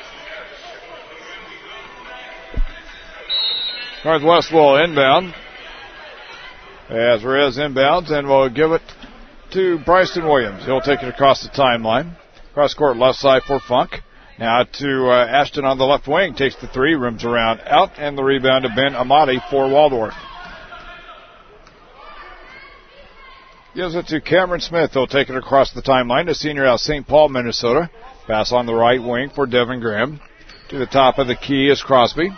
Speaker 3: Northwest will inbound. As Reyes inbounds, and we'll give it to Bryson Williams. He'll take it across the timeline. Cross court left side for Funk. Now to uh, Ashton on the left wing. Takes the three, rims around out, and the rebound to Ben Amati for Waldorf. Gives it to Cameron Smith. He'll take it across the timeline to senior out Saint Paul, Minnesota. Pass on the right wing for Devin Graham. To the top of the key is Crosby.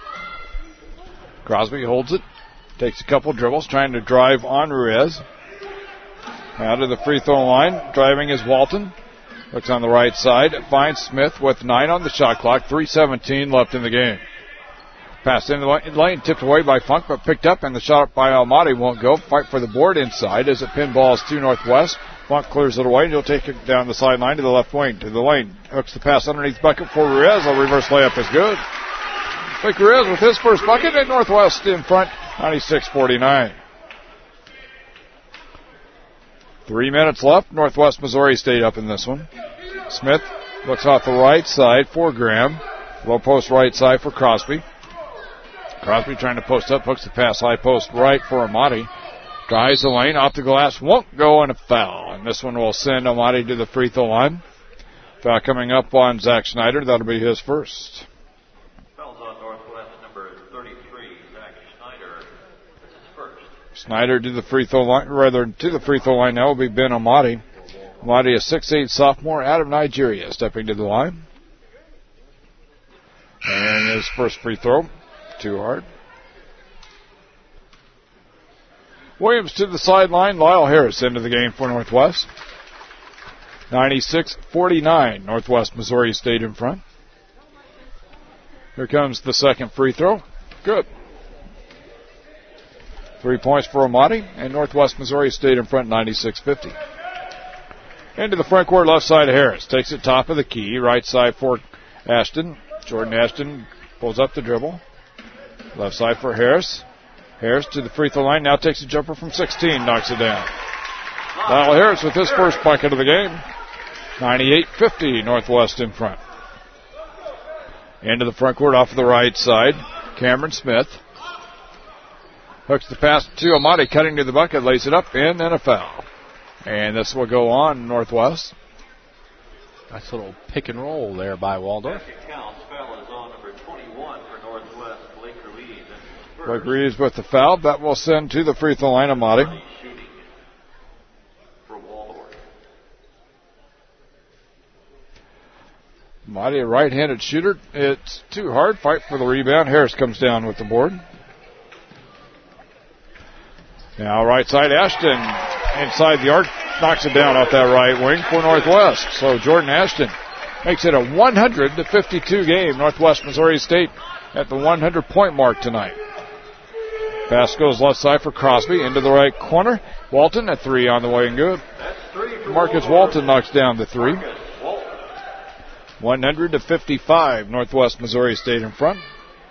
Speaker 3: Crosby holds it. Takes a couple dribbles, trying to drive on Ruiz. Now to the free throw line. Driving is Walton. Looks on the right side. Finds Smith with nine on the shot clock. three seventeen left in the game. Passed in the lane, tipped away by Funk, but picked up, and the shot by Almaty won't go. Fight for the board inside as it pinballs to Northwest. Funk clears it away, and he'll take it down the sideline to the left wing, to the lane. Hooks the pass underneath bucket for Ruiz. A reverse layup is good. Blake Ruiz with his first bucket, and Northwest in front, ninety-six forty-nine. Three minutes left. Northwest Missouri State up in this one. Smith looks off the right side for Graham. Low post right side for Crosby. Crosby trying to post up, hooks the pass high post right for Amati. Drives the lane, off the glass, won't go, and a foul. And this one will send Amati to the free throw line. Foul coming up on Zach Snyder. That'll be his first.
Speaker 16: Fouls on Northwest, number thirty-three, Zach Snyder. This is first.
Speaker 3: Snyder to the free throw line, rather to the free throw line now will be Ben Amati. Amati, a six eight sophomore out of Nigeria, stepping to the line. And his first free throw, too hard. Williams to the sideline. Lyle Harris into the game for Northwest. ninety-six forty-nine, Northwest Missouri State in front. Here comes the second free throw. Good. Three points for Amati, and Northwest Missouri State in front, ninety-six fifty. Into the front court, left side of Harris. Takes it top of the key. Right side for Ashton. Jordan Ashton pulls up the dribble. Left side for Harris. Harris to the free throw line. Now takes a jumper from sixteen. Knocks it down. Lyle Harris with his first bucket of the game. ninety-eight fifty, Northwest in front. Into the front court off of the right side. Cameron Smith. Hooks the pass to Amati, cutting to the bucket, lays it up, in, and a foul. And this will go on Northwest.
Speaker 4: Nice little pick and roll there by Waldorf.
Speaker 16: Counts. Foul is on number twenty-one for Northwest, Blake Ruiz.
Speaker 3: Blake Ruiz with the foul. That will send to the free throw line Amati.
Speaker 16: Shooting for Waldorf.
Speaker 3: Amati, a right-handed shooter. It's too hard. Fight for the rebound. Harris comes down with the board. Now right side, Ashton inside the arc, knocks it down off that right wing for Northwest. So Jordan Ashton makes it a one hundred to fifty-two game. Northwest Missouri State at the one hundred point mark tonight. Pass goes left side for Crosby into the right corner. Walton at three on the way and good. Marcus Walton knocks down the three. one hundred to fifty-five. Northwest Missouri State in front.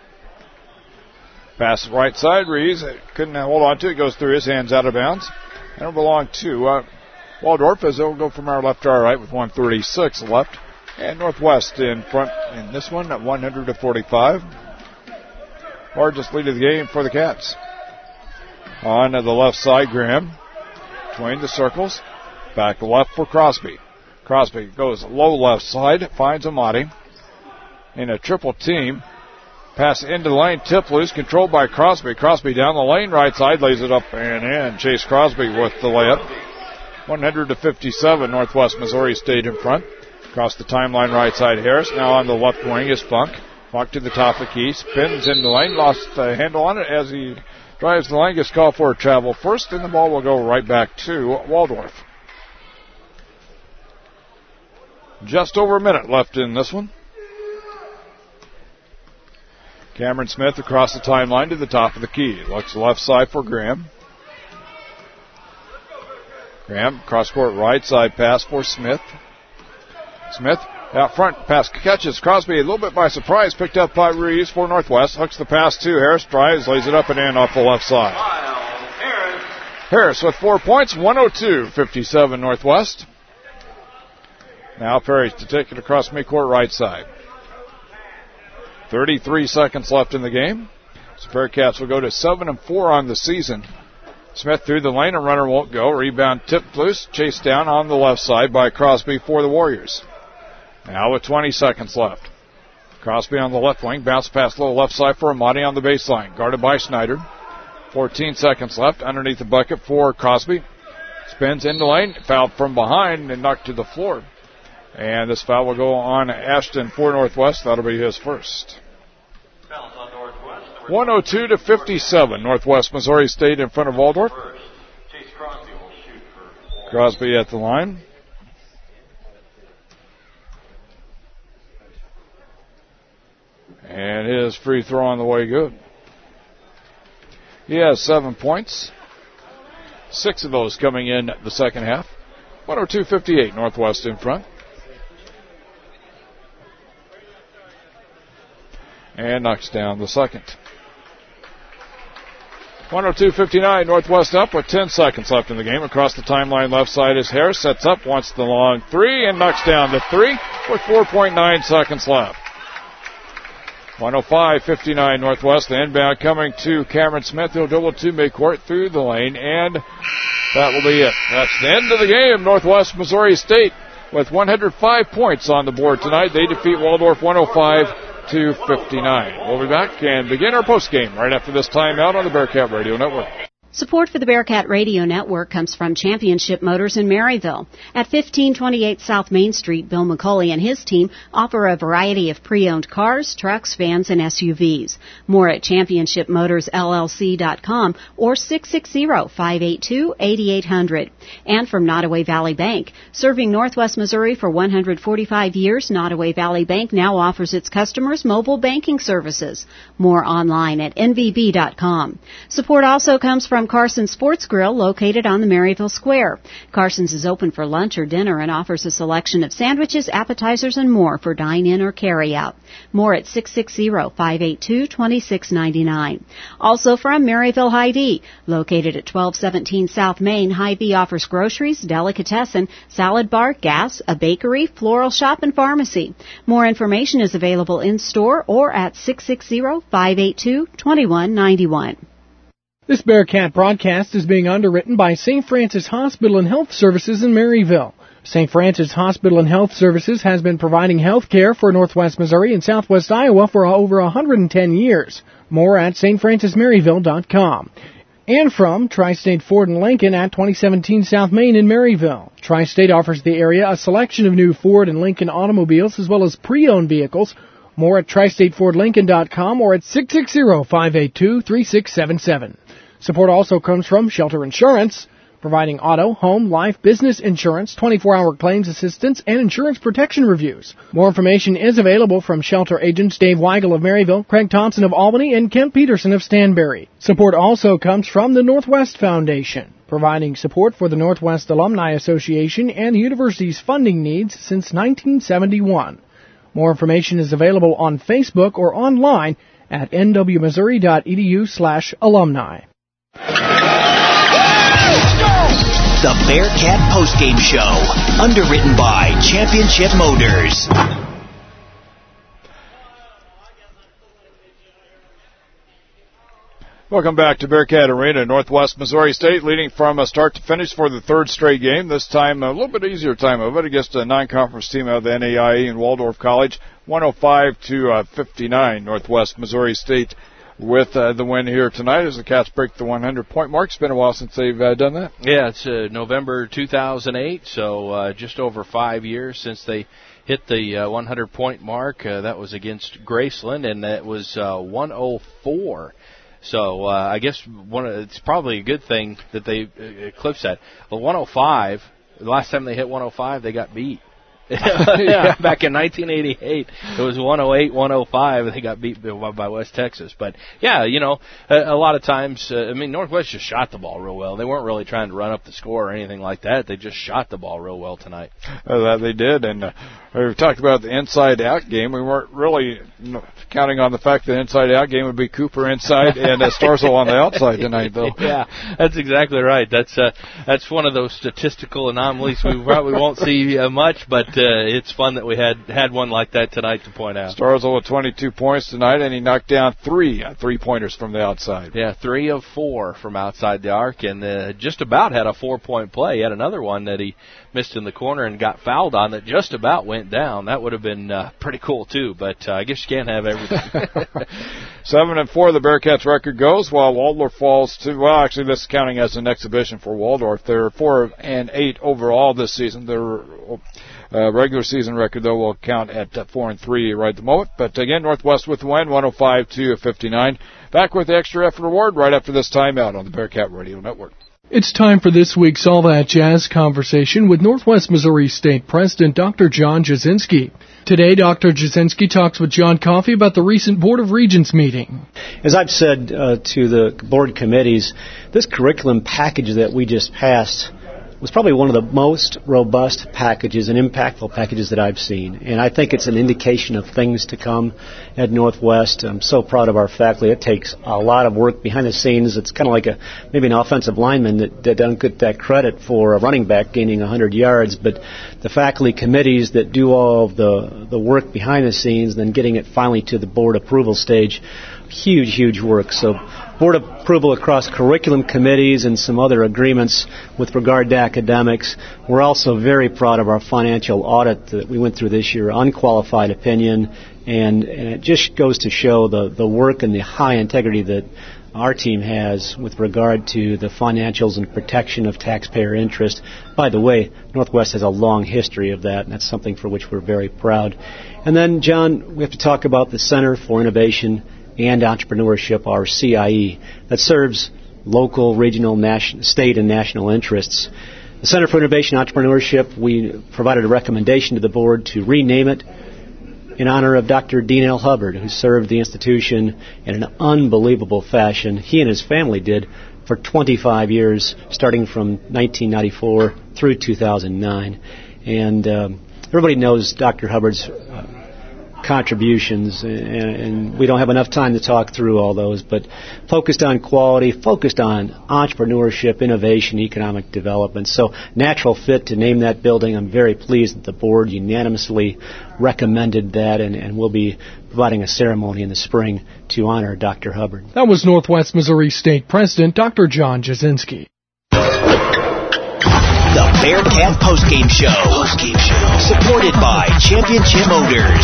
Speaker 3: Pass right side. Reeves couldn't hold on to it. Goes through his hands out of bounds. And it'll belong to uh, Waldorf as they'll go from our left to our right with one thirty-six left. And Northwest in front in this one at one hundred to forty-five. Largest lead of the game for the Cats. On to the left side, Graham. Between the circles. Back left for Crosby. Crosby goes low left side. Finds Amati. In a triple team. Pass into the lane, tip loose, controlled by Crosby. Crosby down the lane, right side, lays it up and in. Chase Crosby with the layup. one hundred to fifty-seven, Northwest Missouri State in front. Across the timeline, right side, Harris. Now on the left wing is Funk. Funk to the top of the key, spins in the lane, lost the handle on it as he drives the lane, gets called for a travel first, and the ball will go right back to Waldorf. Just over a minute left in this one. Cameron Smith across the timeline to the top of the key. Looks left side for Graham. Graham, cross court right side pass for Smith. Smith out front, pass catches Crosby a little bit by surprise, picked up by Ruiz for Northwest. Hooks the pass to Harris, drives, lays it up and in off the left side.
Speaker 16: Harris.
Speaker 3: Harris with four points, one oh two fifty-seven Northwest. Now Perry to take it across midcourt right side. thirty-three seconds left in the game. So Bearcats will go to seven and four on the season. Smith through the lane, a runner won't go. Rebound tipped loose, chased down on the left side by Crosby for the Warriors. Now with twenty seconds left. Crosby on the left wing, bounce pass low left side for Amati on the baseline. Guarded by Snyder. fourteen seconds left underneath the bucket for Crosby. Spins in the lane, fouled from behind and knocked to the floor. And this foul will go on Ashton for Northwest. That'll be his first.
Speaker 16: Fouls on Northwest.
Speaker 3: one oh two to fifty-seven. Northwest Missouri State in front of Waldorf.
Speaker 16: Chase Crosby will shoot for
Speaker 3: Crosby at the line. And his free throw on the way good. He has seven points. Six of those coming in the second half. one oh two fifty-eight. Northwest in front. And knocks down the second. one oh two fifty-nine, Northwest up with ten seconds left in the game. Across the timeline left side is Harris. Sets up, wants the long three, and knocks down the three with four point nine seconds left. one oh five fifty-nine Northwest. The inbound coming to Cameron Smith. He'll dribble to midcourt through the lane, and that will be it. That's the end of the game. Northwest Missouri State with one hundred five points on the board tonight. They defeat Waldorf one oh five to fifty-nine. We'll be back and begin our postgame right after this timeout on the Bearcat Radio Network.
Speaker 14: Support for the Bearcat Radio Network comes from Championship Motors in Maryville. At fifteen twenty-eight South Main Street, Bill McCauley and his team offer a variety of pre-owned cars, trucks, vans, and S U Vs. More at championship motors L L C dot com or six six zero, five eight two, eight eight zero zero. And from Nottoway Valley Bank. Serving Northwest Missouri for one hundred forty-five years, Nottoway Valley Bank now offers its customers mobile banking services. More online at N V B dot com. Support also comes from Carson's Sports Grill, located on the Maryville Square. Carson's is open for lunch or dinner and offers a selection of sandwiches, appetizers, and more for dine-in or carry-out. More at six six zero, five eight two, two six nine nine. Also from Maryville Hy-Vee, located at twelve seventeen South Main, Hy-Vee offers groceries, delicatessen, salad bar, gas, a bakery, floral shop, and pharmacy. More information is available in-store or at six six zero, five eight two, two one nine one.
Speaker 5: This Bearcat broadcast is being underwritten by Saint Francis Hospital and Health Services in Maryville. Saint Francis Hospital and Health Services has been providing health care for Northwest Missouri and Southwest Iowa for over one hundred ten years. More at S T francis maryville dot com. And from Tri-State Ford and Lincoln at twenty seventeen South Main in Maryville. Tri-State offers the area a selection of new Ford and Lincoln automobiles as well as pre-owned vehicles. More at tri state ford lincoln dot com or at six six zero, five eight two, three six seven seven. Support also comes from Shelter Insurance, providing auto, home, life, business insurance, twenty-four hour claims assistance, and insurance protection reviews. More information is available from Shelter agents Dave Weigel of Maryville, Craig Thompson of Albany, and Kent Peterson of Stanberry. Support also comes from the Northwest Foundation, providing support for the Northwest Alumni Association and the university's funding needs since nineteen seventy-one. More information is available on Facebook or online at n w missouri dot e d u slash alumni.
Speaker 2: The Bearcat Postgame Show, underwritten by Championship Motors.
Speaker 3: Welcome back to Bearcat Arena. Northwest Missouri State leading from a start to finish for the third straight game. This time a little bit easier time of it against a non-conference team out of the N A I A and Waldorf College. one oh five to fifty-nine. Northwest Missouri State with uh, the win here tonight as the Cats break the one hundred point mark. It's been a while since they've uh, done that.
Speaker 4: Yeah, it's uh, November two thousand eight, so uh, just over five years since they hit the uh, one hundred point mark. Uh, that was against Graceland, and that was uh, one oh four. So uh, I guess one of, it's probably a good thing that they uh, eclipsed that. Well, one oh five, the last time they hit one oh five, they got beat. Yeah, back in nineteen eighty-eight, it was one oh eight, one oh five, and they got beat by West Texas. But, yeah, you know, a, a lot of times, uh, I mean, Northwest just shot the ball real well. They weren't really trying to run up the score or anything like that. They just shot the ball real well tonight.
Speaker 3: Uh, that they did, and uh, we talked about the inside-out game. We weren't really counting on the fact that the inside-out game would be Cooper inside and uh, Starzl on the outside tonight, though.
Speaker 4: Yeah, that's exactly right. That's uh, that's one of those statistical anomalies we probably won't see uh, much, but uh, it's fun that we had, had one like that tonight to point out.
Speaker 3: Starzl with twenty-two points tonight, and he knocked down three uh, three-pointers from the outside.
Speaker 4: Yeah, three of four from outside the arc, and uh, just about had a four-point play. He had another one that he missed in the corner and got fouled on that just about went down. That would have been uh, pretty cool, too, but uh, I guess you can't have everything.
Speaker 3: Seven and four, the Bearcats' record goes, while Waldorf falls to, well, actually, this is counting as an exhibition for Waldorf. They're four and eight overall this season. Their uh, regular season record, though, will count at uh, four and three right at the moment. But again, Northwest with the win, one oh five to fifty-nine. Back with the extra effort award right after this timeout on the Bearcat Radio Network.
Speaker 5: It's time for this week's All That Jazz conversation with Northwest Missouri State President Doctor John Jasinski. Today, Doctor Jasinski talks with John Coffey about the recent Board of Regents meeting.
Speaker 18: As I've said uh, to the board committees, this curriculum package that we just passed was probably one of the most robust packages and impactful packages that I've seen. And I think it's an indication of things to come at Northwest. I'm so proud of our faculty. It takes a lot of work behind the scenes. It's kind of like a maybe an offensive lineman that, that doesn't get that credit for a running back gaining one hundred yards, but the faculty committees that do all of the, the work behind the scenes, then getting it finally to the board approval stage, huge, huge work. So board approval across curriculum committees and some other agreements with regard to academics. We're also very proud of our financial audit that we went through this year, unqualified opinion, and, and it just goes to show the, the work and the high integrity that our team has with regard to the financials and protection of taxpayer interest. By the way, Northwest has a long history of that, and that's something for which we're very proud. And then, John, we have to talk about the Center for Innovation and Entrepreneurship, our C I E, that serves local, regional, national, state, and national interests. The Center for Innovation and Entrepreneurship, we provided a recommendation to the board to rename it in honor of Doctor Dean L. Hubbard, who served the institution in an unbelievable fashion. He and his family did for twenty-five years, starting from nineteen ninety-four through two thousand nine. And um, everybody knows Doctor Hubbard's uh, contributions, and, and we don't have enough time to talk through all those, but focused on quality, focused on entrepreneurship, innovation, economic development. So natural fit to name that building. I'm very pleased that the board unanimously recommended that, and, and we'll be providing a ceremony in the spring to honor Doctor Hubbard.
Speaker 5: That was Northwest Missouri State President Doctor John Jasinski.
Speaker 2: The Bearcat Postgame Show. Postgame Show. Supported by Championship Motors.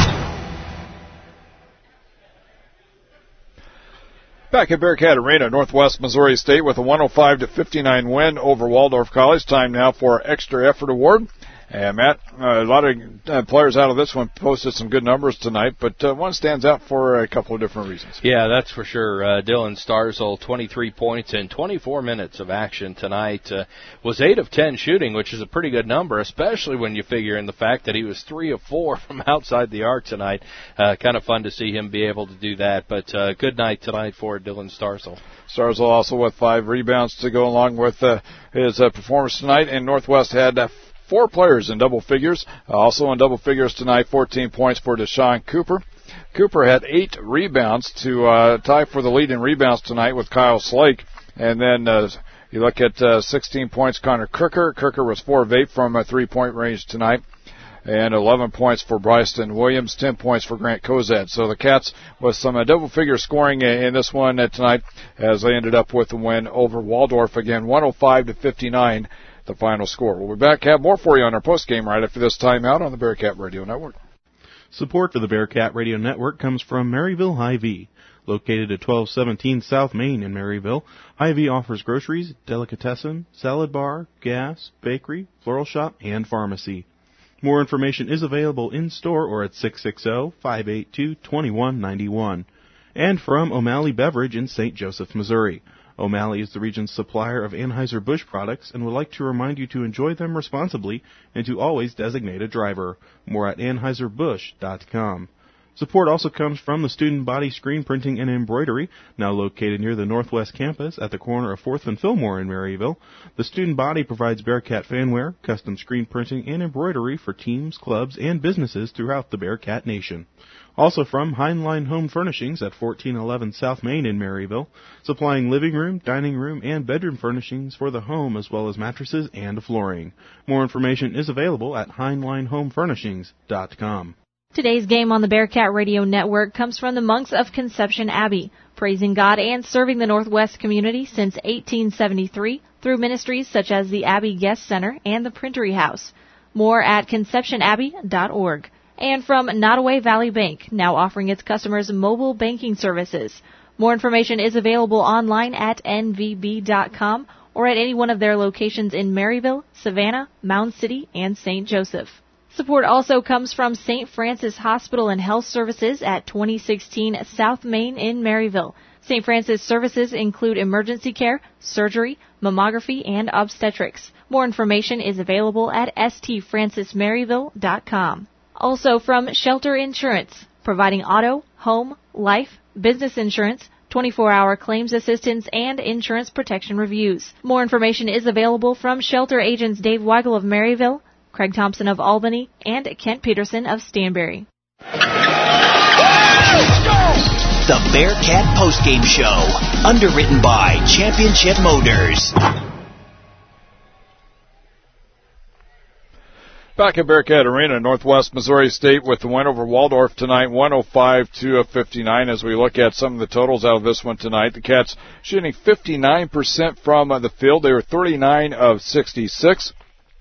Speaker 3: Back at Bearcat Arena, Northwest Missouri State with a one oh five to fifty-nine win over Waldorf College. Time now for our Extra Effort Award. And Matt, uh, a lot of uh, players out of this one posted some good numbers tonight, but uh, one stands out for a couple of different reasons.
Speaker 4: Yeah, that's for sure. Uh, Dylan Starzl, twenty-three points in twenty-four minutes of action tonight. Uh, was eight of ten shooting, which is a pretty good number, especially when you figure in the fact that he was three of four from outside the arc tonight. Uh, kind of fun to see him be able to do that, but uh, good night tonight for Dylan Starzl.
Speaker 3: Starzl also with five rebounds to go along with uh, his uh, performance tonight, and Northwest had uh, four players in double figures. Uh, also in double figures tonight, fourteen points for Deshaun Cooper. Cooper had eight rebounds to uh, tie for the lead in rebounds tonight with Kyle Slake. And then uh, you look at uh, sixteen points, Connor Kirker. Kirker was four of eight from a three-point range tonight. And eleven points for Bryson Williams, ten points for Grant Kozad. So the Cats with some uh, double-figure scoring in this one uh, tonight as they ended up with a win over Waldorf. Again, one oh five to fifty-nine. The final score. We'll be back, have more for you on our postgame right after this timeout on the Bearcat Radio Network.
Speaker 15: Support for the Bearcat Radio Network comes from Maryville Hy-Vee. Located at twelve seventeen South Main in Maryville, Hy-Vee offers groceries, delicatessen, salad bar, gas, bakery, floral shop, and pharmacy. More information is available in-store or at six six zero, five eight two, two one nine one. And from O'Malley Beverage in Saint Joseph, Missouri. O'Malley is the region's supplier of Anheuser-Busch products and would like to remind you to enjoy them responsibly and to always designate a driver. More at Anheuser Busch dot com. Support also comes from the Student Body Screen Printing and Embroidery, now located near the Northwest Campus at the corner of fourth and Fillmore in Maryville. The Student Body provides Bearcat fanwear, custom screen printing, and embroidery for teams, clubs, and businesses throughout the Bearcat Nation. Also from Heinlein Home Furnishings at fourteen eleven South Main in Maryville, supplying living room, dining room, and bedroom furnishings for the home as well as mattresses and flooring. More information is available at Heinlein Home Furnishings dot com.
Speaker 6: Today's game on the Bearcat Radio Network comes from the Monks of Conception Abbey, praising God and serving the Northwest community since eighteen seventy-three through ministries such as the Abbey Guest Center and the Printery House. More at conception abbey dot org. And from Nottoway Valley Bank, now offering its customers mobile banking services. More information is available online at N V B dot com or at any one of their locations in Maryville, Savannah, Mound City, and Saint Joseph. Support also comes from Saint Francis Hospital and Health Services at twenty sixteen South Main in Maryville. Saint Francis services include emergency care, surgery, mammography, and obstetrics. More information is available at S T francis maryville dot com. Also from Shelter Insurance, providing auto, home, life, business insurance twenty-four hour claims assistance, and insurance protection reviews. More information is available from shelter agents Dave Weigel of Maryville, Craig Thompson of Albany, and Kent Peterson of Stanberry.
Speaker 2: The Bearcat Postgame Show, underwritten by Championship Motors.
Speaker 3: Back at Bearcat Arena, Northwest Missouri State with the win over Waldorf tonight, one oh five to fifty-nine. As we look at some of the totals out of this one tonight, the Cats shooting fifty-nine percent from the field. They were thirty-nine of sixty-six.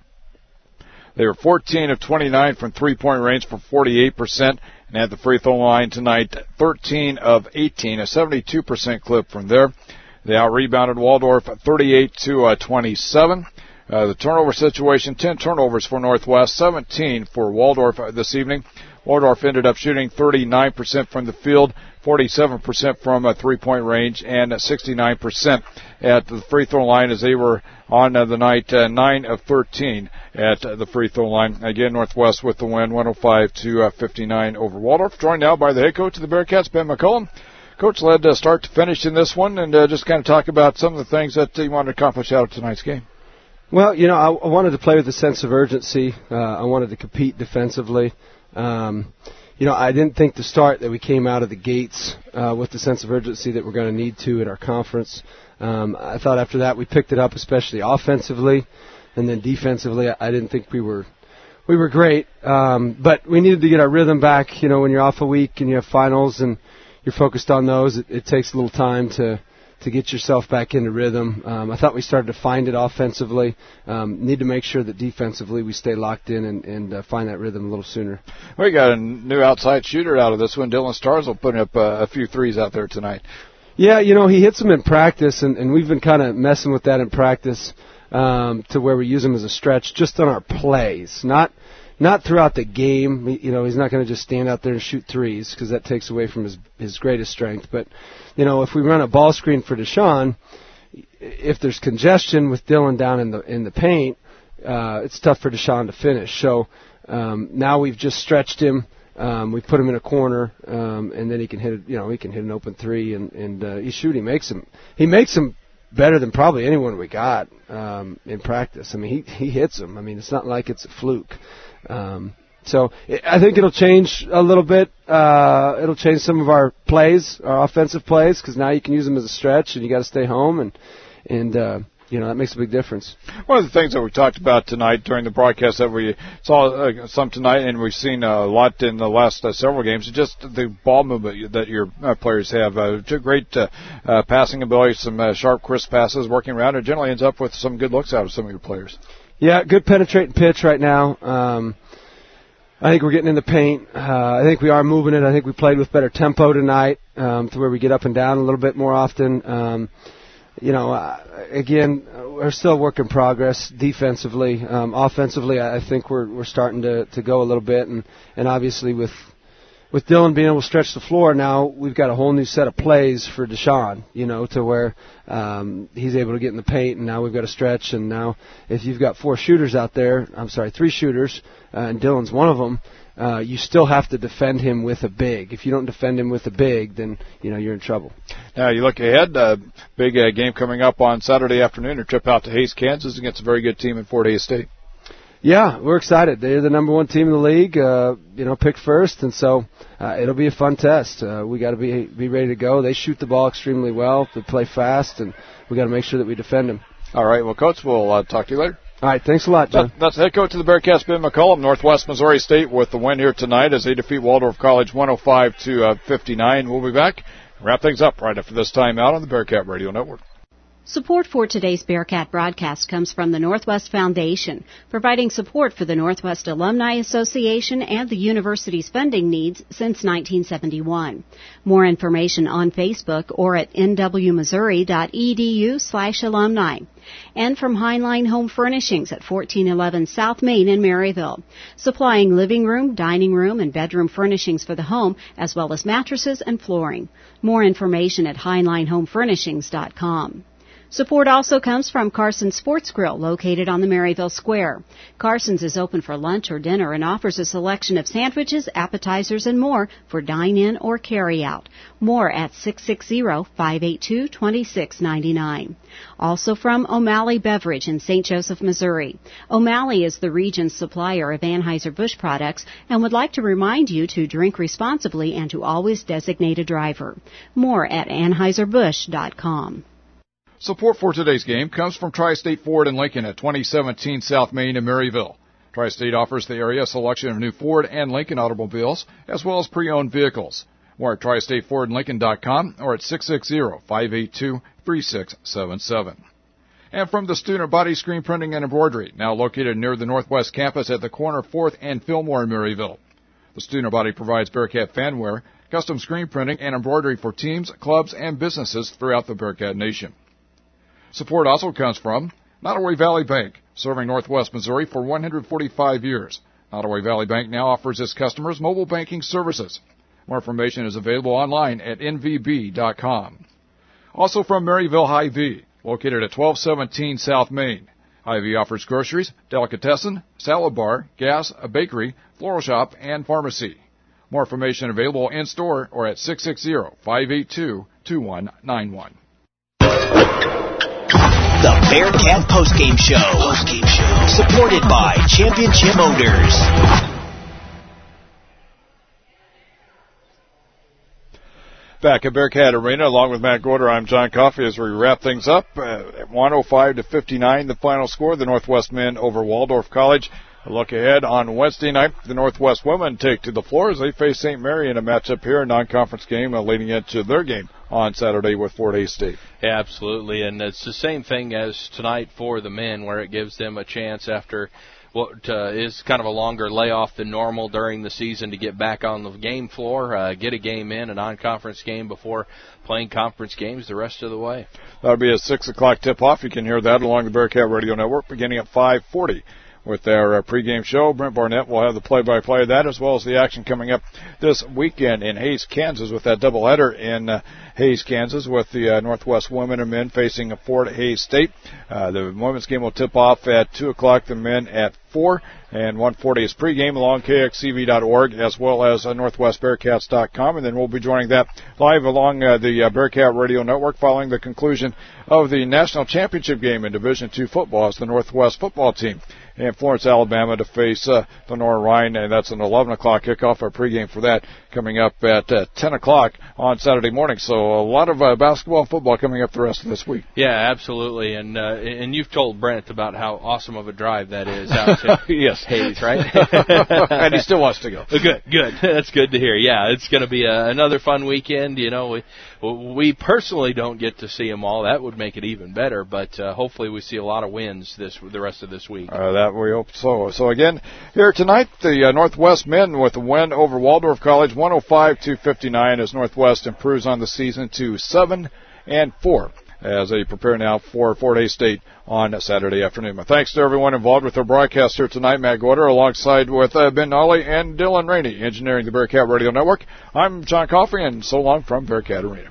Speaker 3: They were fourteen of twenty-nine from three-point range for forty-eight percent. And at the free throw line tonight, thirteen of eighteen, a seventy-two percent clip from there. They out-rebounded Waldorf thirty-eight to twenty-seven. Uh, the turnover situation, ten turnovers for Northwest, seventeen for Waldorf this evening. Waldorf ended up shooting thirty-nine percent from the field, forty-seven percent from a three-point range, and sixty-nine percent at the free throw line as they were on uh, the night uh, nine of thirteen at uh, the free throw line. Again, Northwest with the win, one oh five to fifty-nine over Waldorf. Joined now by the head coach of the Bearcats, Ben McCullum. Coach led uh, start to finish in this one, and uh, just kind of talk about some of the things that you wanted to accomplish out of tonight's game.
Speaker 11: Well, you know, I, I wanted to play with a sense of urgency. Uh, I wanted to compete defensively. Um, you know, I didn't think to start that we came out of the gates uh, with the sense of urgency that we're going to need to in our conference. Um, I thought after that we picked it up, especially offensively, and then defensively. I, I didn't think we were we were great, um, but we needed to get our rhythm back. You know, when you're off a week and you have finals and you're focused on those, it, it takes a little time to. to get yourself back into rhythm. Um, I thought we started to find it offensively. Um, need to make sure that defensively we stay locked in and, and uh, find that rhythm a little sooner.
Speaker 3: We got a new outside shooter out of this one. Dylan Starzl putting up uh, a few threes out there tonight.
Speaker 11: Yeah, you know, he hits them in practice, and, and we've been kind of messing with that in practice um, to where we use him as a stretch just on our plays, not not throughout the game. You know, he's not going to just stand out there and shoot threes because that takes away from his, his greatest strength. But, you know, if we run a ball screen for Deshaun, if there's congestion with Dylan down in the in the paint, uh, it's tough for Deshaun to finish. So um, now we've just stretched him. Um, we put him in a corner, um, and then he can hit. You know, he can hit an open three, and and uh, he shoot. He makes him. He makes him better than probably anyone we got um, in practice. I mean, he he hits them. I mean, it's not like it's a fluke. Um, so it, I think it'll change a little bit. Uh, it'll change some of our plays, our offensive plays, because now you can use them as a stretch, and you got to stay home, and and uh, you know that makes a big difference.
Speaker 3: One of the things that we talked about tonight during the broadcast that we saw uh, some tonight, and we've seen a lot in the last uh, several games, is just the ball movement that your uh, players have. Uh, great uh, uh, passing ability, some uh, sharp, crisp passes working around. It generally ends up with some good looks out of some of your players. Yeah, good penetrating pitch right now. Um, I think we're getting in the paint. Uh, I think we are moving it. I think we played with better tempo tonight, um, to where we get up and down a little bit more often. Um, you know, uh, again, we're still a work in progress defensively. Um, offensively, I think we're we're starting to, to go a little bit, and, and obviously with with Dylan being able to stretch the floor, now we've got a whole new set of plays for Deshaun, you know, to where um, he's able to get in the paint, and now we've got a stretch, and now if you've got four shooters out there, I'm sorry, three shooters, uh, and Dylan's one of them, uh, you still have to defend him with a big. If you don't defend him with a big, then, you know, you're in trouble. Now, you look ahead, uh, big uh, game coming up on Saturday afternoon, a trip out to Hays, Kansas against a very good team in Fort Hays State. Yeah, we're excited. They're the number one team in the league, uh, you know, picked first, and so uh, it'll be a fun test. Uh, we got to be be ready to go. They shoot the ball extremely well. They play fast, and we got to make sure that we defend them. All right, well, Coach, we'll uh, talk to you later. All right, thanks a lot, John. That, that's the head coach of the Bearcats, Ben McCullum. Northwest Missouri State with the win here tonight as they defeat Waldorf College one oh five to fifty-nine. We'll be back and wrap things up right after this time out on the Bearcat Radio Network.
Speaker 14: Support for today's Bearcat broadcast comes from the Northwest Foundation, providing support for the Northwest Alumni Association and the university's funding needs since nineteen seventy-one. More information on Facebook or at n w missouri dot e d u slash alumni. And from Heinlein Home Furnishings at fourteen eleven South Main in Maryville, supplying living room, dining room, and bedroom furnishings for the home, as well as mattresses and flooring. More information at heinlein home furnishings dot com. Support also comes from Carson's Sports Grill, located on the Maryville Square. Carson's is open for lunch or dinner and offers a selection of sandwiches, appetizers, and more for dine-in or carry-out. More at six six zero, five eight two, two six nine nine. Also from O'Malley Beverage in Saint Joseph, Missouri. O'Malley is the region's supplier of Anheuser-Busch products and would like to remind you to drink responsibly and to always designate a driver. More at Anheuser Busch dot com.
Speaker 3: Support for today's game comes from Tri-State Ford and Lincoln at twenty seventeen South Main in Maryville. Tri-State offers the area a selection of new Ford and Lincoln automobiles, as well as pre-owned vehicles. More at tri state ford lincoln dot com or at six six zero, five eight two, three six seven seven. And from the Student Body Screen Printing and Embroidery, now located near the Northwest Campus at the corner of fourth and Fillmore in Maryville. The Student Body provides Bearcat fanware, custom screen printing, and embroidery for teams, clubs, and businesses throughout the Bearcat Nation. Support also comes from Nottoway Valley Bank, serving Northwest Missouri for one hundred forty-five years. Nottoway Valley Bank now offers its customers mobile banking services. More information is available online at N V B dot com. Also from Maryville Hy-Vee, located at twelve seventeen South Main. Hy-Vee offers groceries, delicatessen, salad bar, gas, a bakery, floral shop, and pharmacy. More information available in-store or at six six zero, five eight two, two one nine one.
Speaker 2: The Bearcat Postgame Show. Postgame Show. Supported by Championship Motors.
Speaker 3: Back at Bearcat Arena, along with Matt Gorder, I'm John Coffey as we wrap things up. Uh, one oh five to fifty-nine, the final score. The Northwest men over Waldorf College. A look ahead on Wednesday night, the Northwest women take to the floor as they face Saint Mary in a matchup here, a non-conference game, uh, leading into their game on Saturday with Fort Hays State.
Speaker 4: Yeah, absolutely, and it's the same thing as tonight for the men, where it gives them a chance after what uh, is kind of a longer layoff than normal during the season to get back on the game floor, uh, get a game in, a non-conference game before playing conference games the rest of the way.
Speaker 3: That'll be a six o'clock tip-off. You can hear that along the Bearcat Radio Network beginning at five forty. With our uh, pregame show, Brent Barnett will have the play-by-play of that, as well as the action coming up this weekend in Hays, Kansas, with that doubleheader in uh, Hays, Kansas, with the uh, Northwest women and men facing Fort Hays State. Uh, the women's game will tip off at two o'clock, the men at four, and one forty is pregame along K X C V dot org, as well as uh, Northwest Bearcats dot com, and then we'll be joining that live along uh, the uh, Bearcat Radio Network following the conclusion of the national championship game in Division two football as the Northwest football team in Florence, Alabama, to face uh, the Nora Rhine, and that's an eleven o'clock kickoff. Our pregame for that coming up at uh, ten o'clock on Saturday morning. So a lot of uh, basketball and football coming up the rest of this week.
Speaker 4: Yeah, absolutely, and uh, and you've told Brent about how awesome of a drive that is out to
Speaker 3: yes.
Speaker 4: Hays, right?
Speaker 3: And he still wants to go.
Speaker 4: Good, good. That's good to hear. Yeah, it's going to be a, another fun weekend. You know, we we personally don't get to see them all. That would make it even better, but uh, hopefully we see a lot of wins this the rest of this week.
Speaker 3: Uh, that we hope so. So again, here tonight, the uh, Northwest men with a win over Waldorf College, one oh five to fifty-nine, as Northwest improves on the season to seven and four. As they prepare now for Fort Hays State on Saturday afternoon. My thanks to everyone involved with our broadcast here tonight. Matt Gorder alongside with uh, Ben Nolly and Dylan Rainey, engineering the Bearcat Radio Network. I'm John Coffey, and so long from Bearcat Arena.